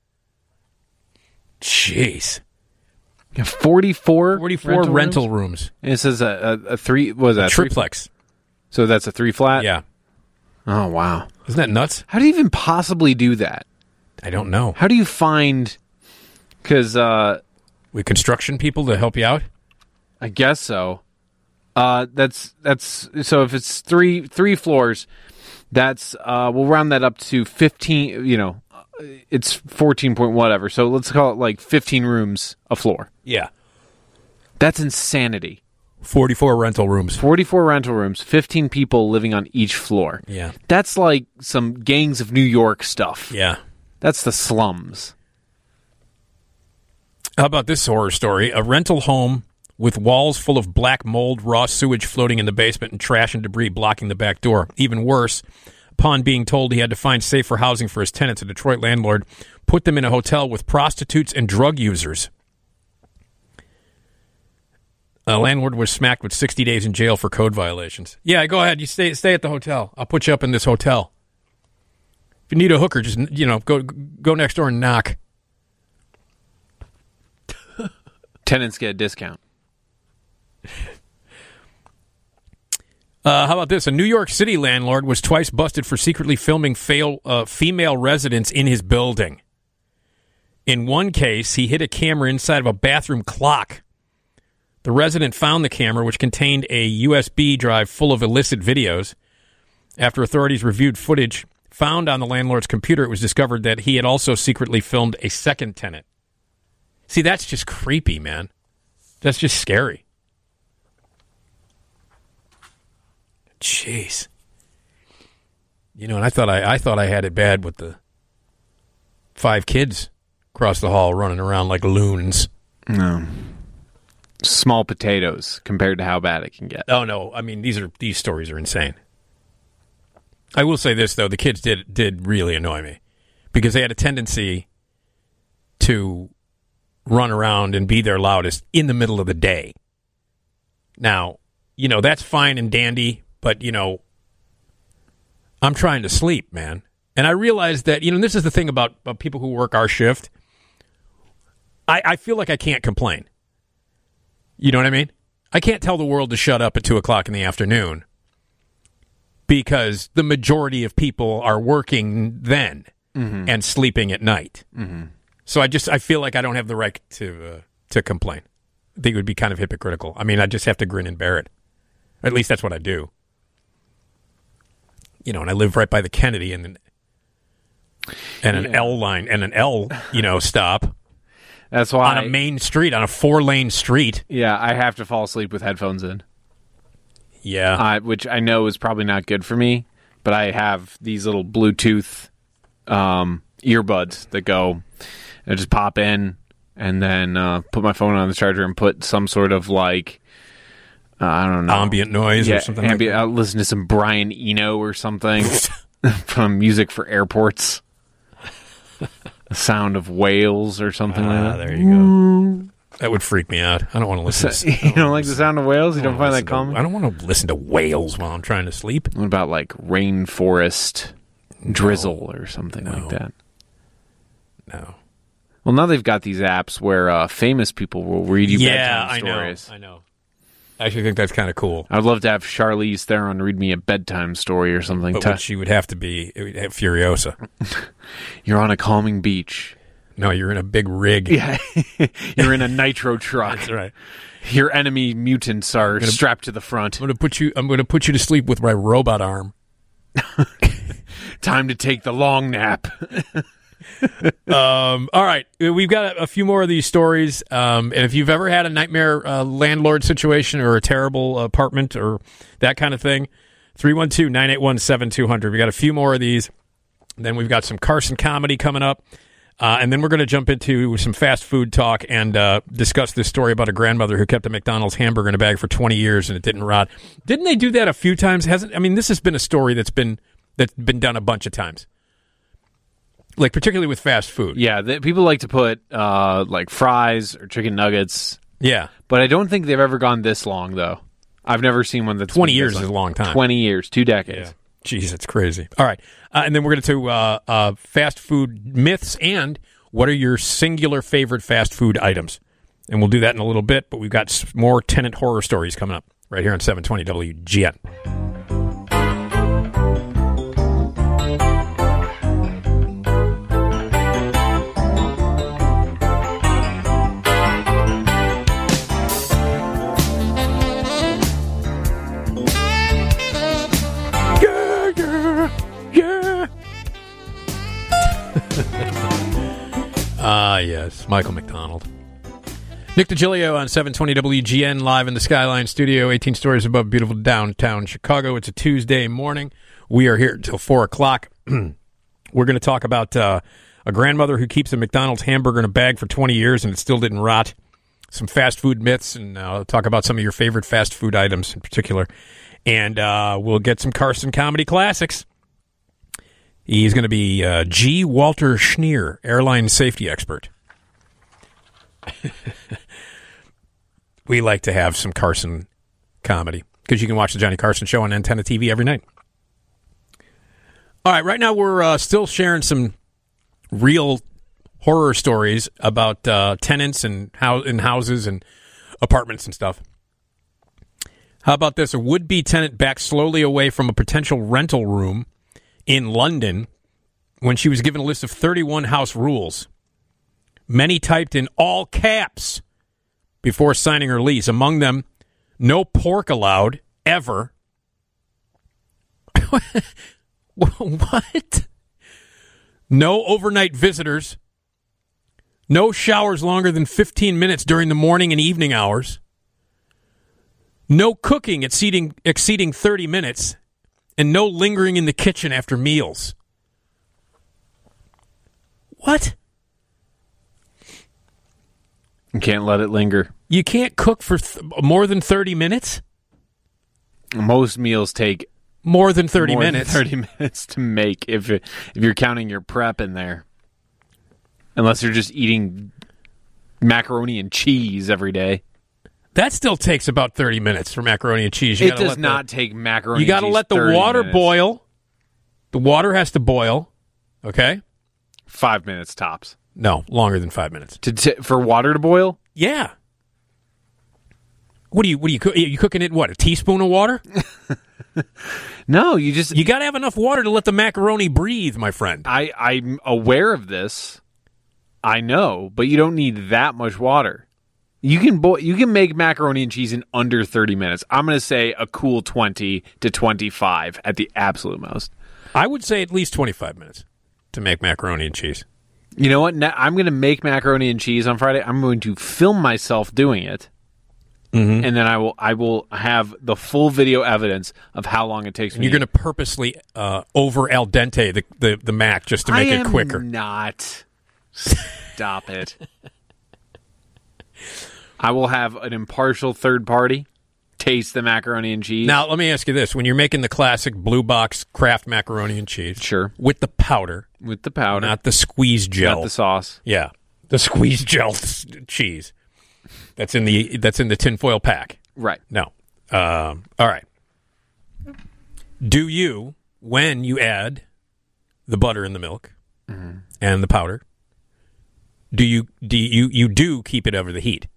Jeez. forty-four, forty-four rental, rental rooms? rooms. And it says a, a, a three, what was that? A triplex. Three, so that's a three flat? Yeah. Oh, wow. Isn't that nuts? How do you even possibly do that? I don't know. How do you find, because... Uh, With construction people to help you out? I guess so. Uh, that's that's so if it's three three floors, that's uh, we'll round that up to fifteen. You know, it's fourteen point whatever. So let's call it like fifteen rooms a floor. Yeah, that's insanity. Forty-four rental rooms. Forty-four rental rooms. Fifteen people living on each floor. Yeah, that's like some Gangs of New York stuff. Yeah, that's the slums. How about this horror story? A rental home with walls full of black mold, raw sewage floating in the basement, and trash and debris blocking the back door. Even worse, upon being told he had to find safer housing for his tenants, a Detroit landlord put them in a hotel with prostitutes and drug users. A landlord was smacked with sixty days in jail for code violations. Yeah, go ahead. You stay stay at the hotel. I'll put you up in this hotel. If you need a hooker, just, you know, go go next door and knock. Tenants get a discount. Uh, how about this? A New York City landlord was twice busted for secretly filming fail, uh, female residents in his building. In one case, he hid a camera inside of a bathroom clock. The resident found the camera, which contained a U S B drive full of illicit videos. After authorities reviewed footage found on the landlord's computer, it was discovered that he had also secretly filmed a second tenant. See, that's just creepy, man. That's just scary. Jeez. You know, and I thought I, I thought I had it bad with the five kids across the hall running around like loons. No. Small potatoes compared to how bad it can get. Oh no, I mean these are these stories are insane. I will say this though, the kids did did really annoy me because they had a tendency to run around and be their loudest in the middle of the day. Now, you know, that's fine and dandy, but, you know, I'm trying to sleep, man. And I realize that, you know, and this is the thing about, about people who work our shift. I, I feel like I can't complain. You know what I mean? I can't tell the world to shut up at two o'clock in the afternoon because the majority of people are working then mm-hmm. and sleeping at night. Mm-hmm. So I just I feel like I don't have the right to uh, to complain. I think it would be kind of hypocritical. I mean, I just have to grin and bear it. At least that's what I do. You know, and I live right by the Kennedy, and and an Yeah. L line and an L, you know, stop. That's why on a main street, on a four lane street. Yeah, I have to fall asleep with headphones in. Yeah, uh, which I know is probably not good for me, but I have these little Bluetooth um, earbuds that go. I just pop in and then uh, put my phone on the charger and put some sort of like uh, I don't know ambient noise yeah, or something. Ambient. Like that. I'll listen to some Brian Eno or something from Music for Airports. The sound of whales or something ah, like that. There you go. That would freak me out. I don't want to listen. To, You don't like the sound of whales? You don't find that to- calming? I don't want to listen to whales while I'm trying to sleep. What about like rainforest drizzle or something like that? No. Well, now they've got these apps where uh, famous people will read you Yeah, bedtime I know. stories. I know. I actually think that's kind of cool. I'd love to have Charlize Theron read me a bedtime story or something. But to- what she would have to be, it would have Furiosa. You're on a calming beach. No, you're in a big rig. Yeah, you're in a nitro truck. That's right. Your enemy mutants are gonna- strapped to the front. I'm going to put you. I'm going to put you to sleep with my robot arm. Time to take the long nap. um, all right, we've got a, a few more of these stories. Um, and if you've ever had a nightmare uh, landlord situation or a terrible apartment or that kind of thing, three one two, nine eight one, seven two zero zero. We got a few more of these. Then we've got some Carson comedy coming up. Uh, and then we're going to jump into some fast food talk and uh, discuss this story about a grandmother who kept a McDonald's hamburger in a bag for twenty years and it didn't rot. Didn't they do that a few times? Hasn't I mean, this has been a story that's been that's been done a bunch of times. Like particularly with fast food. Yeah, the, people like to put uh, like fries or chicken nuggets. Yeah, but I don't think they've ever gone this long though. I've never seen one that's twenty been this years is long. a long time. Twenty years, two decades. Yeah. Jeez, that's crazy. All right, uh, and then we're going to do uh, uh, fast food myths and what are your singular favorite fast food items, and we'll do that in a little bit. But we've got s- more tenant horror stories coming up right here on seven twenty W G N. Yeah, yeah, yeah. Ah, yes, Michael McDonald. Nick DiGilio on seven twenty W G N, live in the Skyline studio, eighteen stories above beautiful downtown Chicago. It's a Tuesday morning. We are here until four o'clock. We're going to talk about uh, a grandmother who keeps a McDonald's hamburger in a bag for twenty years and it still didn't rot. Some fast food myths, and uh, talk about some of your favorite fast food items in particular. And uh, we'll get some Carson comedy classics. He's going to be uh, G. Walter Schneer, airline safety expert. We like to have some Carson comedy because you can watch the Johnny Carson Show on Antenna T V every night. All right, right now we're uh, still sharing some real horror stories about uh, tenants and how in houses and apartments and stuff. How about this? A would-be tenant backed slowly away from a potential rental room in London when she was given a list of thirty-one house rules. Many typed in all caps before signing her lease. Among them, no pork allowed, ever. What? No overnight visitors. No showers longer than fifteen minutes during the morning and evening hours. No cooking exceeding, exceeding thirty minutes. And no lingering in the kitchen after meals. What? You can't let it linger. You can't cook for th- more than thirty minutes? Most meals take more than thirty more minutes. Than thirty minutes to make if it, if you're counting your prep in there. Unless you're just eating macaroni and cheese every day. That still takes about thirty minutes for macaroni and cheese. You It gotta does let not the, take macaroni You got to and cheese let the thirty water minutes. boil. The water has to boil. Okay? Five minutes tops. No, longer than five minutes. To t- for water to boil? Yeah. What do you? What do you? Cook? You cooking it? What? A teaspoon of water? No, you just you got to have enough water to let the macaroni breathe, my friend. I I'm aware of this. I know, but you don't need that much water. You can bo- you can make macaroni and cheese in under thirty minutes. I'm going to say a cool twenty to twenty-five at the absolute most. I would say at least twenty-five minutes. to make macaroni and cheese. You know what? Now, I'm going to make macaroni and cheese on Friday. I'm going to film myself doing it. Mm-hmm. And then I will I will have the full video evidence of how long it takes And me. you're going to purposely uh, over al dente the, the, the mac just to make I it am quicker. Not. Stop it. I will have an impartial third party taste the macaroni and cheese. Now, let me ask you this. When you're making the classic blue box Kraft macaroni and cheese. Sure. With the powder. With the powder. Not the squeeze gel. Not the sauce. Yeah. The squeeze gel cheese. That's in the that's in the tinfoil pack. Right. No. Um, all right. Do you, when you add the butter in the milk mm-hmm. and the powder, do you do you you do keep it over the heat?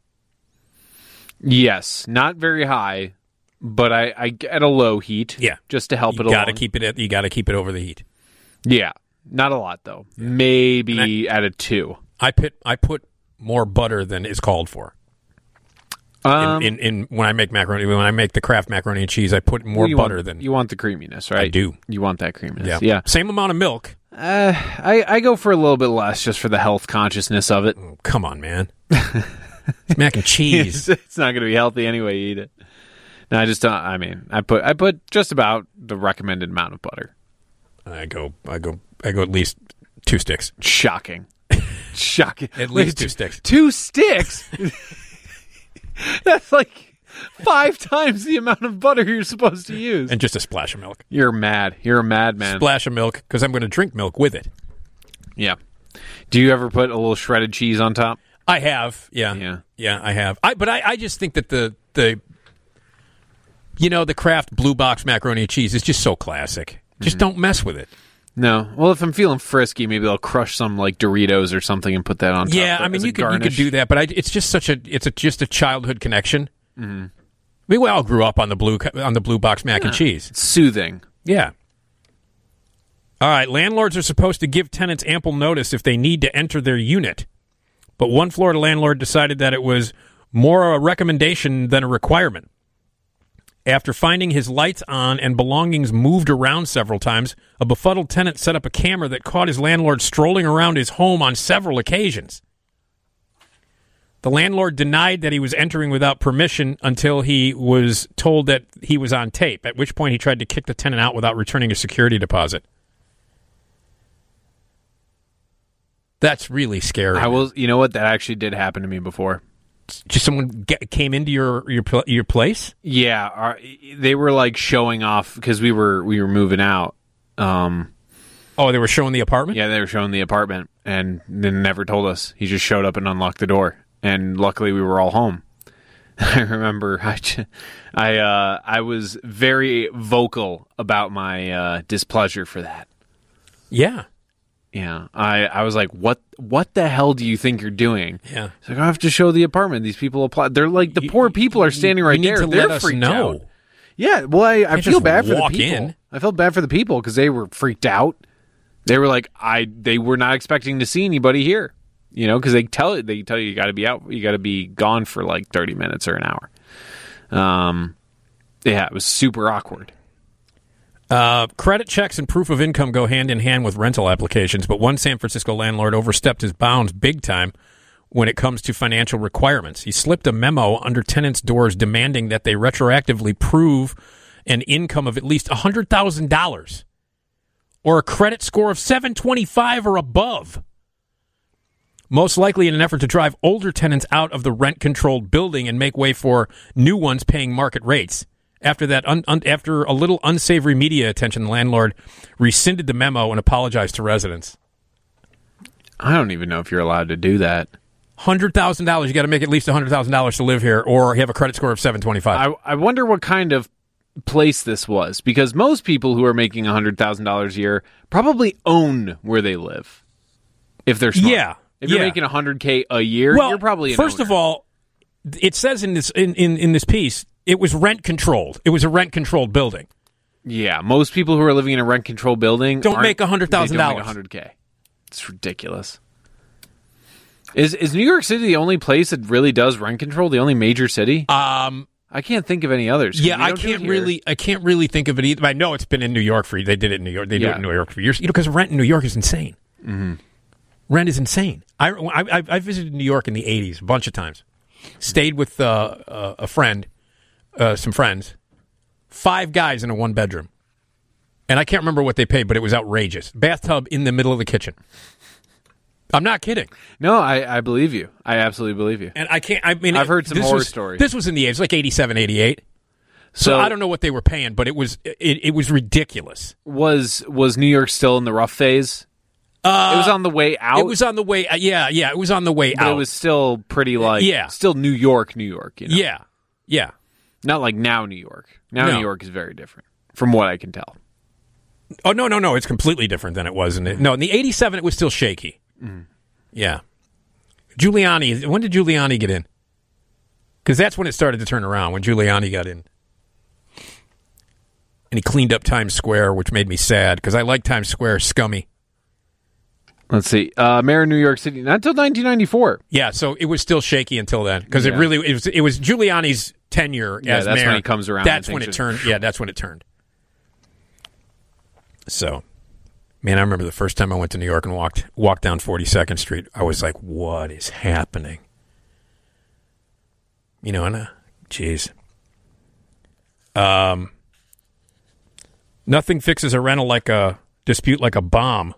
Yes, not very high, but I, I at a low heat. Yeah, just to help you it along. Gotta keep it at, you got to keep it over the heat. Yeah, not a lot though. Maybe I, at a two. I put I put more butter than is called for. Um, in, in, in when I make macaroni, when I make the Kraft macaroni and cheese, I put more well, you butter want, than you want the creaminess, right? I do. You want that creaminess. Yeah, yeah. Same amount of milk. Uh, I I go for a little bit less just for the health consciousness of it. Oh, come on, man. It's mac and cheese. it's, it's not going to be healthy anyway. You eat it. No, I just don't. I mean, I put I put just about the recommended amount of butter. I go I go I go at least two sticks. Shocking. Shocking. At Wait, least two sticks. Two sticks. That's like five times the amount of butter you're supposed to use. And just a splash of milk. You're mad. You're a madman. Splash of milk, because I'm going to drink milk with it. Yeah. Do you ever put a little shredded cheese on top? I have. Yeah. Yeah. Yeah, I have. I But I, I just think that the, the, you know, the Kraft Blue Box macaroni and cheese is just so classic. Just mm-hmm. don't mess with it. No. Well, if I'm feeling frisky, maybe I'll crush some like Doritos or something and put that on top. Yeah, I mean, you could, you could do that, but I, it's just such a it's a, just a childhood connection. Mm-hmm. I mean, we all grew up on the blue on the Blue Box mac yeah. and cheese. It's soothing. Yeah. All right, landlords are supposed to give tenants ample notice if they need to enter their unit, but one Florida landlord decided that it was more a recommendation than a requirement. After finding his lights on and belongings moved around several times, a befuddled tenant set up a camera that caught his landlord strolling around his home on several occasions. The landlord denied that he was entering without permission until he was told that he was on tape, at which point he tried to kick the tenant out without returning a security deposit. That's really scary. I will. You know what? That actually did happen to me before. Just someone get, came into your your your place? Yeah, our, they were like showing off because we were we were moving out. Um, oh, they were showing the apartment? Yeah, they were showing the apartment, and then never told us. He just showed up and unlocked the door, and luckily we were all home. I remember I, I, uh, I was very vocal about my uh, displeasure for that. Yeah. Yeah, I, I was like, what What the hell do you think you're doing? Yeah. It's like, I have to show the apartment. These people apply. They're like, the you, poor people are standing right you need there. To They're let freaked us know. out. Yeah, well, I, I feel bad for the people. In. I felt bad for the people because they were freaked out. They were like, I. They were not expecting to see anybody here. You know, because they tell they tell you you got to be out. You got to be gone for like thirty minutes or an hour. Um, yeah, it was super awkward. Uh, credit checks and proof of income go hand in hand with rental applications, but one San Francisco landlord overstepped his bounds big time when it comes to financial requirements. He slipped a memo under tenants' doors demanding that they retroactively prove an income of at least one hundred thousand dollars or a credit score of seven twenty-five or above. Most likely in an effort to drive older tenants out of the rent-controlled building and make way for new ones paying market rates. After that, un, un, after a little unsavory media attention, the landlord rescinded the memo and apologized to residents. I don't even know if you're allowed to do that. one hundred thousand dollars. You got to make at least one hundred thousand dollars to live here, or you have a credit score of seven twenty-five. I, I wonder what kind of place this was, because most people who are making one hundred thousand dollars a year probably own where they live. If they're smart. Yeah. If you're yeah. making one hundred K a year, well, you're probably an first owner. of all, it says in this in, in, in this piece, it was rent controlled. It was a rent controlled building. Yeah, most people who are living in a rent controlled building don't make one hundred thousand dollars. one hundred K. It's ridiculous. Is is New York City the only place that really does rent control? The only major city? Um, I can't think of any others. Yeah, I can't really. I can't really think of it either. I know it's been in New York for. They did it in New York. They do yeah. it in New York for years. You know, because rent in New York is insane. Mm-hmm. Rent is insane. I, I, I visited New York in the eighties a bunch of times. Stayed with uh, uh, a friend, uh, some friends, five guys in a one bedroom. And I can't remember what they paid, but it was outrageous. Bathtub in the middle of the kitchen. I'm not kidding. No, I, I believe you. I absolutely believe you. And I can't, I mean, I've heard some this horror was, stories. This was in the eighties, like eighty-seven, eighty-eight. So, so I don't know what they were paying, but it was it, it was ridiculous. Was was New York still in the rough phase? Uh, it was on the way out. It was on the way. Uh, yeah, yeah. It was on the way but out. It was still pretty like. Yeah. Still New York, New York. You know? Yeah, yeah. Not like now New York. Now No. New York is very different, from what I can tell. Oh no, no, no! It's completely different than it was in it. No, in the eighty-seven, it was still shaky. Mm. Yeah. Giuliani. When did Giuliani get in? Because that's when it started to turn around. When Giuliani got in. And he cleaned up Times Square, which made me sad because I like Times Square scummy. Let's see. Uh, Mayor of New York City, not until nineteen ninety-four. Yeah, so it was still shaky until then because Yeah. it really it was it was Giuliani's tenure Yeah, as that's mayor. when he comes around That's and when it things turned. Yeah, that's when it turned. So, man, I remember the first time I went to New York and walked walked down forty-second Street. I was like, "What is happening?" You know, and uh, jeez. Um. Nothing fixes a rental like a dispute like a bomb.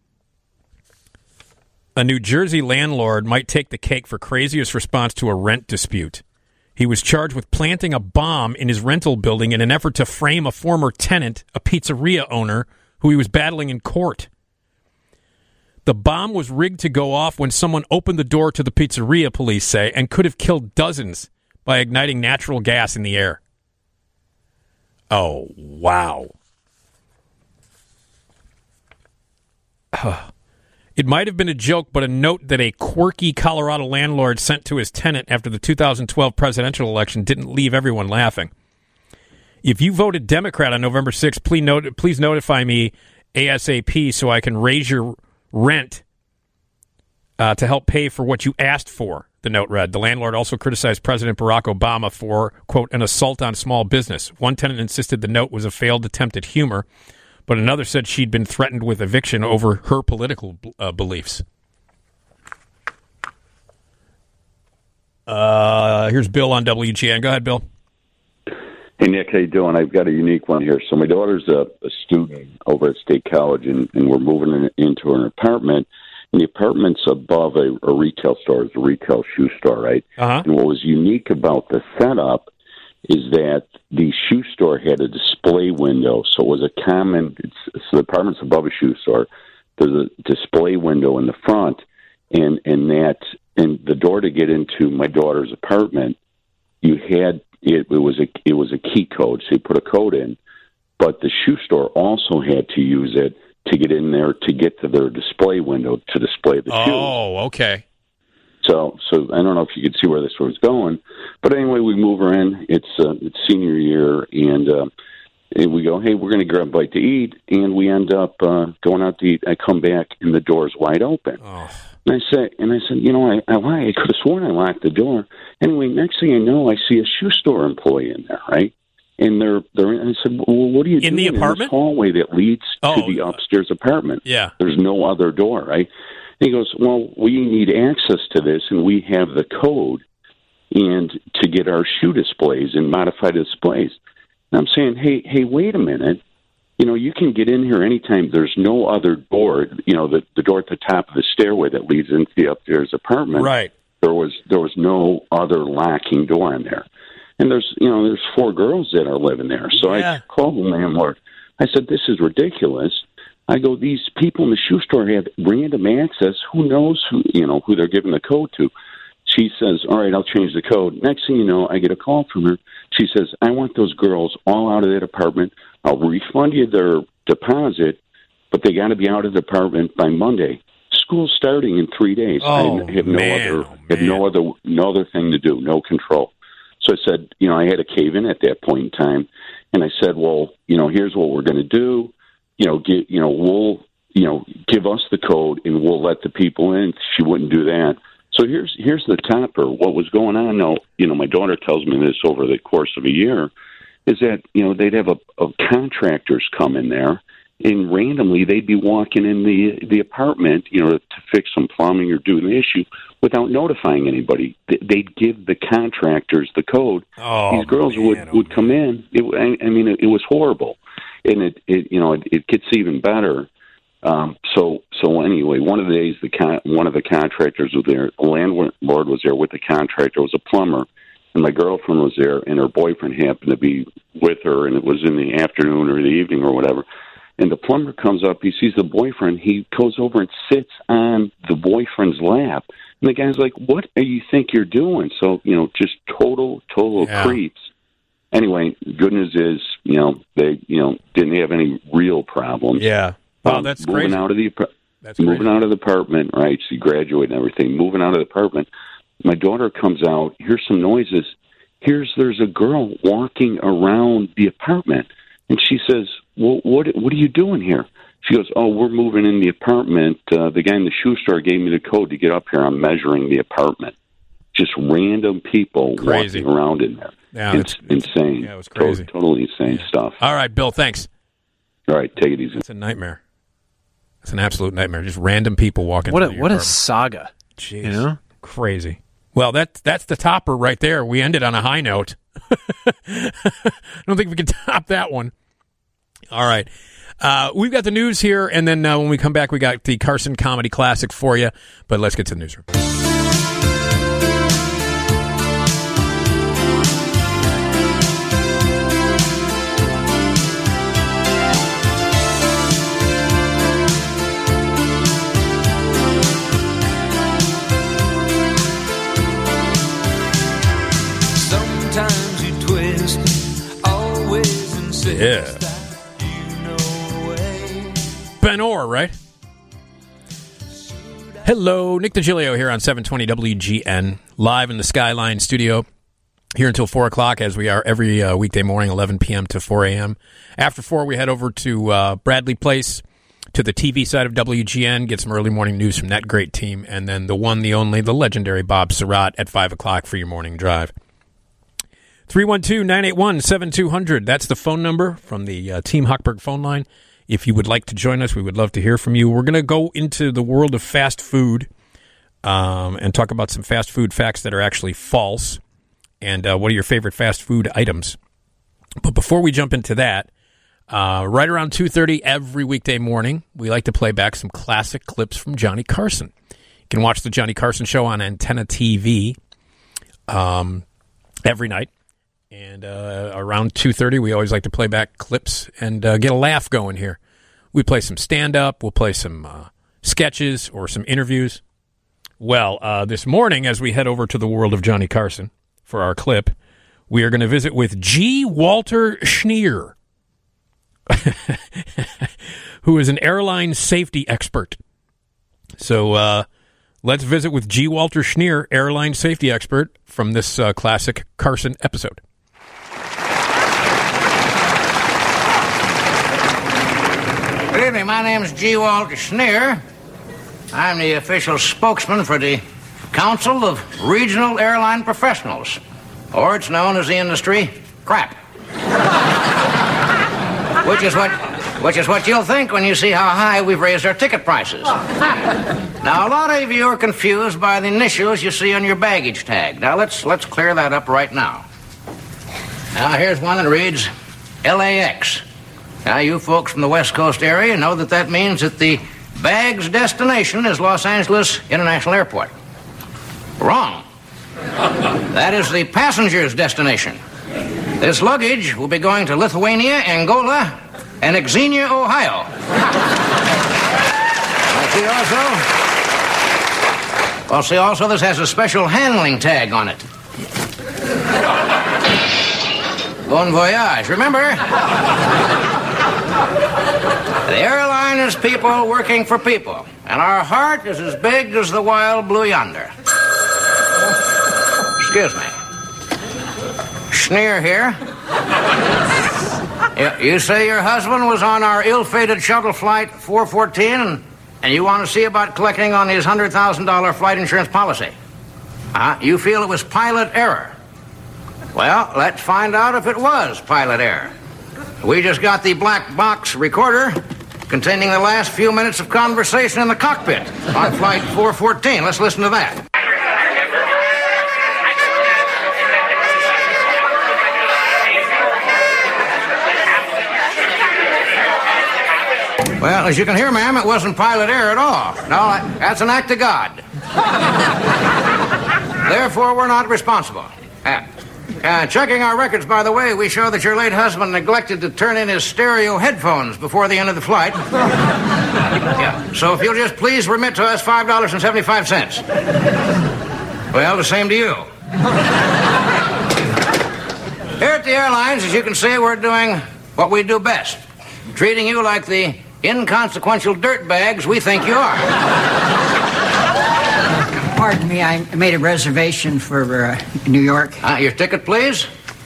A New Jersey landlord might take the cake for craziest response to a rent dispute. He was charged with planting a bomb in his rental building in an effort to frame a former tenant, a pizzeria owner, who he was battling in court. The bomb was rigged to go off when someone opened the door to the pizzeria, police say, and could have killed dozens by igniting natural gas in the air. Oh, wow. It might have been a joke, but a note that a quirky Colorado landlord sent to his tenant after the two thousand twelve presidential election didn't leave everyone laughing. If you voted Democrat on November sixth, please, not- please notify me ASAP so I can raise your rent uh, to help pay for what you asked for, the note read. The landlord also criticized President Barack Obama for, quote, an assault on small business. One tenant insisted the note was a failed attempt at humor, but another said she'd been threatened with eviction over her political uh, beliefs. Uh, here's Bill on W G N. Go ahead, Bill. Hey, Nick, how you doing? I've got a unique one here. So my daughter's a, a student over at State College, and, and we're moving in, into an apartment. And the apartment's above a, a retail store. It's a retail shoe store, right? Uh-huh. And what was unique about the setup is that the shoe store had a display window. So it was a common, it's, so the apartment's above a shoe store. There's a display window in the front, and, and that, and the door to get into my daughter's apartment, you had, it, it was a, it was a key code. So you put a code in, but the shoe store also had to use it to get in there to get to their display window to display the shoes. Oh, okay. So, so I don't know if you could see where this was going, but anyway, we move her in. It's uh, it's senior year, and, uh, and we go, hey, we're going to grab a bite to eat, and we end up uh, going out to eat. I come back, and the door's wide open. Oh. And I say, and I said, you know, I I, I could have sworn I locked the door. Anyway, next thing I know, I see a shoe store employee in there, right? And they're they're. And I said, well, what are you in doing the apartment? In this hallway that leads oh. to the upstairs apartment? Yeah, there's no other door, right? He goes, well, we need access to this, and we have the code and to get our shoe displays and modify displays. And I'm saying, hey, hey, wait a minute. You know, you can get in here anytime. There's no other door. You know, the, the door at the top of the stairway that leads into the upstairs apartment. Right. There was there was no other locking door in there. And there's, you know, there's four girls that are living there. So yeah. I called the landlord. I said, this is ridiculous. I go, these people in the shoe store have random access. Who knows who, you know, who they're giving the code to? She says, all right, I'll change the code. Next thing you know, I get a call from her. She says, I want those girls all out of that apartment. I'll refund you their deposit, but they got to be out of the apartment by Monday. School's starting in three days. Oh, I have no man. other, Oh, have no other, no other thing to do, no control. So I said, you know, I had a cave in at that point in time, and I said, well, you know, here's what we're going to do. You know, get, you know, we'll, you know, give us the code and we'll let the people in. She wouldn't do that. So here's here's the topper. What was going on now, you know, my daughter tells me this over the course of a year, is that, you know, they'd have a, a contractors come in there and randomly they'd be walking in the the apartment, you know, to fix some plumbing or do the issue without notifying anybody. They'd give the contractors the code. Oh, These girls man, would, oh, would come in. It, I, I mean, it, it was horrible, and it, it you know it, it gets even better. Um, so so anyway, one of the days the con- one of the contractors was there. The landlord was there with the contractor. It was a plumber, and my girlfriend was there, and her boyfriend happened to be with her, and it was in the afternoon or the evening or whatever. And the plumber comes up, he sees the boyfriend, he goes over and sits on the boyfriend's lap. And the guy's like, what do you think you're doing? So, you know, just total, total yeah. creeps. Anyway, good news is, you know, they, you know, didn't have any real problems. Yeah. Wow, um, that's moving crazy. Out of the, that's moving crazy. out of the apartment, right? She graduated and everything. Moving out of the apartment, my daughter comes out, hears some noises. Here's, there's a girl walking around the apartment. And she says, well, what what are you doing here? She goes, oh, we're moving in the apartment. Uh, the guy in the shoe store gave me the code to get up here. I'm measuring the apartment. Just random people Crazy. walking around in there. Yeah, it's insane. Yeah, it was crazy. To- totally insane yeah. stuff. All right, Bill, thanks. All right, take it easy. It's a nightmare. It's an absolute nightmare. Just random people walking What a, through your what a apartment. saga. Jeez. You know? Crazy. Well, that, that's the topper right there. We ended on a high note. I don't think we can top that one. All right. Uh, we've got the news here, and then uh, when we come back, we got the Carson Comedy Classic for you. But let's get to the newsroom. Sometimes you twist, always insist. Yeah. Ben Orr, right? Hello, Nick DiGilio here on seven twenty W G N, live in the Skyline studio, here until four o'clock, as we are every uh, weekday morning, eleven p.m. to four a.m. After four, we head over to uh, Bradley Place, to the T V side of W G N, get some early morning news from that great team, and then the one, the only, the legendary Bob Surratt at five o'clock for your morning drive. three one two, nine eight one, seven two zero zero, that's the phone number from the uh, Team Hochberg phone line. If you would like to join us, we would love to hear from you. We're going to go into the world of fast food um, and talk about some fast food facts that are actually false and uh, what are your favorite fast food items. But before we jump into that, uh, right around two thirty every weekday morning, we like to play back some classic clips from Johnny Carson. You can watch the Johnny Carson Show on Antenna T V um, every night. And uh, around two thirty, we always like to play back clips and uh, get a laugh going here. We play some stand-up. We'll play some uh, sketches or some interviews. Well, uh, this morning, as we head over to the world of Johnny Carson for our clip, we are going to visit with G. Walter Schneer, who is an airline safety expert. So uh, let's visit with G. Walter Schneer, airline safety expert, from this uh, classic Carson episode. Good evening. My name is G. Walter Schneer. I'm the official spokesman for the Council of Regional Airline Professionals, or it's known as the industry crap. which is what, which is what you'll think when you see how high we've raised our ticket prices. Now, a lot of you are confused by the initials you see on your baggage tag. Now, let's let's clear that up right now. Now, here's one that reads L A X. Now, you folks from the West Coast area know that that means that the bag's destination is Los Angeles International Airport. Wrong. That is the passenger's destination. This luggage will be going to Lithuania, Angola, and Xenia, Ohio. I see also... Well, see also this has a special handling tag on it. Bon voyage. Remember... The airline is people working for people, and our heart is as big as the wild blue yonder. Excuse me. Schneer here. You, you say your husband was on our ill-fated shuttle flight four fourteen, and, and you want to see about collecting on his one hundred thousand dollars flight insurance policy. Uh, you feel it was pilot error. Well, let's find out if it was pilot error. We just got the black box recorder containing the last few minutes of conversation in the cockpit on Flight four fourteen. Let's listen to that. Well, as you can hear, ma'am, it wasn't pilot error at all. No, that's an act of God. Therefore, we're not responsible. Uh, uh, checking our records, by the way, we show that your late husband neglected to turn in his stereo headphones before the end of the flight. Yeah. So if you'll just please remit to us five dollars and seventy-five cents. Well, the same to you. Here at the airlines, as you can see, we're doing what we do best. Treating you like the inconsequential dirtbags we think you are. Pardon me, I made a reservation for uh, New York. Uh, your ticket, please.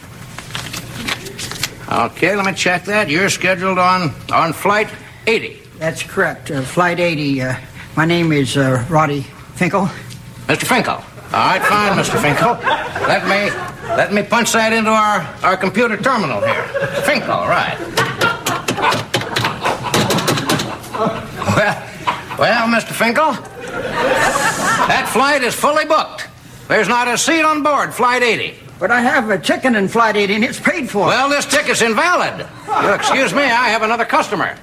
Okay, let me check that. You're scheduled on, on Flight eighty. That's correct. Uh, Flight eighty. Uh, my name is uh, Roddy Finkel. Mister Finkel. All right, fine, Mister Finkel. Let me let me punch that into our, our computer terminal here. Finkel, right. Well, well, Mister Finkel, that flight is fully booked. There's not a seat on board Flight eighty. But I have a ticket in Flight eighty, and it's paid for. Well, this ticket's invalid. You'll excuse me, I have another customer.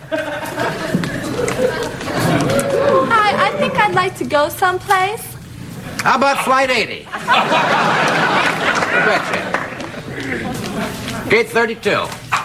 Hi, I think I'd like to go someplace. How about Flight eighty? Gate thirty-two.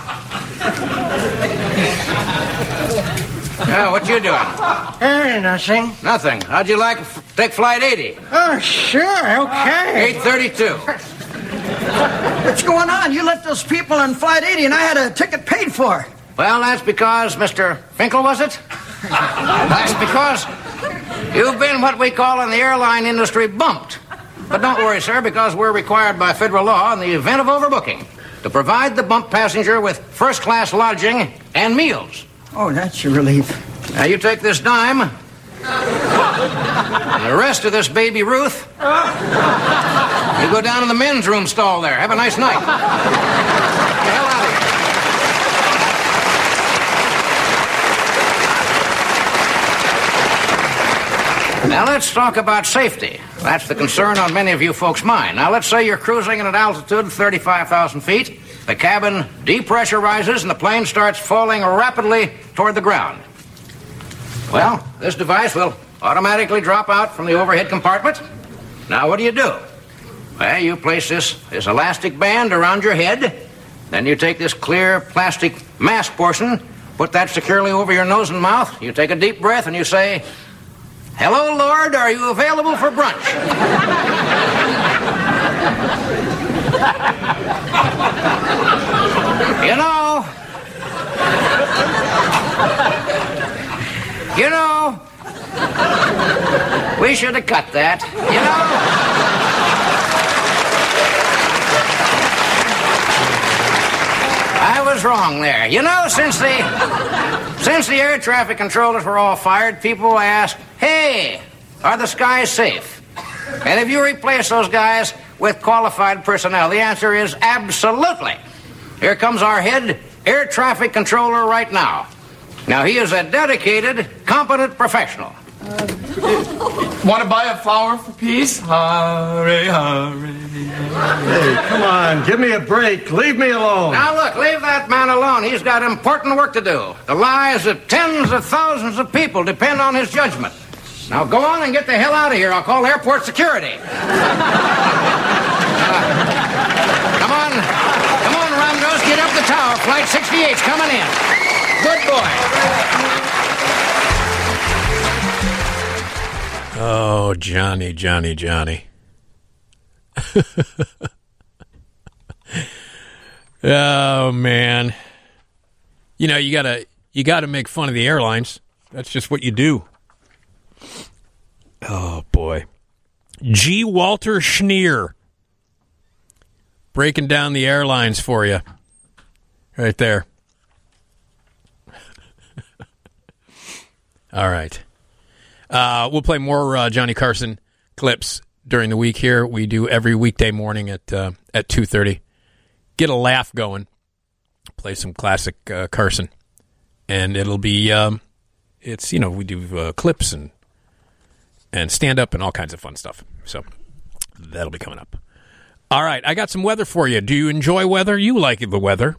Yeah, what you doing? Eh, nothing. Nothing. How'd you like to f- take Flight eighty? Oh, sure, okay. Gate thirty-two. What's going on? You let those people in Flight eighty, and I had a ticket paid for. Well, that's because, Mister Finkel, was it? That's because you've been what we call in the airline industry bumped. But don't worry, sir, because we're required by federal law in the event of overbooking to provide the bumped passenger with first-class lodging and meals. Oh, that's a relief. Now, you take this dime, and the rest of this baby Ruth, you go down in the men's room stall there. Have a nice night. Get the hell out of here. Now, let's talk about safety. That's the concern on many of you folks' mind. Now, let's say you're cruising at an altitude of thirty-five thousand feet. The cabin depressurizes and the plane starts falling rapidly toward the ground. Well, this device will automatically drop out from the overhead compartment. Now, what do you do? Well, you place this, this elastic band around your head. Then you take this clear plastic mask portion, put that securely over your nose and mouth. You take a deep breath and you say, "Hello, Lord, are you available for brunch?" You know, you know, we should have cut that, you know. I was wrong there. You know, since the, since the air traffic controllers were all fired, people ask, "Hey, are the skies safe?" And if you replace those guys with qualified personnel, the answer is absolutely. Here comes our head air traffic controller right now. Now, he is a dedicated, competent professional. Uh, Want to buy a flower for peace? Hurry, hurry, hurry. Hey, come on, give me a break. Leave me alone. Now, look, leave that man alone. He's got important work to do. The lives of tens of thousands of people depend on his judgment. Now, go on and get the hell out of here. I'll call airport security. uh, come on. Come on, Ramdos. Get up the tower. Flight sixty-eight's coming in. Good boy. Oh, Johnny, Johnny, Johnny. Oh, man. You know, you gotta you gotta make fun of the airlines. That's just what you do. Oh, boy. G. Walter Schneer. Breaking down the airlines for you. Right there. All right. Uh, we'll play more uh, Johnny Carson clips during the week here. We do every weekday morning at uh, at two thirty. Get a laugh going. Play some classic uh, Carson. And it'll be um, it's, you know, we do uh, clips and and stand-up and all kinds of fun stuff. So that'll be coming up. All right, I got some weather for you. Do you enjoy weather? You like the weather.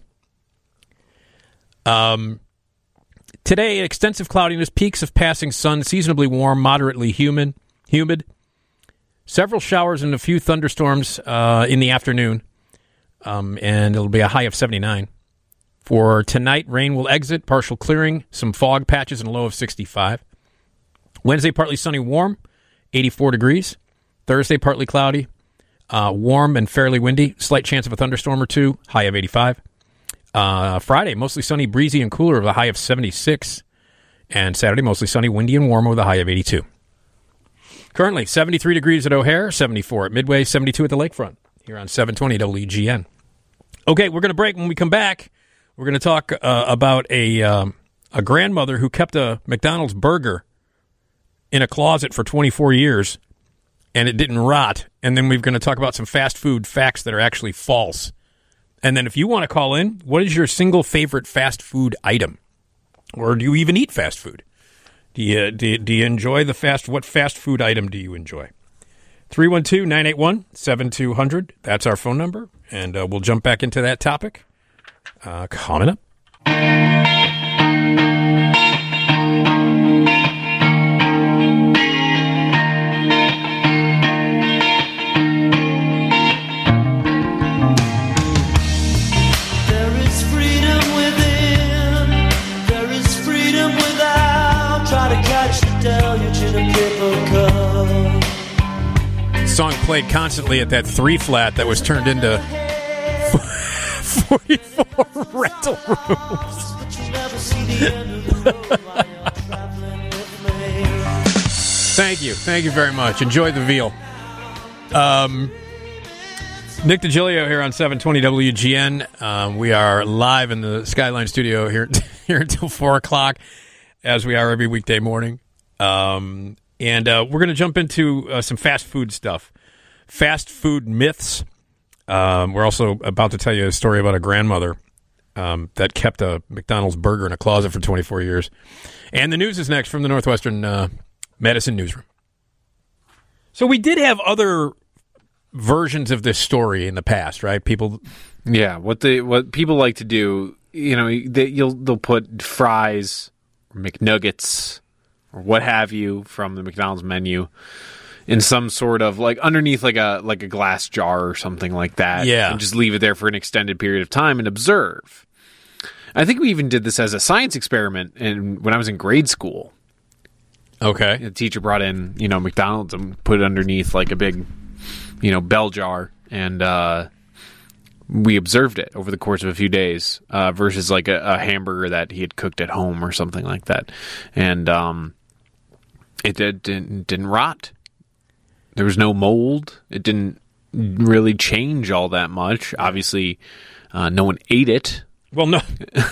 Um, today, extensive cloudiness, peaks of passing sun, seasonably warm, moderately humid. humid. Several showers and a few thunderstorms uh, in the afternoon, um, and it'll be a high of seventy-nine. For tonight, rain will exit, partial clearing, some fog patches, and a low of sixty-five. Wednesday, partly sunny, warm, eighty-four degrees. Thursday, partly cloudy, uh, warm and fairly windy, slight chance of a thunderstorm or two, high of eighty-five. Uh, Friday, mostly sunny, breezy, and cooler with a high of seventy-six. And Saturday, mostly sunny, windy, and warm with a high of eighty-two. Currently, seventy-three degrees at O'Hare, seventy-four at Midway, seventy-two at the lakefront, here on seven twenty W E G N. Okay, we're going to break. When we come back, we're going to talk uh, about a um, a grandmother who kept a McDonald's burger in a closet for twenty-four years, and it didn't rot. And then we're going to talk about some fast food facts that are actually false. And then if you want to call in, what is your single favorite fast food item? Or do you even eat fast food? Do you, do you, do you enjoy the fast, what fast food item do you enjoy? three one two, nine eight one, seven two zero zero. That's our phone number. And uh, we'll jump back into that topic. Uh, coming up. Song played constantly at that three flat that was turned into forty-four rental rooms. Thank you. Thank you very much. Enjoy the veal. Um, Nick DiGilio here on seven twenty W G N. Um, we are live in the Skyline studio here, here until four o'clock, as we are every weekday morning. Um, and uh, we're going to jump into uh, some fast food stuff. Fast food myths. Um, we're also about to tell you a story about a grandmother um, that kept a McDonald's burger in a closet for twenty-four years. And the news is next from the Northwestern uh, Medicine Newsroom. So we did have other versions of this story in the past, right? People, yeah. What they what people like to do, you know, they, you'll they'll put fries, or McNuggets, or what have you from the McDonald's menu in some sort of like underneath like a like a glass jar or something like that. Yeah, and just leave it there for an extended period of time and observe. I think we even did this as a science experiment in when I was in grade school. Okay, the teacher brought in you know McDonald's and put it underneath like a big you know bell jar, and uh, we observed it over the course of a few days uh, versus like a, a hamburger that he had cooked at home or something like that, and um, it did, didn't didn't rot. There was no mold. It didn't really change all that much. Obviously, uh, no one ate it. Well, no,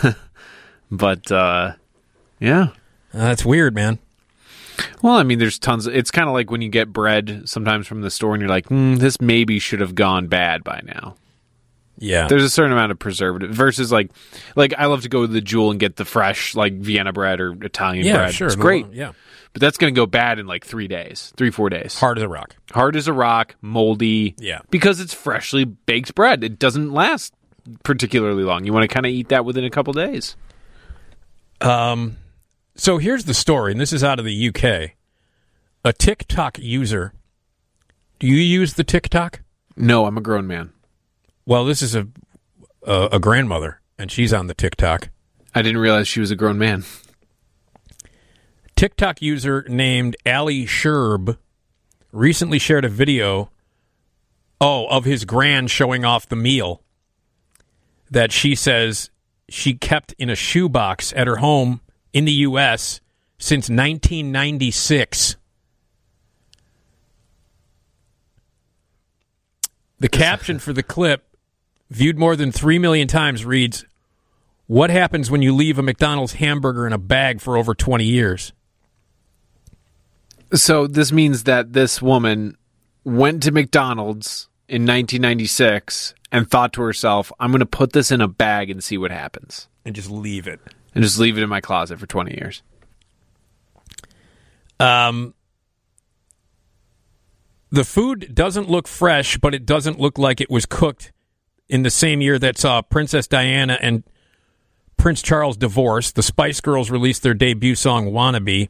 but uh, yeah, uh, that's weird, man. Well, I mean, there's tons of, it's kind of like when you get bread sometimes from the store and you're like, mm, this maybe should have gone bad by now. Yeah. There's a certain amount of preservative versus like, like I love to go to the Jewel and get the fresh, like Vienna bread or Italian yeah, bread. Sure. It's great. Yeah. But that's going to go bad in like three days, three, four days. Hard as a rock. Hard as a rock, moldy. Yeah. Because it's freshly baked bread. It doesn't last particularly long. You want to kind of eat that within a couple days. Um, so here's the story, and this is out of the U K. A TikTok user. Do you use the TikTok? No, I'm a grown man. Well, this is a a, a grandmother, and she's on the TikTok. I didn't realize she was a grown man. TikTok user named Ali Sherb recently shared a video, oh, of his grand showing off the meal that she says she kept in a shoebox at her home in the U S since nineteen ninety-six. The caption for the clip, viewed more than three million times, reads, "What happens when you leave a McDonald's hamburger in a bag for over twenty years?" So this means that this woman went to McDonald's in nineteen ninety-six and thought to herself, I'm going to put this in a bag and see what happens. And just leave it. And just leave it in my closet for twenty years. Um, the food doesn't look fresh, but it doesn't look like it was cooked in the same year that saw Princess Diana and Prince Charles divorce. The Spice Girls released their debut song, Wannabe.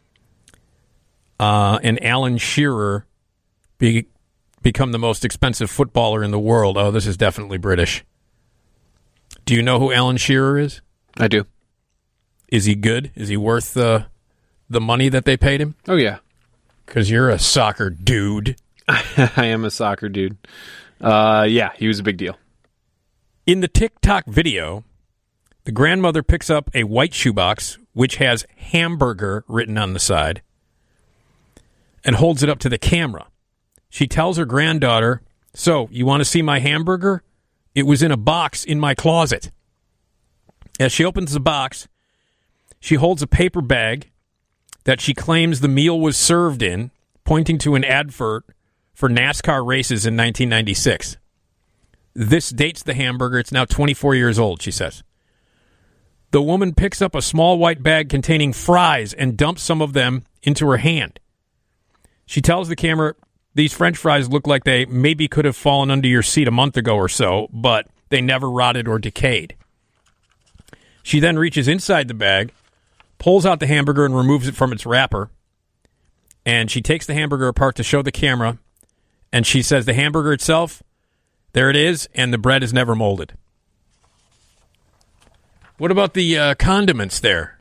Uh, and Alan Shearer be, become the most expensive footballer in the world. Oh, this is definitely British. Do you know who Alan Shearer is? I do. Is he good? Is he worth the the money that they paid him? Oh, yeah. Because you're a soccer dude. I am a soccer dude. Uh, yeah, he was a big deal. In the TikTok video, the grandmother picks up a white shoebox, which has hamburger written on the side, and holds it up to the camera. She tells her granddaughter, "So, you want to see my hamburger? It was in a box in my closet." As she opens the box, she holds a paper bag that she claims the meal was served in, pointing to an advert for NASCAR races in nineteen ninety-six. This dates the hamburger. It's now twenty-four years old, she says. The woman picks up a small white bag containing fries and dumps some of them into her hand. She tells the camera, "These French fries look like they maybe could have fallen under your seat a month ago or so, but they never rotted or decayed." She then reaches inside the bag, pulls out the hamburger and removes it from its wrapper. And she takes the hamburger apart to show the camera. And she says the hamburger itself, there it is, and the bread is never molded. What about the uh, condiments there?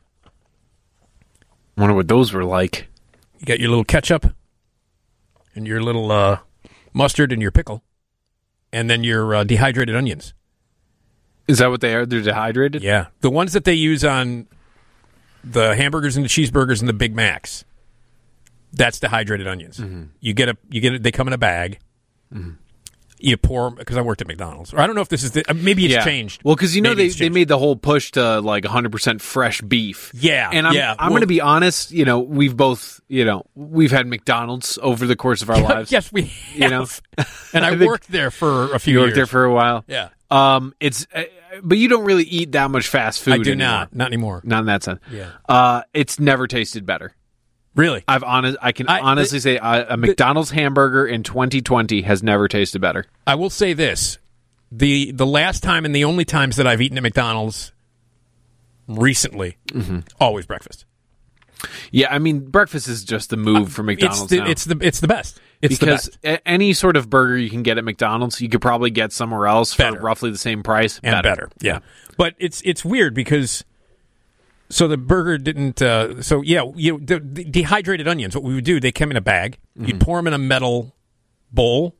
I wonder what those were like. You got your little ketchup and your little uh, mustard and your pickle. And then your uh, dehydrated onions. Is that what they are? They're dehydrated? Yeah. The ones that they use on the hamburgers and the cheeseburgers and the Big Macs. That's dehydrated onions. Mm-hmm. You get a you get it. They come in a bag. Mm-hmm. You pour them, because I worked at McDonald's. Or I don't know if this is the, maybe it's yeah. changed. Well, because you know maybe they, they made the whole push to like one hundred percent fresh beef. Yeah, and I'm, yeah. I'm well, going to be honest. You know, we've both you know we've had McDonald's over the course of our lives. Yes, we. Have. You know, and I, I worked there for a few. You years. worked there for a while. Yeah. Um, it's, uh, but you don't really eat that much fast food. I do anymore. not, not anymore. Not in that sense. Yeah. Uh, it's never tasted better. Really, I've honest. I can I, honestly the, say a, a McDonald's the, hamburger in twenty twenty has never tasted better. I will say this: the the last time and the only times that I've eaten at McDonald's recently, mm-hmm. always breakfast. Yeah, I mean, breakfast is just the move uh, for McDonald's. It's the, now. it's the it's the best. It's because the best. Any sort of burger you can get at McDonald's, you could probably get somewhere else better. for roughly the same price and better. better. Yeah, but it's it's weird because so the burger didn't. Uh, so yeah, you the, the dehydrated onions. What we would do, they come in a bag. Mm-hmm. You'd pour them in a metal bowl.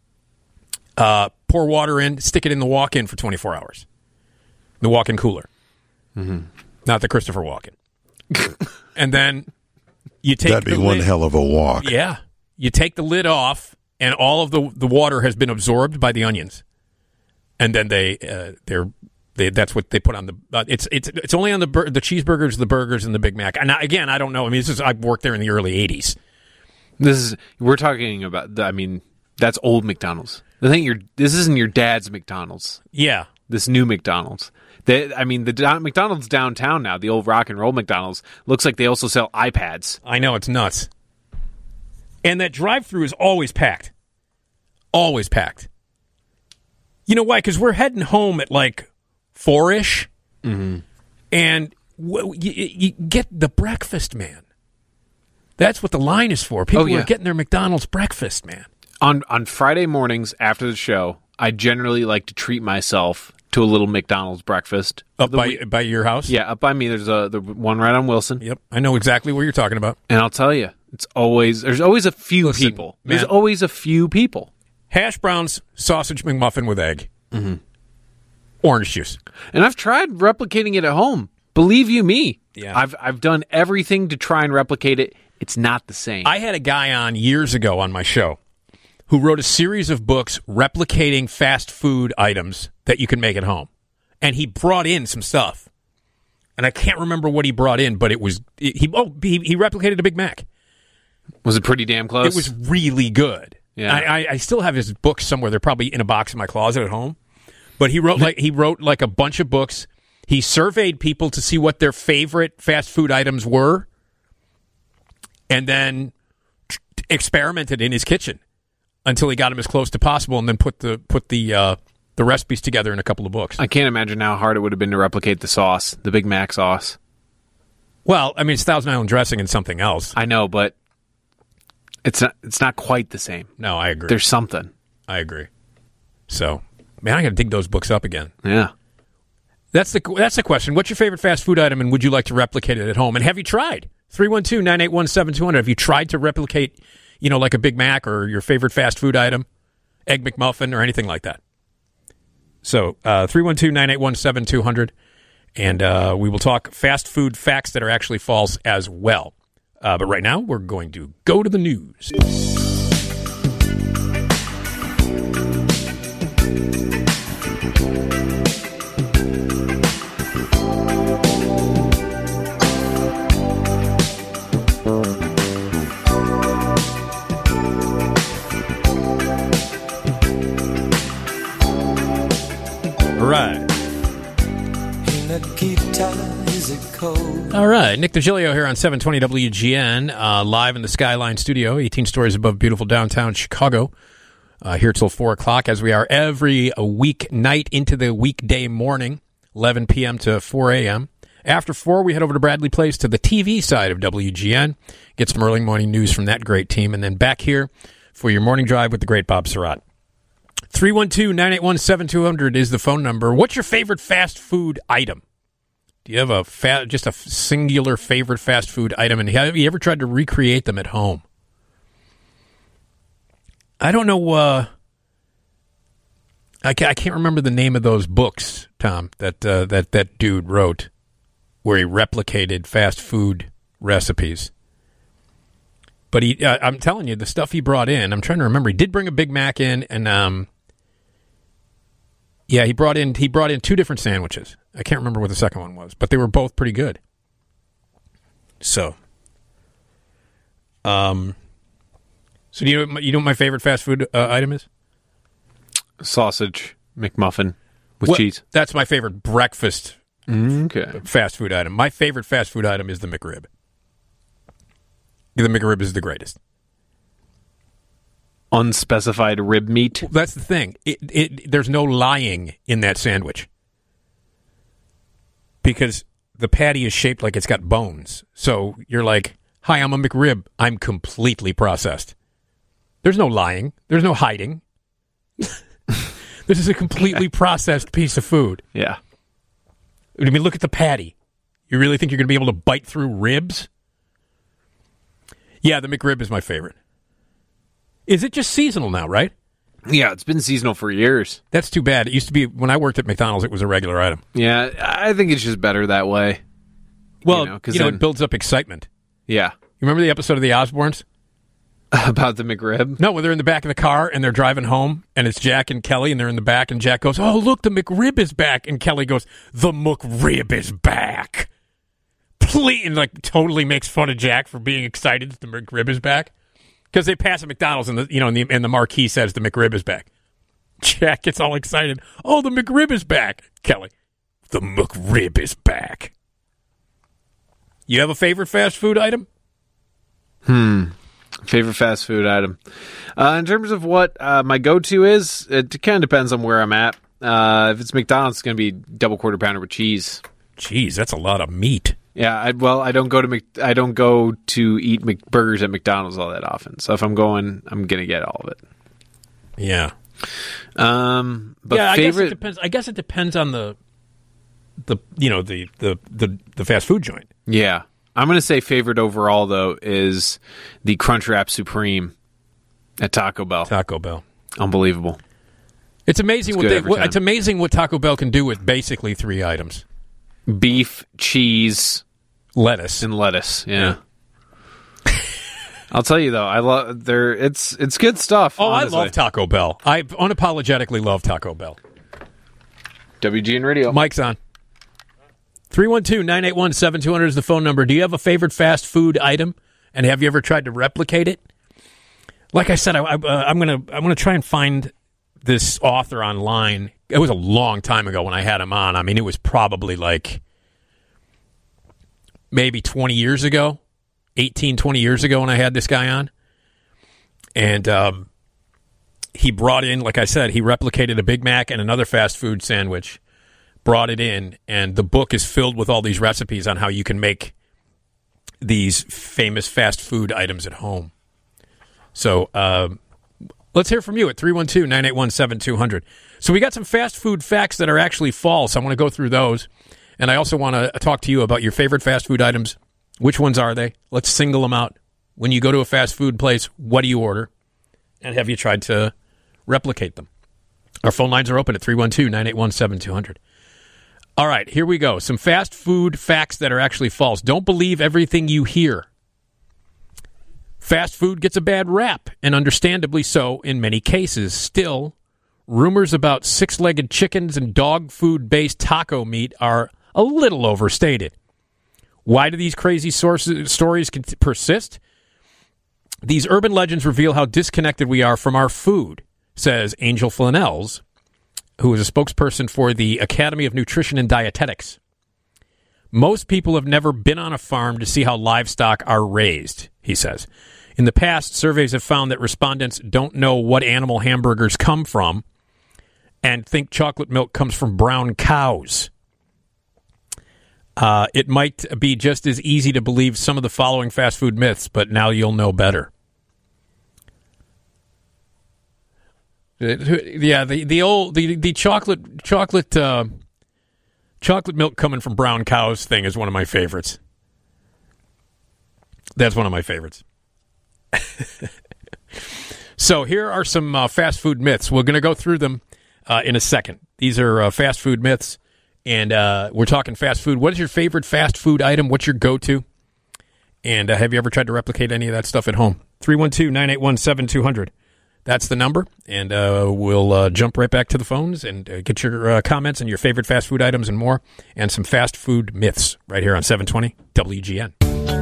Uh, pour water in, stick it in the walk-in for twenty-four hours. The walk-in cooler, mm-hmm. not the Christopher Walken. And then you take that'd be the one lid, hell of a walk. Yeah, you take the lid off, and all of the the water has been absorbed by the onions, and then they uh, they're they that's what they put on the. Uh, it's it's it's only on the bur- the cheeseburgers, the burgers, and the Big Mac. And I, again, I don't know. I mean, this is I've worked there in the early eighties. This is we're talking about. The, I mean, that's old McDonald's. I think you're. This isn't your dad's McDonald's. Yeah, this new McDonald's. They, I mean, the Don, McDonald's downtown now, the old rock and roll McDonald's, looks like they also sell iPads. I know, it's nuts. And that drive-thru is always packed. Always packed. You know why? Because we're heading home at like four-ish, mm-hmm. and w- you, you get the breakfast, man. That's what the line is for. People oh, yeah. are getting their McDonald's breakfast, man. On on Friday mornings after the show, I generally like to treat myself to a little McDonald's breakfast. Up by week. by your house? Yeah, up by me. There's a the one right on Wilson. Yep, I know exactly what you're talking about. And I'll tell you, it's always there's always a few Listen, people. Man, there's always a few people. Hash browns, sausage McMuffin with egg, mm-hmm. orange juice. And I've tried replicating it at home. Believe you me. Yeah, I've I've done everything to try and replicate it. It's not the same. I had a guy on years ago on my show who wrote a series of books replicating fast food items that you can make at home. And he brought in some stuff. And I can't remember what he brought in, but it was he oh he, he replicated a Big Mac. Was it pretty damn close? It was really good. Yeah. I, I, I still have his books somewhere. They're probably in a box in my closet at home. But he wrote like he wrote like a bunch of books. He surveyed people to see what their favorite fast food items were. and then t- experimented in his kitchen until he got them as close to possible, and then put the put the uh, the recipes together in a couple of books. I can't imagine how hard it would have been to replicate the sauce, the Big Mac sauce. Well, I mean, it's Thousand Island dressing and something else. I know, but it's not, it's not quite the same. No, I agree. There's something. I agree. So, man, I got to dig those books up again. Yeah. That's the that's the question. What's your favorite fast food item, and would you like to replicate it at home? And have you tried? three one two, nine eight one, seven two zero zero. Have you tried to replicate, you know, like a Big Mac or your favorite fast food item, Egg McMuffin or anything like that? So, uh, three one two, nine eight one, seven two zero zero. And uh, we will talk fast food facts that are actually false as well. Uh, but right now, we're going to go to the news. All right. All right, Nick DiGilio here on seven twenty W G N, uh, live in the Skyline studio, eighteen stories above beautiful downtown Chicago, uh, here till four o'clock, as we are every weeknight into the weekday morning, eleven p.m. to four a.m. After four, we head over to Bradley Place to the T V side of W G N, get some early morning news from that great team, and then back here for your morning drive with the great Bob Surratt. three one two, nine eight one, seven two zero zero is the phone number. What's your favorite fast food item? Do you have a fa- just a singular favorite fast food item, and have you ever tried to recreate them at home? I don't know. Uh, I, ca- I can't remember the name of those books, Tom, that uh, that that dude wrote, where he replicated fast food recipes. But he, uh, I'm telling you, the stuff he brought in. I'm trying to remember. He did bring a Big Mac in, and um, yeah, he brought in he brought in two different sandwiches. I can't remember what the second one was, but they were both pretty good. So, um, so do you know, you know what my favorite fast food uh, item is? Sausage McMuffin with Well, cheese. That's my favorite breakfast Okay. fast food item. My favorite fast food item is the McRib. The McRib is the greatest. Unspecified rib meat. That's the thing. It, it, there's no lying in that sandwich. Because the patty is shaped like it's got bones. So you're like, hi, I'm a McRib. I'm completely processed. There's no lying. There's no hiding. This is a completely processed piece of food. Yeah. I mean, look at the patty. You really think you're going to be able to bite through ribs? Yeah, the McRib is my favorite. Is it just seasonal now, right? Yeah, it's been seasonal for years. That's too bad. It used to be, when I worked at McDonald's, it was a regular item. Yeah, I think it's just better that way. Well, you know, 'cause you know then- it builds up excitement. Yeah. You remember the episode of The Osbournes? About the McRib? No, when they're in the back of the car and they're driving home, and it's Jack and Kelly, and they're in the back, and Jack goes, oh, look, the McRib is back. And Kelly goes, the McRib is back. Please, and like totally makes fun of Jack for being excited that the McRib is back. Because they pass at McDonald's, and the you know, and the, and the marquee says the McRib is back. Jack gets all excited. Oh, the McRib is back. Kelly, the McRib is back. You have a favorite fast food item? Hmm. Favorite fast food item. Uh, in terms of what uh, my go-to is, it kind of depends on where I'm at. Uh, if it's McDonald's, it's going to be double quarter pounder with cheese. Jeez, that's a lot of meat. Yeah, I, well, I don't go to Mc, I don't go to eat Mc, burgers at McDonald's all that often. So if I'm going, I'm going to get all of it. Yeah. Um, but yeah, I favorite guess it depends. I guess it depends on the the you know the the the, the fast food joint. Yeah. I'm going to say favorite overall, though, is the Crunchwrap Supreme at Taco Bell. Taco Bell. Unbelievable. It's amazing It's what good they. every What, time. it's amazing what Taco Bell can do with basically three items: Beef, cheese, lettuce, and lettuce. Yeah. I'll tell you though, I love there. It's it's good stuff. Oh, honestly. I love Taco Bell. I unapologetically love Taco Bell. W G N Radio. Mike's on. three one two, nine eight one, seven two zero zero is the phone number. Do you have a favorite fast food item, and have you ever tried to replicate it? Like I said, I, I, uh, I'm gonna I'm gonna try and find this author online. It was a long time ago when I had him on. I mean, it was probably like maybe twenty years ago. eighteen, twenty years ago when I had this guy on. And um, he brought in, like I said, he replicated a Big Mac and another fast food sandwich, brought it in, and the book is filled with all these recipes on how you can make these famous fast food items at home. So uh, let's hear from you at three one two, nine eight one, seven two zero zero. So we got some fast food facts that are actually false. I want to go through those. And I also want to talk to you about your favorite fast food items. Which ones are they? Let's single them out. When you go to a fast food place, what do you order? And have you tried to replicate them? Our phone lines are open at three one two, nine eight one, seven two zero zero. All right, here we go. Some fast food facts that are actually false. Don't believe everything you hear. Fast food gets a bad rap, and understandably so in many cases. Still, rumors about six-legged chickens and dog food-based taco meat are a little overstated. Why do these crazy sources, stories persist? These urban legends reveal how disconnected we are from our food, says Angel Flanells, who is a spokesperson for the Academy of Nutrition and Dietetics. Most people have never been on a farm to see how livestock are raised, he says. In the past, surveys have found that respondents don't know what animal hamburgers come from and think chocolate milk comes from brown cows. Uh, it might be just as easy to believe some of the following fast food myths, but now you'll know better. Yeah, the the old the the chocolate chocolate uh, chocolate milk coming from brown cows thing is one of my favorites. That's one of my favorites. So here are some uh, fast food myths. We're going to go through them uh, in a second. These are uh, fast food myths, and uh, we're talking fast food. What is your favorite fast food item? What's your go-to? And uh, have you ever tried to replicate any of that stuff at home? three one two, nine eight one, seven two zero zero. That's the number, and uh, we'll uh, jump right back to the phones and uh, get your uh, comments and your favorite fast food items and more, and some fast food myths right here on seven twenty W G N.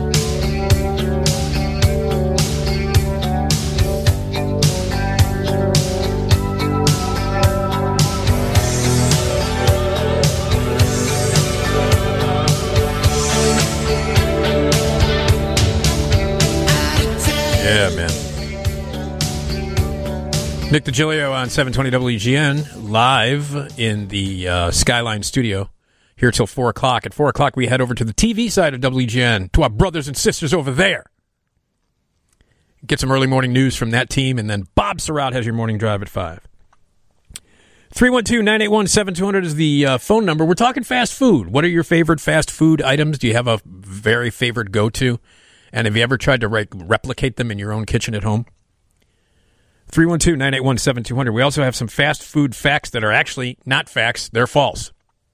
Yeah, man. Nick DiGilio on seven twenty W G N, live in the uh, Skyline studio, here till four o'clock. At four o'clock, we head over to the T V side of W G N, to our brothers and sisters over there. Get some early morning news from that team, and then Bob Surratt has your morning drive at five. three one two, nine eight one, seven two zero zero is the uh, phone number. We're talking fast food. What are your favorite fast food items? Do you have a very favorite go-to? And have you ever tried to re- replicate them in your own kitchen at home? three one two, nine eight one, seven two zero zero. We also have some fast food facts that are actually not facts. They're false.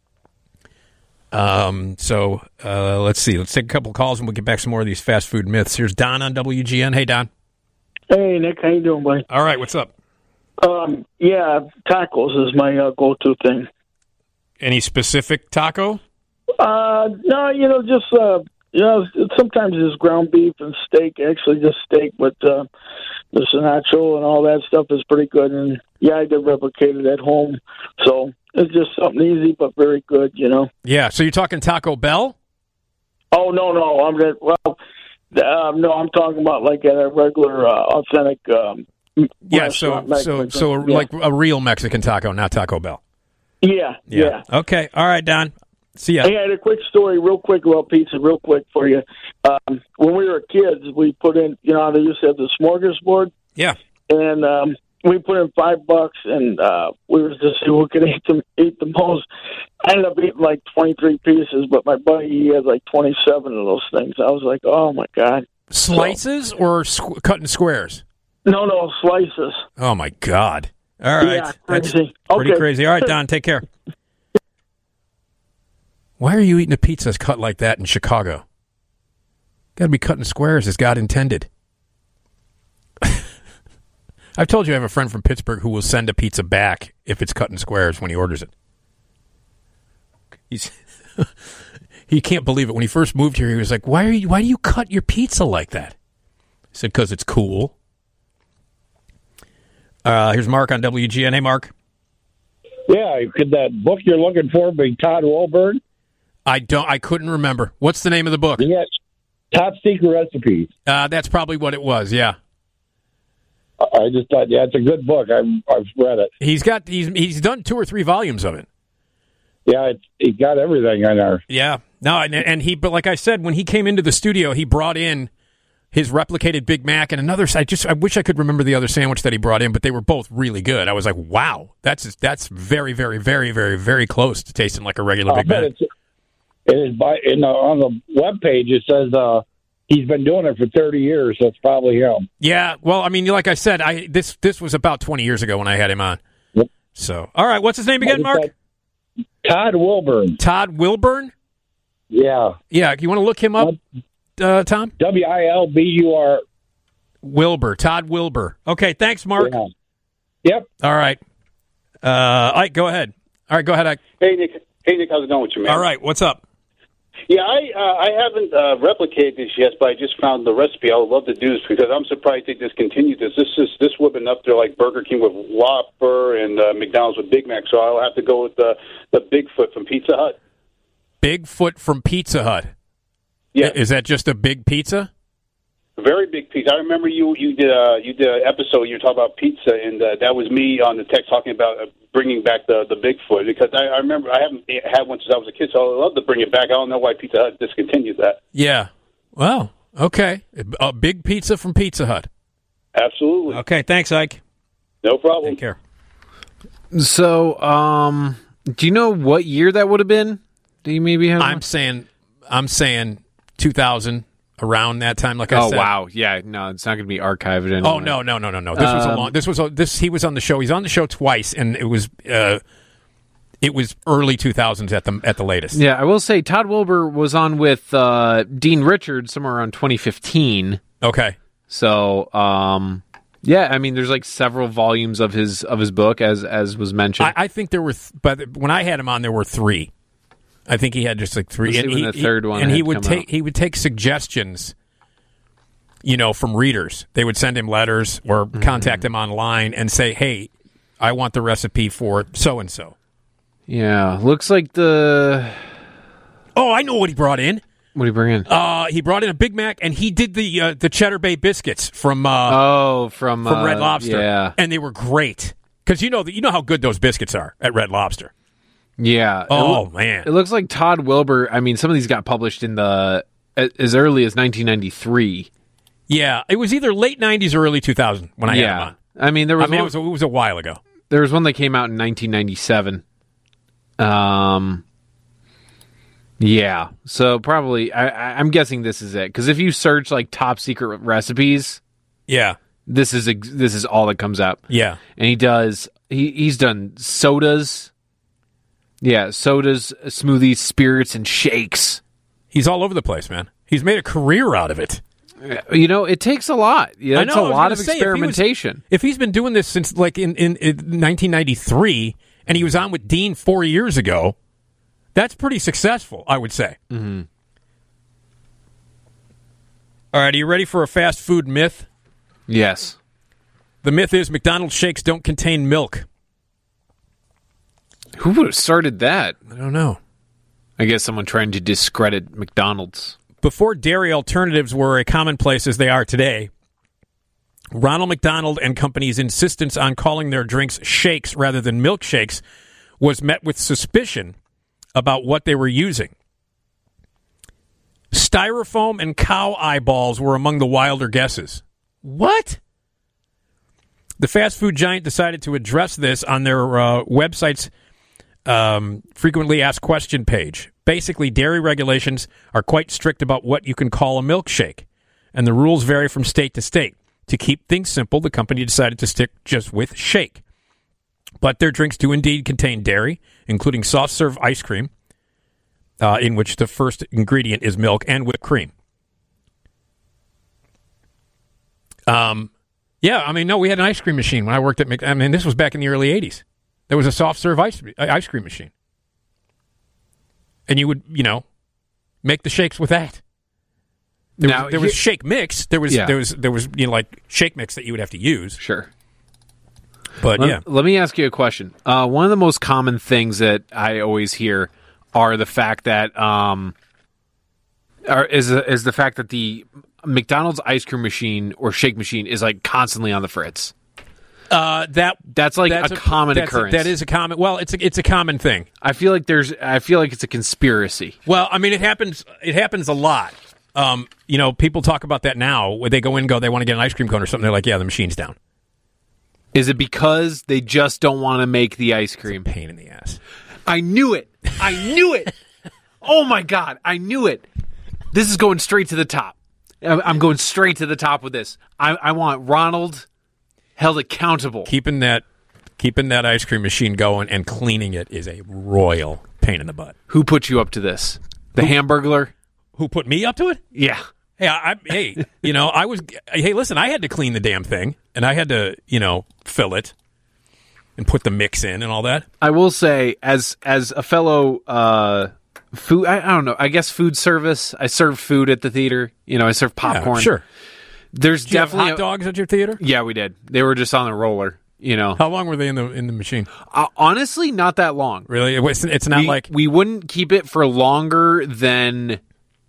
Um. So uh, let's see. Let's take a couple calls and we'll get back some more of these fast food myths. Here's Don on W G N. Hey, Don. Hey, Nick. How you doing, buddy? All right. What's up? Um. Yeah, tacos is my uh, go-to thing. Any specific taco? Uh. No, you know, just... Uh, You know, sometimes it's ground beef and steak, actually just steak, but uh, the cilantro and all that stuff is pretty good. And, yeah, I did replicate it at home. So it's just something easy but very good, you know. Yeah, so you're talking Taco Bell? Oh, no, no. I'm just, well, uh, no, I'm talking about like a regular, uh, authentic um, Yeah, so so, so yeah. Like a real Mexican taco, not Taco Bell. Yeah, yeah. yeah. Okay, all right, Don. See ya. Hey, I had a quick story, real quick about pizza, real quick for you. Um, when we were kids, we put in, you know, how they used to have the smorgasbord. Yeah. And um, we put in five bucks, and uh, we were just see who could eat them, eat the most. I ended up eating like twenty-three pieces, but my buddy, he had like twenty-seven of those things. I was like, oh my god. Slices so, or squ- cut in squares? No, no, slices. Oh my god. All right. Yeah, that's crazy. pretty Okay. crazy. All right, Don, take care. Why are you eating a pizza that's cut like that in Chicago? Got to be cut in squares as God intended. I've told you I have a friend from Pittsburgh who will send a pizza back if it's cut in squares when he orders it. He's he can't believe it. When he first moved here, he was like, "Why are you? Why do you cut your pizza like that?" I said, "Because it's cool." Uh, here's Mark on W G N. Hey, Mark. Yeah, could that book you're looking for be Todd Walburn? I don't. I couldn't remember. What's the name of the book? Yes, Top Secret Recipes. Uh, that's probably what it was. Yeah. I just thought, yeah, it's a good book. I've I've read it. He's got he's he's done two or three volumes of it. Yeah, it's, he got everything on there. Yeah. No, and, and he, but like I said, when he came into the studio, he brought in his replicated Big Mac and another. I just I wish I could remember the other sandwich that he brought in, but they were both really good. I was like, wow, that's that's very, very, very, very, very close to tasting like a regular I Big bet Mac. It's, it is by in the, on the webpage. It says uh, he's been doing it for thirty years. So it's probably him. Yeah. Well, I mean, like I said, I this this was about twenty years ago when I had him on. Yep. So, all right, what's his name again, Mark? Todd Wilburn. Todd Wilburn? Yeah. Yeah, you want to look him up, uh, Tom? W I L B U R. Wilbur. Todd Wilbur. Okay, thanks, Mark. Yeah. Yep. All right. Uh, Ike, go ahead. All right, go ahead, Ike. Hey, Nick. Hey, Nick, how's it going with you, man? All right, what's up? Yeah, I uh, I haven't uh, replicated this yet, but I just found the recipe. I would love to do this because I'm surprised they discontinued this. This is this would have been up there like Burger King with Whopper and uh, McDonald's with Big Mac. So I'll have to go with the the Bigfoot from Pizza Hut. Bigfoot from Pizza Hut. Yeah, is that just a big pizza? Very big pizza. I remember you you did uh, you did an episode. You were talking about pizza, and uh, that was me on the text talking about uh, bringing back the the Bigfoot because I, I remember I haven't had one since I was a kid, so I'd love to bring it back. I don't know why Pizza Hut discontinued that. Yeah. Well, okay. A big pizza from Pizza Hut. Absolutely. Okay. Thanks, Ike. No problem. Take care. So, um, do you know what year that would have been? Do you maybe have? I'm saying, I'm saying two thousand. Around that time, like I oh, said. Oh wow, yeah, no, it's not going to be archived anymore. Oh no, no, no, no, no. This um, was a long. This was a, this. He was on the show. He's on the show twice, and it was uh, it was early two thousands at the at the latest. Yeah, I will say Todd Wilbur was on with uh, Dean Richards somewhere around twenty fifteen. Okay, so um, yeah, I mean, there's like several volumes of his of his book, as as was mentioned. I, I think there were, th- but when I had him on, there were three. I think he had just like three. And he, the third one, and he would take out. he would take suggestions, you know, from readers. They would send him letters or mm-hmm. contact him online and say, "Hey, I want the recipe for so and so." Yeah, looks like the. Oh, I know what he brought in. What did he bring in? Uh, he brought in a Big Mac, and he did the uh, the Cheddar Bay biscuits from. Uh, oh, from from uh, Red Lobster, yeah, and they were great because you know you know how good those biscuits are at Red Lobster. Yeah. Oh, it, man. It looks like Todd Wilbur, I mean, some of these got published in the as early as nineteen ninety-three. Yeah. It was either late nineties or early two thousand when I yeah. had him on. I mean, there was, I mean one, it, was a, it was a while ago. There was one that came out in nineteen ninety-seven. Um, yeah. So probably, I, I, I'm guessing this is it. Because if you search, like, top secret recipes... Yeah. This is this is all that comes up. Yeah. And he does, he, he's done sodas... Yeah, sodas, smoothies, spirits, and shakes. He's all over the place, man. He's made a career out of it. You know, it takes a lot. Yeah, it's a lot of say, experimentation. If, he was, if he's been doing this since like in, in, in nineteen ninety-three, and he was on with Dean four years ago, that's pretty successful, I would say. Mm-hmm. All right, are you ready for a fast food myth? Yes. The myth is McDonald's shakes don't contain milk. Who would have started that? I don't know. I guess someone trying to discredit McDonald's. Before dairy alternatives were a commonplace as they are today, Ronald McDonald and Company's insistence on calling their drinks shakes rather than milkshakes was met with suspicion about what they were using. Styrofoam and cow eyeballs were among the wilder guesses. What? The fast food giant decided to address this on their uh, website's Um, frequently asked question page. Basically, dairy regulations are quite strict about what you can call a milkshake, and the rules vary from state to state. To keep things simple, the company decided to stick just with shake. But their drinks do indeed contain dairy, including soft-serve ice cream, uh, in which the first ingredient is milk, and whipped cream. Um, yeah, I mean, no, we had an ice cream machine when I worked at Mc- I mean, this was back in the early eighties. There was a soft-serve ice, ice cream machine. And you would, you know, make the shakes with that. There now, was, there was here, shake mix. There was, yeah. there was, there was, you know, like shake mix that you would have to use. Sure. But, let, yeah. Let me ask you a question. Uh, one of the most common things that I always hear are the fact that um, Or is is the fact that the McDonald's ice cream machine or shake machine is like constantly on the fritz. Uh, that that's like that's a, a common that's occurrence. A, that is a common. Well, it's a, it's a common thing. I feel like there's. I feel like it's a conspiracy. Well, I mean, it happens. It happens a lot. Um, you know, people talk about that now. When they go in and go, they want to get an ice cream cone or something. They're like, yeah, the machine's down. Is it because they just don't want to make the ice cream? It's a pain in the ass. I knew it. I knew it. Oh my God, I knew it. This is going straight to the top. I'm going straight to the top with this. I, I want Ronald held accountable. Keeping that, keeping that ice cream machine going and cleaning it is a royal pain in the butt. Who put you up to this? The who, Hamburglar? Who put me up to it? Yeah. Hey, I, I, hey, you know, I was. Hey, listen, I had to clean the damn thing, and I had to, you know, fill it and put the mix in and all that. I will say, as as a fellow uh, food, I, I don't know, I guess food service. I serve food at the theater. You know, I serve popcorn. Yeah, sure. There's did you definitely have hot dogs at your theater. Yeah, we did. They were just on the roller. You know, how long were they in the in the machine? Uh, honestly, not that long. Really, it's, it's not we, like we wouldn't keep it for longer than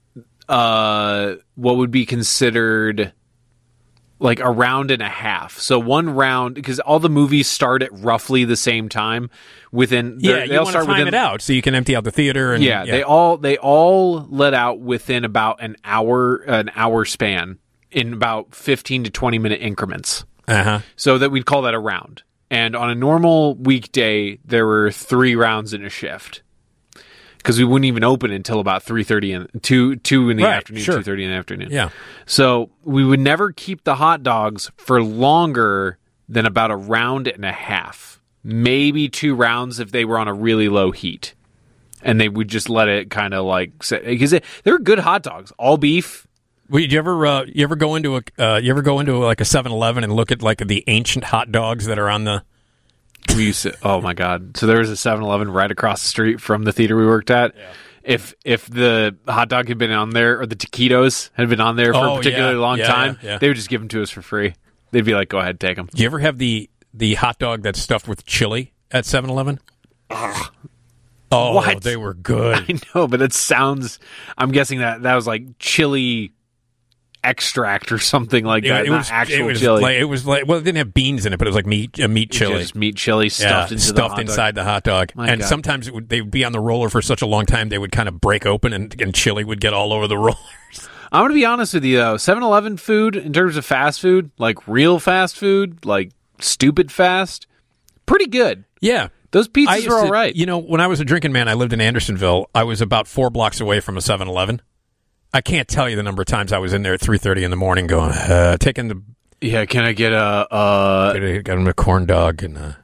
uh, what would be considered like a round and a half. So one round, because all the movies start at roughly the same time. Within yeah, they you all want start to time within, it out so you can empty out the theater. And, yeah, yeah, they all they all let out within about an hour an hour span in about fifteen to twenty minute increments. Uh-huh. So that we'd call that a round. And on a normal weekday, there were three rounds in a shift. Because we wouldn't even open until about three thirty and two two in the right, afternoon, sure. two thirty in the afternoon. Yeah. So we would never keep the hot dogs for longer than about a round and a half. Maybe two rounds if they were on a really low heat. And they would just let it kind of like sit. Because they, they were good hot dogs. All beef. Well, you ever uh, you ever go into a uh, you ever go into like a seven eleven and look at like the ancient hot dogs that are on the? We used to, oh my God! So there was a seven eleven right across the street from the theater we worked at. Yeah. If if the hot dog had been on there or the taquitos had been on there for oh, a particularly yeah. long yeah, time, yeah, yeah. they would just give them to us for free. They'd be like, "Go ahead, take them." Do you ever have the the hot dog that's stuffed with chili at seven eleven? Ugh. Oh, what? They were good. I know, but it sounds. I'm guessing that that was like chili extract or something like yeah, that. It not was actual it was chili. Like, it was like well, it didn't have beans in it, but it was like meat uh, meat chili, just meat chili stuffed yeah, into stuffed the hot inside dog. the hot dog. My and God. sometimes it would, they would be on the roller for such a long time they would kind of break open and, and chili would get all over the rollers. I'm going to be honest with you though. seven eleven food in terms of fast food, like real fast food, like stupid fast, pretty good. Yeah. Those pizzas I used were all to- right. You know, when I was a drinking man, I lived in Andersonville. I was about four blocks away from a seven eleven. I can't tell you the number of times I was in there at three thirty in the morning going, uh, taking the... Yeah, can I get a... Uh, get, a, get him a corn dog and a...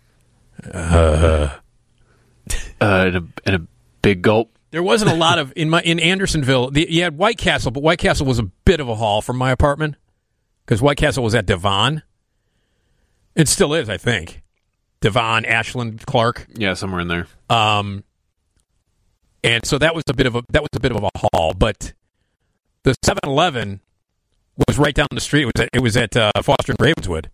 Uh, uh, and, a, and a big gulp. there wasn't a lot of... In my in Andersonville, the, you had White Castle, but White Castle was a bit of a haul from my apartment because White Castle was at Devon. It still is, I think. Devon, Ashland, Clark. Yeah, somewhere in there. Um, and so that was a bit of a that was a bit of a haul, but the seven eleven was right down the street. It was at, it was at uh, Foster and Ravenswood.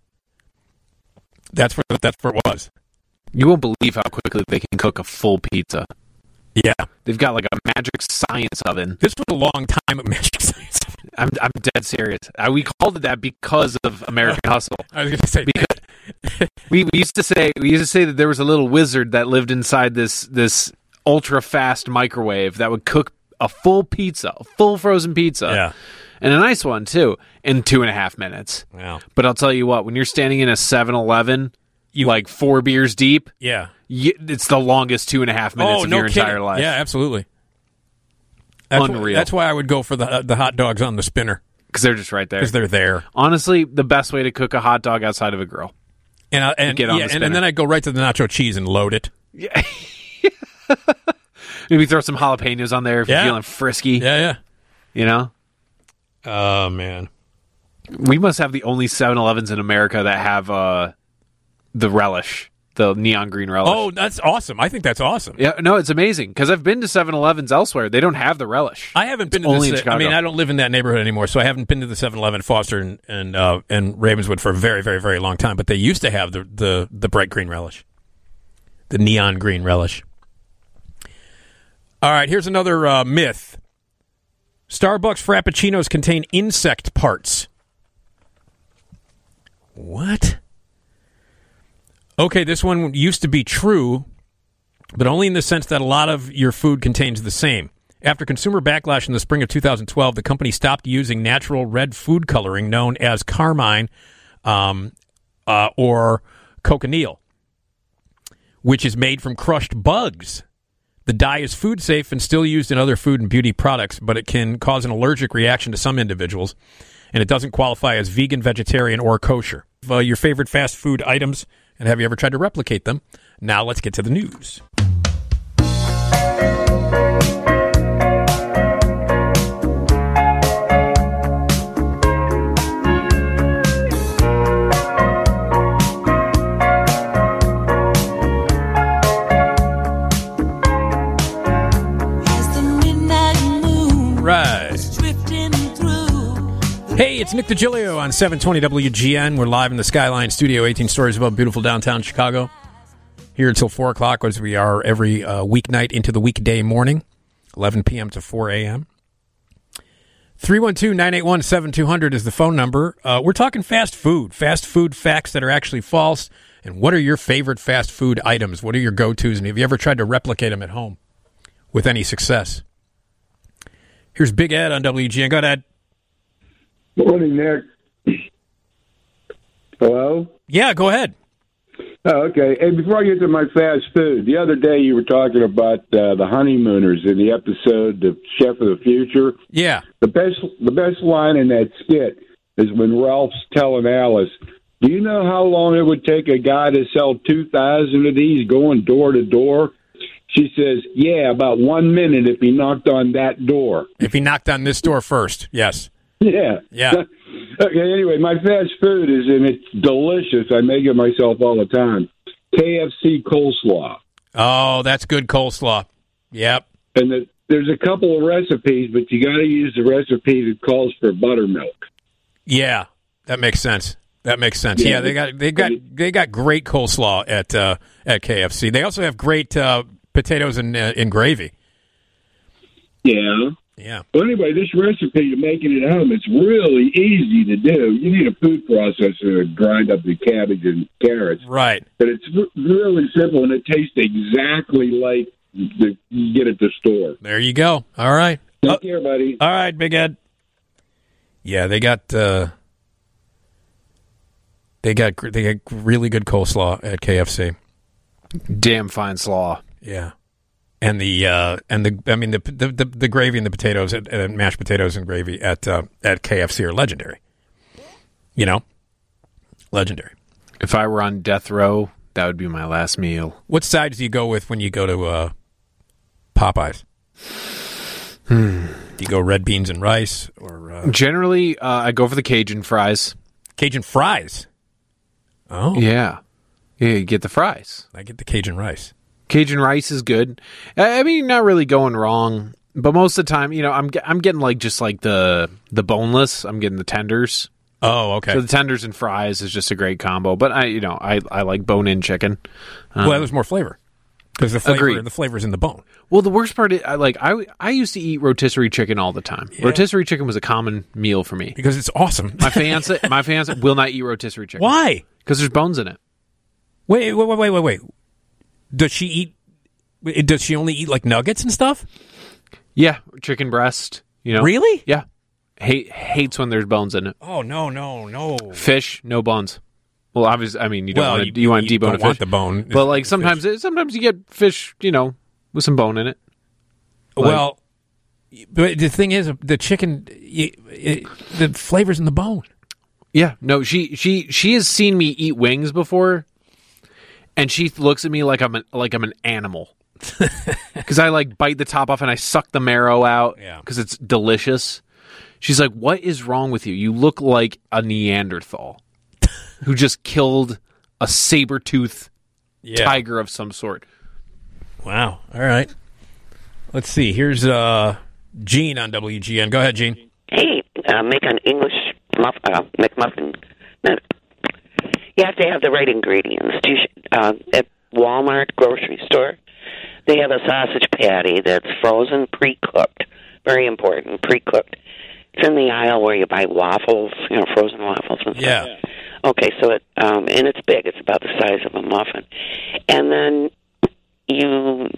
That's where that's where it was. You won't believe how quickly they can cook a full pizza. Yeah, they've got like a magic science oven. This was a long time of magic science. I'm I'm dead serious. I, we called it that because of American Hustle. I was going to say because we, we used to say we used to say that there was a little wizard that lived inside this this ultra fast microwave that would cook a full pizza, a full frozen pizza, yeah, and a nice one too, in two and a half minutes. Wow. But I'll tell you what, when you're standing in a seven eleven, you like four beers deep, yeah, you, it's the longest two and a half minutes oh, of no your kidding. entire life. Yeah, absolutely. That's Unreal. Why, that's why I would go for the the hot dogs on the spinner because they're just right there. Because they're there. Honestly, the best way to cook a hot dog outside of a grill. And I, and, get on yeah, the and, and then I go right to the nacho cheese and load it. Yeah. Maybe throw some jalapenos on there if Yeah. you're feeling frisky. Yeah, yeah. You know? Oh, man. We must have the only seven elevens in America that have uh, the relish, the neon green relish. Oh, that's awesome. I think that's awesome. Yeah, no, it's amazing because I've been to seven elevens elsewhere. They don't have the relish. I haven't been It's to only this. in Chicago. I mean, I don't live in that neighborhood anymore, so I haven't been to the seven eleven Foster and and, uh, and Ravenswood for a very, very, very long time. But they used to have the the, the bright green relish, the neon green relish. All right, here's another uh, myth. Starbucks Frappuccinos contain insect parts. What? Okay, this one used to be true, but only in the sense that a lot of your food contains the same. After consumer backlash in the spring of two thousand twelve, the company stopped using natural red food coloring known as carmine um, uh, or cochineal, which is made from crushed bugs. The dye is food safe and still used in other food and beauty products, but it can cause an allergic reaction to some individuals, and it doesn't qualify as vegan, vegetarian, or kosher. Uh, your favorite fast food items, and have you ever tried to replicate them? Now let's get to the news. Right. Hey, it's Nick DiGilio on seven twenty W G N. We're live in the Skyline Studio, eighteen stories above beautiful downtown Chicago. Here until four o'clock, as we are every uh, weeknight into the weekday morning, eleven p.m. to four a.m. three one two, nine eight one, seven two zero zero is the phone number. Uh, we're talking fast food, fast food facts that are actually false. And what are your favorite fast food items? What are your go-tos? And have you ever tried to replicate them at home with any success? Here's Big Ed on W G N. Go ahead. Morning, Nick. Hello? Yeah, go ahead. Oh, okay. Hey, before I get to my fast food, the other day you were talking about uh, the honeymooners in the episode of Chef of the Future. Yeah. The best, the best line in that skit is when Ralph's telling Alice, do you know how long it would take a guy to sell two thousand of these going door to door? She says, yeah, about one minute if he knocked on that door. If he knocked on this door first, yes. Yeah. Yeah. Okay, anyway, my fast food is, and it's delicious. I make it myself all the time. K F C coleslaw. Oh, that's good coleslaw. Yep. And the, there's a couple of recipes, but you got to use the recipe that calls for buttermilk. Yeah, that makes sense. That makes sense. Yeah, Yeah, they got they got they got great coleslaw at uh, at K F C. They also have great uh, potatoes and uh, in gravy. Yeah. Yeah. Well, anyway, this recipe, making it at home, it's really easy to do. You need a food processor to grind up the cabbage and carrots. Right. But it's r- really simple, and it tastes exactly like the, you get at the store. There you go. All right. Take oh, care, buddy. All right, Big Ed. Yeah, they got uh, they got they got really good coleslaw at K F C. Damn fine slaw. Yeah. And the uh, and the I mean the the, the, the gravy and the potatoes and uh, mashed potatoes and gravy at uh, at K F C are legendary. You know, legendary. If I were on death row, that would be my last meal. What sides do you go with when you go to uh, Popeyes? Hmm. Do you go red beans and rice or uh... generally? Uh, I go for the Cajun fries. Cajun fries. Oh yeah, yeah. You get the fries. I get the Cajun rice. Cajun rice is good. I mean, not really going wrong, but most of the time, you know, I'm I'm getting like just like the the boneless. I'm getting the tenders. Oh, okay. So the tenders and fries is just a great combo. But I, you know, I, I like bone-in chicken. Um, well, there's more flavor because the flavor agreed. the flavor's in the bone. Well, the worst part is, I like I I used to eat rotisserie chicken all the time. Yeah. Rotisserie chicken was a common meal for me because it's awesome. My fiance my fiance will not eat rotisserie chicken. Why? Because there's bones in it. Wait, wait, wait, wait, wait, wait. Does she eat? Does she only eat like nuggets and stuff? Yeah, chicken breast. You know, really? Yeah. Hate hates when there's bones in it. Oh no, no, no. Fish, no bones. Well, obviously, I mean, you don't well, want to you, you, want to you debone don't a fish, want the bone, but like sometimes it, sometimes you get fish, you know, with some bone in it. Like, well, but the thing is, the chicken, it, it, the flavor's in the bone. Yeah, no, she she she has seen me eat wings before, and she looks at me like I'm an, like I'm an animal. Because I like bite the top off and I suck the marrow out because it's delicious. She's like, what is wrong with you? You look like a Neanderthal who just killed a saber-toothed yeah. tiger of some sort. Wow. All right. Let's see. Here's uh, Gene on W G N. Go ahead, Gene. Hey, uh, make an English muff, uh, McMuffin. You have to have the right ingredients. You should, uh, at Walmart grocery store, they have a sausage patty that's frozen, pre-cooked very important, pre-cooked. It's in the aisle where you buy waffles, you know, frozen waffles and stuff. Yeah. Okay, so it, um, and it's big. It's about the size of a muffin. And then you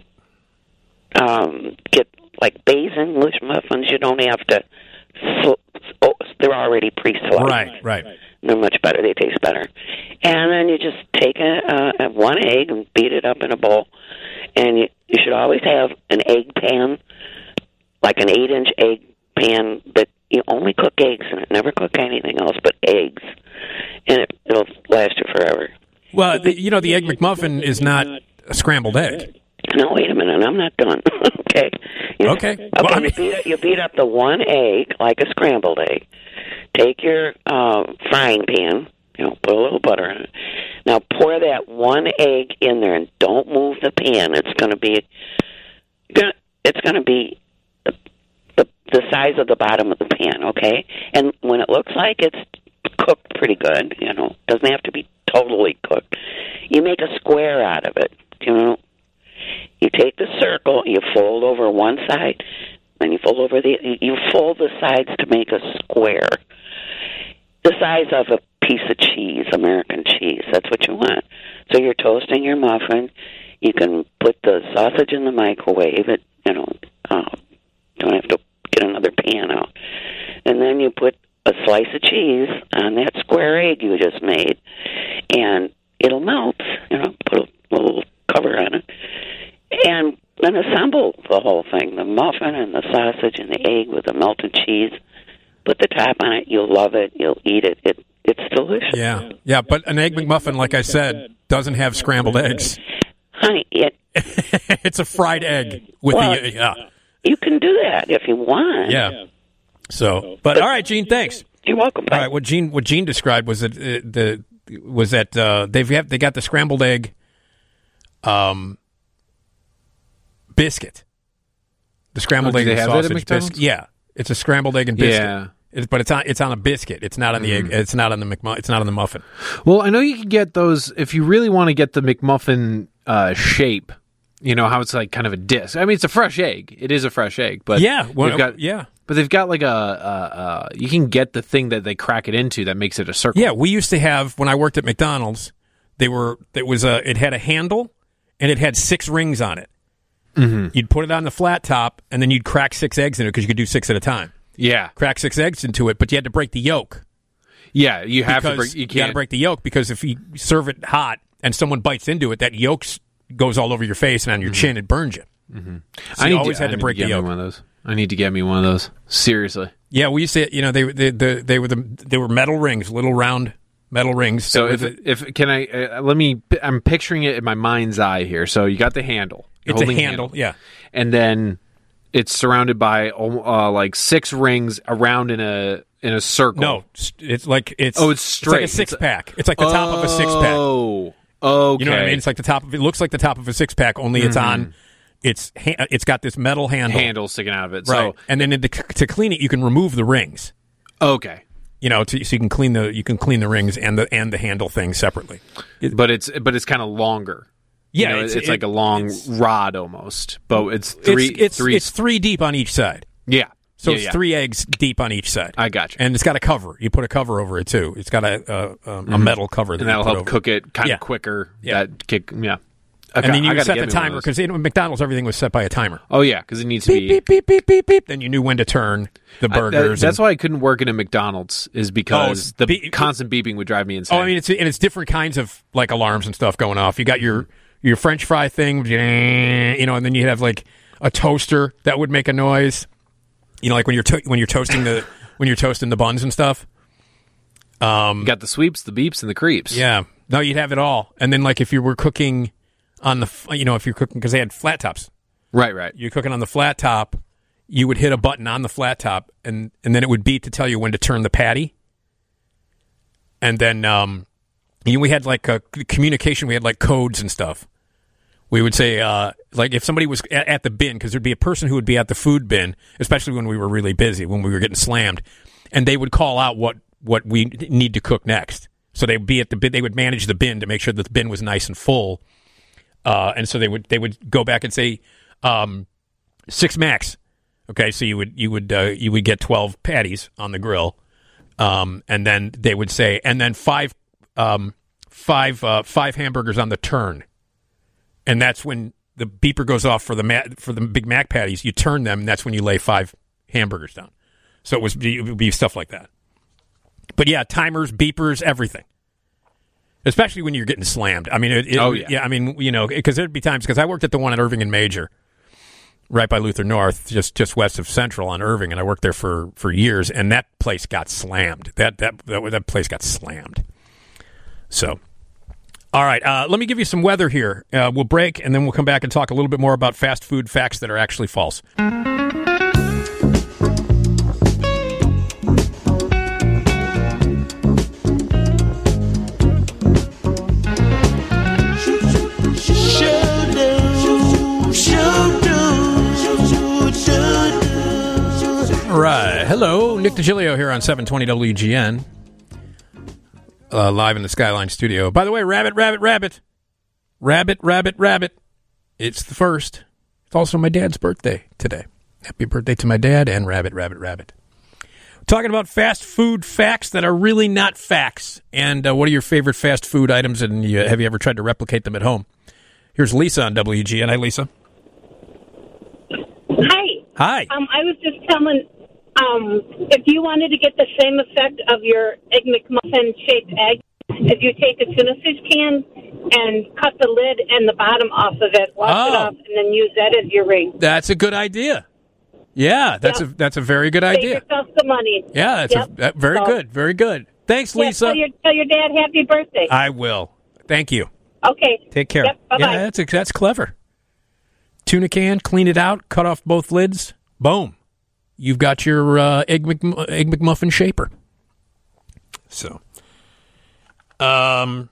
um, get, like, Bay's English muffins. You don't have to, sl- oh, they're already pre-sliced. Right, right. They're much better. They taste better. And then you just take a, a one egg and beat it up in a bowl. And you, you should always have an egg pan, like an eight-inch egg pan that you only cook eggs in it. Never cook anything else but eggs. And it, it'll last you forever. Well, the, you know, the Egg McMuffin is not a scrambled egg. No, wait a minute. I'm not done. okay. You, Okay. Okay, Well, I mean- you, beat, you beat up the one egg like a scrambled egg. Take your uh, frying pan, you know, put a little butter in it. Now pour that one egg in there and don't move the pan. It's going to be, gonna, it's going to be the, the the size of the bottom of the pan, okay? And when it looks like it's cooked pretty good, you know, doesn't have to be totally cooked. You make a square out of it, you know. You take the circle, you fold over one side, then you fold over the, you fold the sides to make a square. The size of a piece of cheese, American cheese. That's what you want. So you're toasting your muffin. You can put the sausage in the microwave. It, you know, uh, don't have to get another pan out. And then you put a slice of cheese on that square egg you just made, and it'll melt. You know, put a little cover on it, and then assemble the whole thing: the muffin and the sausage and the egg with the melted cheese. Put the top on it. You'll love it. You'll eat it. It it's delicious. Yeah, yeah, but an Egg McMuffin, like I said, doesn't have scrambled eggs. Honey, it, It's a fried egg with Well, the yeah, you can do that if you want. yeah. So, but all right, Gene, thanks. You're welcome. All right, what Gene what Gene described was that uh, the was that uh, they've got, they got the scrambled egg um biscuit, the scrambled Oh, do egg they and have that at sausage McDonald's? biscuit. Yeah, it's a scrambled egg and biscuit. Yeah. It's, but it's on it's on a biscuit. It's not on the egg. It's not on the McMu- It's not on the muffin. Well, I know you can get those if you really want to get the McMuffin uh, shape. You know how it's like kind of a disc. I mean, it's a fresh egg. It is a fresh egg, but Yeah, well, they've got yeah. But they've got like a, a, a you can get the thing that they crack it into that makes it a circle. Yeah, we used to have when I worked at McDonald's. They were it was a it had a handle and it had six rings on it. Mm-hmm. You'd put it on the flat top and then you'd crack six eggs in it because you could do six at a time. Yeah, crack six eggs into it, but you had to break the yolk. Yeah, you have to Because break. You got to can't. break the yolk because if you serve it hot and someone bites into it, that yolk s- goes all over your face and on your chin. It burns you. Mm-hmm. So I you need always to, had I to need break get the me yolk. one of those. I need to get me one of those. Seriously. Yeah, we used to. You know, they they they, they were the they were metal rings, little round metal rings. So that if were it, if can I uh, let me? I'm picturing it in my mind's eye here. So you got the handle. You're It's a holding handle, yeah. and then it's surrounded by uh, like six rings around in a in a circle. No, it's like it's oh, it's It's straight. like a six pack. It's like the top of a six pack. Oh, okay. You know what I mean? It's like the top of it looks like the top of a six pack, only it's Mhm. on. It's ha- it's got this metal handle, handle sticking out of it. right? So And then to, to clean it, you can remove the rings. okay, You know, to, so you can clean the you can clean the rings and the and the handle thing separately. but it's but it's kind of longer. You Yeah, know, it's- it's, it- like a long rod almost, but it's three. It's it's, three. it's three deep on each side. yeah. So yeah, it's yeah. three eggs deep on each side. I got you. And it's got a cover. You put a cover over it too. It's got a a, a, a Mhm. metal cover, that and that'll you put help over cook it kind of Yeah. quicker. Yeah. That kick. Yeah. And Okay, then you I gotta set get the me one of timer those. because at McDonald's everything was set by a timer. Oh yeah, because it needs to Beep be. beep beep beep beep beep. Then you knew when to turn the I- that- burgers. that's and- why I couldn't work in a McDonald's is because the be- constant beeping would drive me insane. Oh, I mean, it's and it's different kinds of like alarms and stuff going off. You got your your French fry thing, you know, and then you have like a toaster that would make a noise. You know, like when you're to- when you're toasting the when you're toasting the buns and stuff. Um, you got the sweeps, the beeps, and the creeps. yeah, no, you'd have it all. And then like if you were cooking on the, f- you know, if you're cooking because they had flat tops. Right, right. You're cooking on the flat top. You would hit a button on the flat top, and and then it would beep to tell you when to turn the patty. And then um, you know, we had like a communication. We had like codes and stuff. We would say, uh, like, if somebody was at, at the bin, because there'd be a person who would be at the food bin, especially when we were really busy, when we were getting slammed, and they would call out what, what we need to cook next. So they'd be at the bin. They would manage the bin to make sure that the bin was nice and full. Uh, and so they would they would go back and say, um, six max. Okay, so you would you would uh, you would get twelve patties on the grill, um, and then they would say, and then five um, five uh, five hamburgers on the turn, and that's when the beeper goes off for the Ma- for the Big Mac patties. You turn them, and that's when you lay five hamburgers down. So it was it would be stuff like that. But yeah, timers, beepers, everything. Especially when you're getting slammed. I mean, it, it, oh yeah. yeah. I mean, you know, because there'd be times because I worked at the one at Irving and Major, right by Luther North, just just west of Central on Irving, and I worked there for, for years, and that place got slammed. That that that, that place got slammed. So, all right, uh, let me give you some weather here. Uh, we'll break, and then we'll come back and talk a little bit more about fast food facts that are actually false. Right. Hello, Nick DiGilio here on seven twenty W G N, uh, live in the Skyline studio. By the way, rabbit, rabbit, rabbit, rabbit, rabbit, rabbit. It's the first. It's also my dad's birthday today. Happy birthday to my dad and rabbit, rabbit, rabbit. We're talking about fast food facts that are really not facts. And uh, what are your favorite fast food items, and you, have you ever tried to replicate them at home? Here's Lisa on W G N. Hi, Lisa. Hi. Hi. Um, I was just telling... Um, if you wanted to get the same effect of your Egg McMuffin-shaped egg, if you take a tuna fish can and cut the lid and the bottom off of it, wash oh. it off, and then use that as your ring. That's a good idea. Yeah, that's yep. a that's a very good Save idea. Save yourself some money. Yeah, that's yep. a, that, very so, good, very good. Thanks, yeah, Lisa. Tell your, tell your dad happy birthday. I will. Thank you. Okay. Take care. Yep, bye-bye. Yeah, that's a, that's clever. Tuna can, clean it out, cut off both lids, boom. You've got your uh, egg, Mc, egg McMuffin shaper. So, um,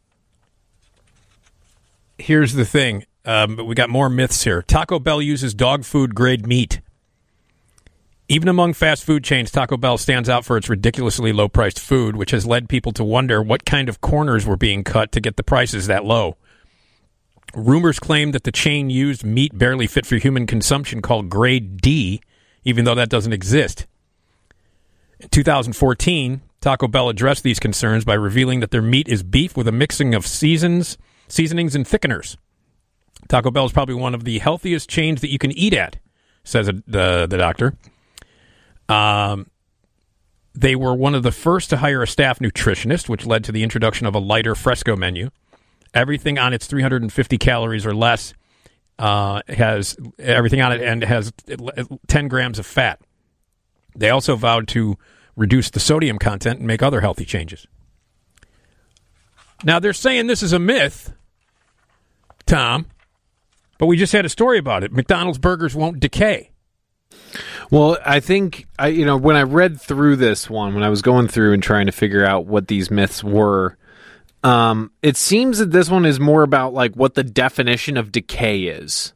here's the thing. Um, we got more myths here. Taco Bell uses dog food grade meat. Even among fast food chains, Taco Bell stands out for its ridiculously low-priced food, which has led people to wonder what kind of corners were being cut to get the prices that low. Rumors claim that the chain used meat barely fit for human consumption called grade D, even though that doesn't exist. In two thousand fourteen, Taco Bell addressed these concerns by revealing that their meat is beef with a mixing of seasons, seasonings and thickeners. Taco Bell is probably one of the healthiest chains that you can eat at, says the, the doctor. Um, they were one of the first to hire a staff nutritionist, which led to the introduction of a lighter fresco menu. Everything on its three hundred fifty calories or less Uh, has everything on it and has ten grams of fat. They also vowed to reduce the sodium content and make other healthy changes. Now, they're saying this is a myth, Tom, but we just had a story about it. McDonald's burgers won't decay. Well, I think, I you know, when I read through this one, when I was going through and trying to figure out what these myths were, Um, it seems that this one is more about like what the definition of decay is.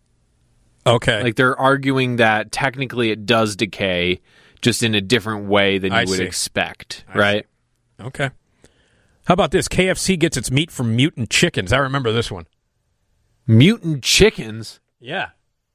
Okay. Like they're arguing that technically it does decay, just in a different way than you I would see. expect, I right? See. Okay. How about this? K F C gets its meat from mutant chickens. I remember this one. Mutant chickens? Yeah.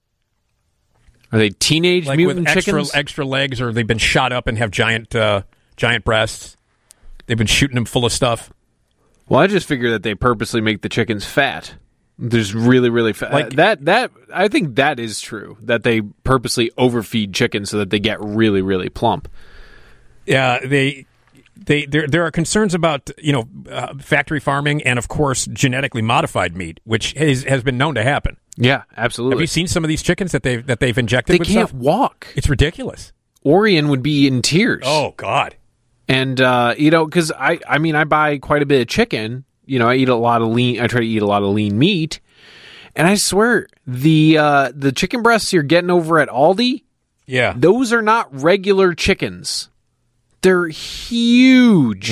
Are they teenage like mutant with extra, chickens? extra legs, or they've been shot up and have giant, uh, giant breasts. They've been shooting them full of stuff. Well, I just figure that they purposely make the chickens fat. There's really, really fat. Like, that, that, I think that is true, that they purposely overfeed chickens so that they get really, really plump. Yeah, they, they, there, there are concerns about, you know, uh, factory farming and, of course, genetically modified meat, which has, has been known to happen. Yeah, absolutely. Have you seen some of these chickens that they've, that they've injected They with can't stuff? walk. It's ridiculous. Orion would be in tears. Oh, God. And, uh, you know, because I, I mean, I buy quite a bit of chicken. You know, I eat a lot of lean, I try to eat a lot of lean meat. And I swear, the uh, the chicken breasts you're getting over at Aldi, yeah, those are not regular chickens. They're huge.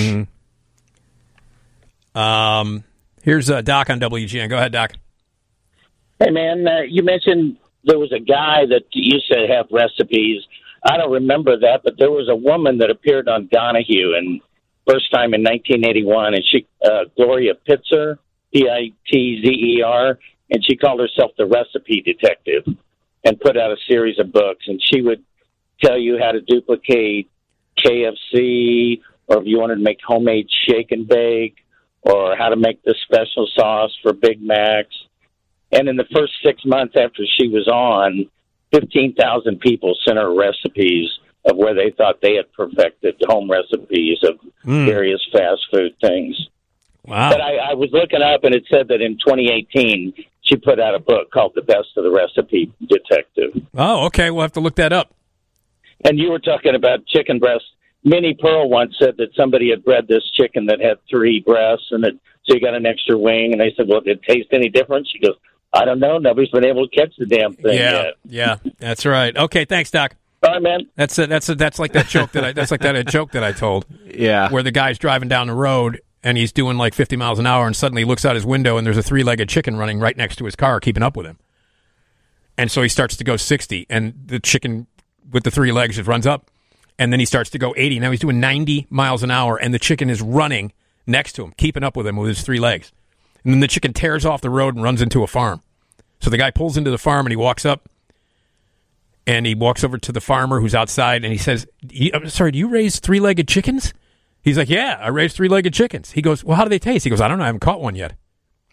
Mm-hmm. Um, here's uh, Doc on W G N. Go ahead, Doc. Hey, man, uh, you mentioned there was a guy that used to have recipes. I don't remember that, but there was a woman that appeared on Donahue and first time in nineteen eighty-one, and she, uh, Gloria Pitzer, P I T Z E R, and she called herself the Recipe Detective. and put out a series of books, and she would tell you how to duplicate K F C, or if you wanted to make homemade shake and bake, or how to make the special sauce for Big Macs. And in the first six months after she was on, fifteen thousand people sent her recipes of where they thought they had perfected home recipes of Mm. various fast food things. Wow. But I, I was looking up, and it said that in twenty eighteen, she put out a book called The Best of the Recipe Detective. Oh, okay. We'll have to look that up. And you were talking about chicken breasts. Minnie Pearl once said that somebody had bred this chicken that had three breasts, and it, so you got an extra wing. And they said, well, did it taste any different? She goes, I don't know. Nobody's been able to catch the damn thing Yeah, yet. yeah, that's right. Okay, thanks, Doc. All right, man. That's a, that's a, that's like that joke that I that's like that a joke that I told. Yeah, where the guy's driving down the road and he's doing like fifty miles an hour, and suddenly he looks out his window and there's a three-legged chicken running right next to his car, keeping up with him. And so he starts to go sixty, and the chicken with the three legs just runs up, and then he starts to go eighty. Now he's doing ninety miles an hour, and the chicken is running next to him, keeping up with him with his three legs. And then the chicken tears off the road and runs into a farm. So the guy pulls into the farm and he walks up. And he walks over to the farmer who's outside, and he says, I'm sorry, do you raise three-legged chickens? He's like, yeah, I raise three-legged chickens. He goes, well, how do they taste? He goes, I don't know, I haven't caught one yet.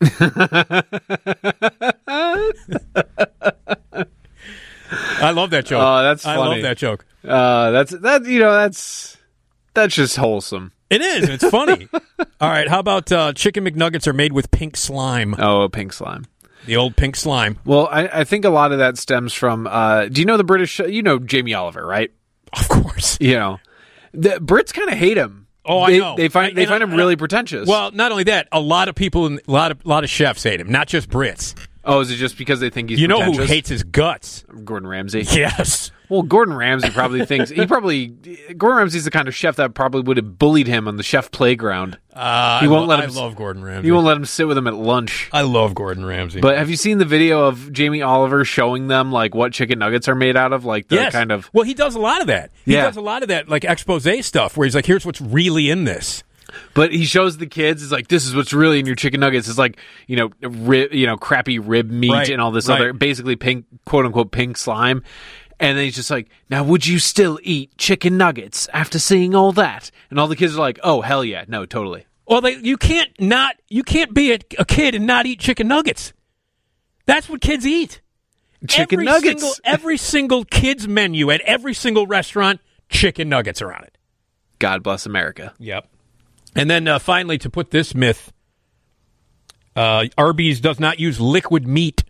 I love that joke. Oh, that's I funny. love that joke. Uh, that's that. You know, that's that's just wholesome. It is. It's funny. All right, how about uh, chicken McNuggets are made with pink slime? Oh, pink slime. The old pink slime. Well, I, I think a lot of that stems from. Uh, do you know the British? You know Jamie Oliver, right? Of course. You know, the Brits kind of hate him. Oh, they, I know. They find they And find I- him really pretentious. Well, not only that, a lot of people, in, a lot of lot of chefs hate him, not just Brits. Oh, is it just because they think he's You know who pretentious? hates his guts? Gordon Ramsay. Yes. Well, Gordon Ramsay probably thinks he probably Gordon Ramsay's the kind of chef that probably would have bullied him on the chef playground. Uh, he I won't lo- let him. I love Gordon Ramsay. He won't let him sit with him at lunch. I love Gordon Ramsay. But have you seen the video of Jamie Oliver showing them like what chicken nuggets are made out of? Like the yes. kind of Well, he does a lot of that. He Yeah. does a lot of that, like expose stuff, where he's like, "Here's what's really in this." But he shows the kids, it's like, this is what's really in your chicken nuggets. It's like, you know, rib, you know, crappy rib meat Right, and all this right. other, basically pink, quote unquote, pink slime. And then he's just like, now would you still eat chicken nuggets after seeing all that? And all the kids are like, oh, hell yeah. No, totally. Well, they, you can't not, you can't be a, a kid and not eat chicken nuggets. That's what kids eat. Chicken every nuggets. Single, every single kid's menu at every single restaurant, chicken nuggets are on it. God bless America. Yep. And then uh, finally, to put this myth, uh, Arby's does not use liquid meat.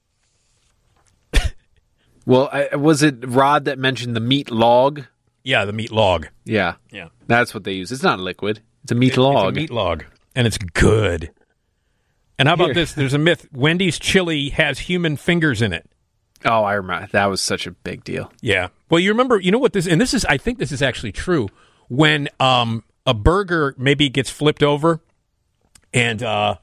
Well, I, was it Rod that mentioned the meat log? Yeah, the meat log. Yeah. Yeah. That's what they use. It's not liquid. It's a meat It- log. It's a meat log. And it's good. And how about Here. this? There's a myth. Wendy's chili has human fingers in it. Oh, I remember. That was such a big deal. Yeah. Well, you remember, you know what this, and this is, I think this is actually true. When um, a burger maybe gets flipped over and uh,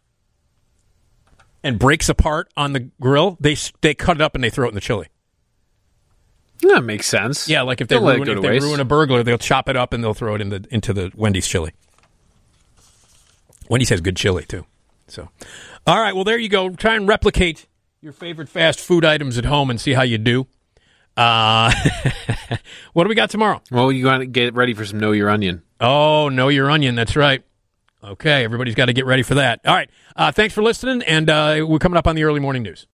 and breaks apart on the grill, they they cut it up and they throw it in the chili. That makes sense. Yeah, like if they Don't let it ruin go if to they waste. ruin a burglar, they'll chop it up and they'll throw it in the into the Wendy's chili. Wendy's has good chili too. So, all right, well there you go. Try and replicate your favorite fast food items at home and see how you do. Uh, what do we got tomorrow? Well, you got to get ready for some Know Your Onion. Oh, Know Your Onion. That's right. Okay, everybody's got to get ready for that. All right. Uh, thanks for listening, and uh, we're coming up on the early morning news.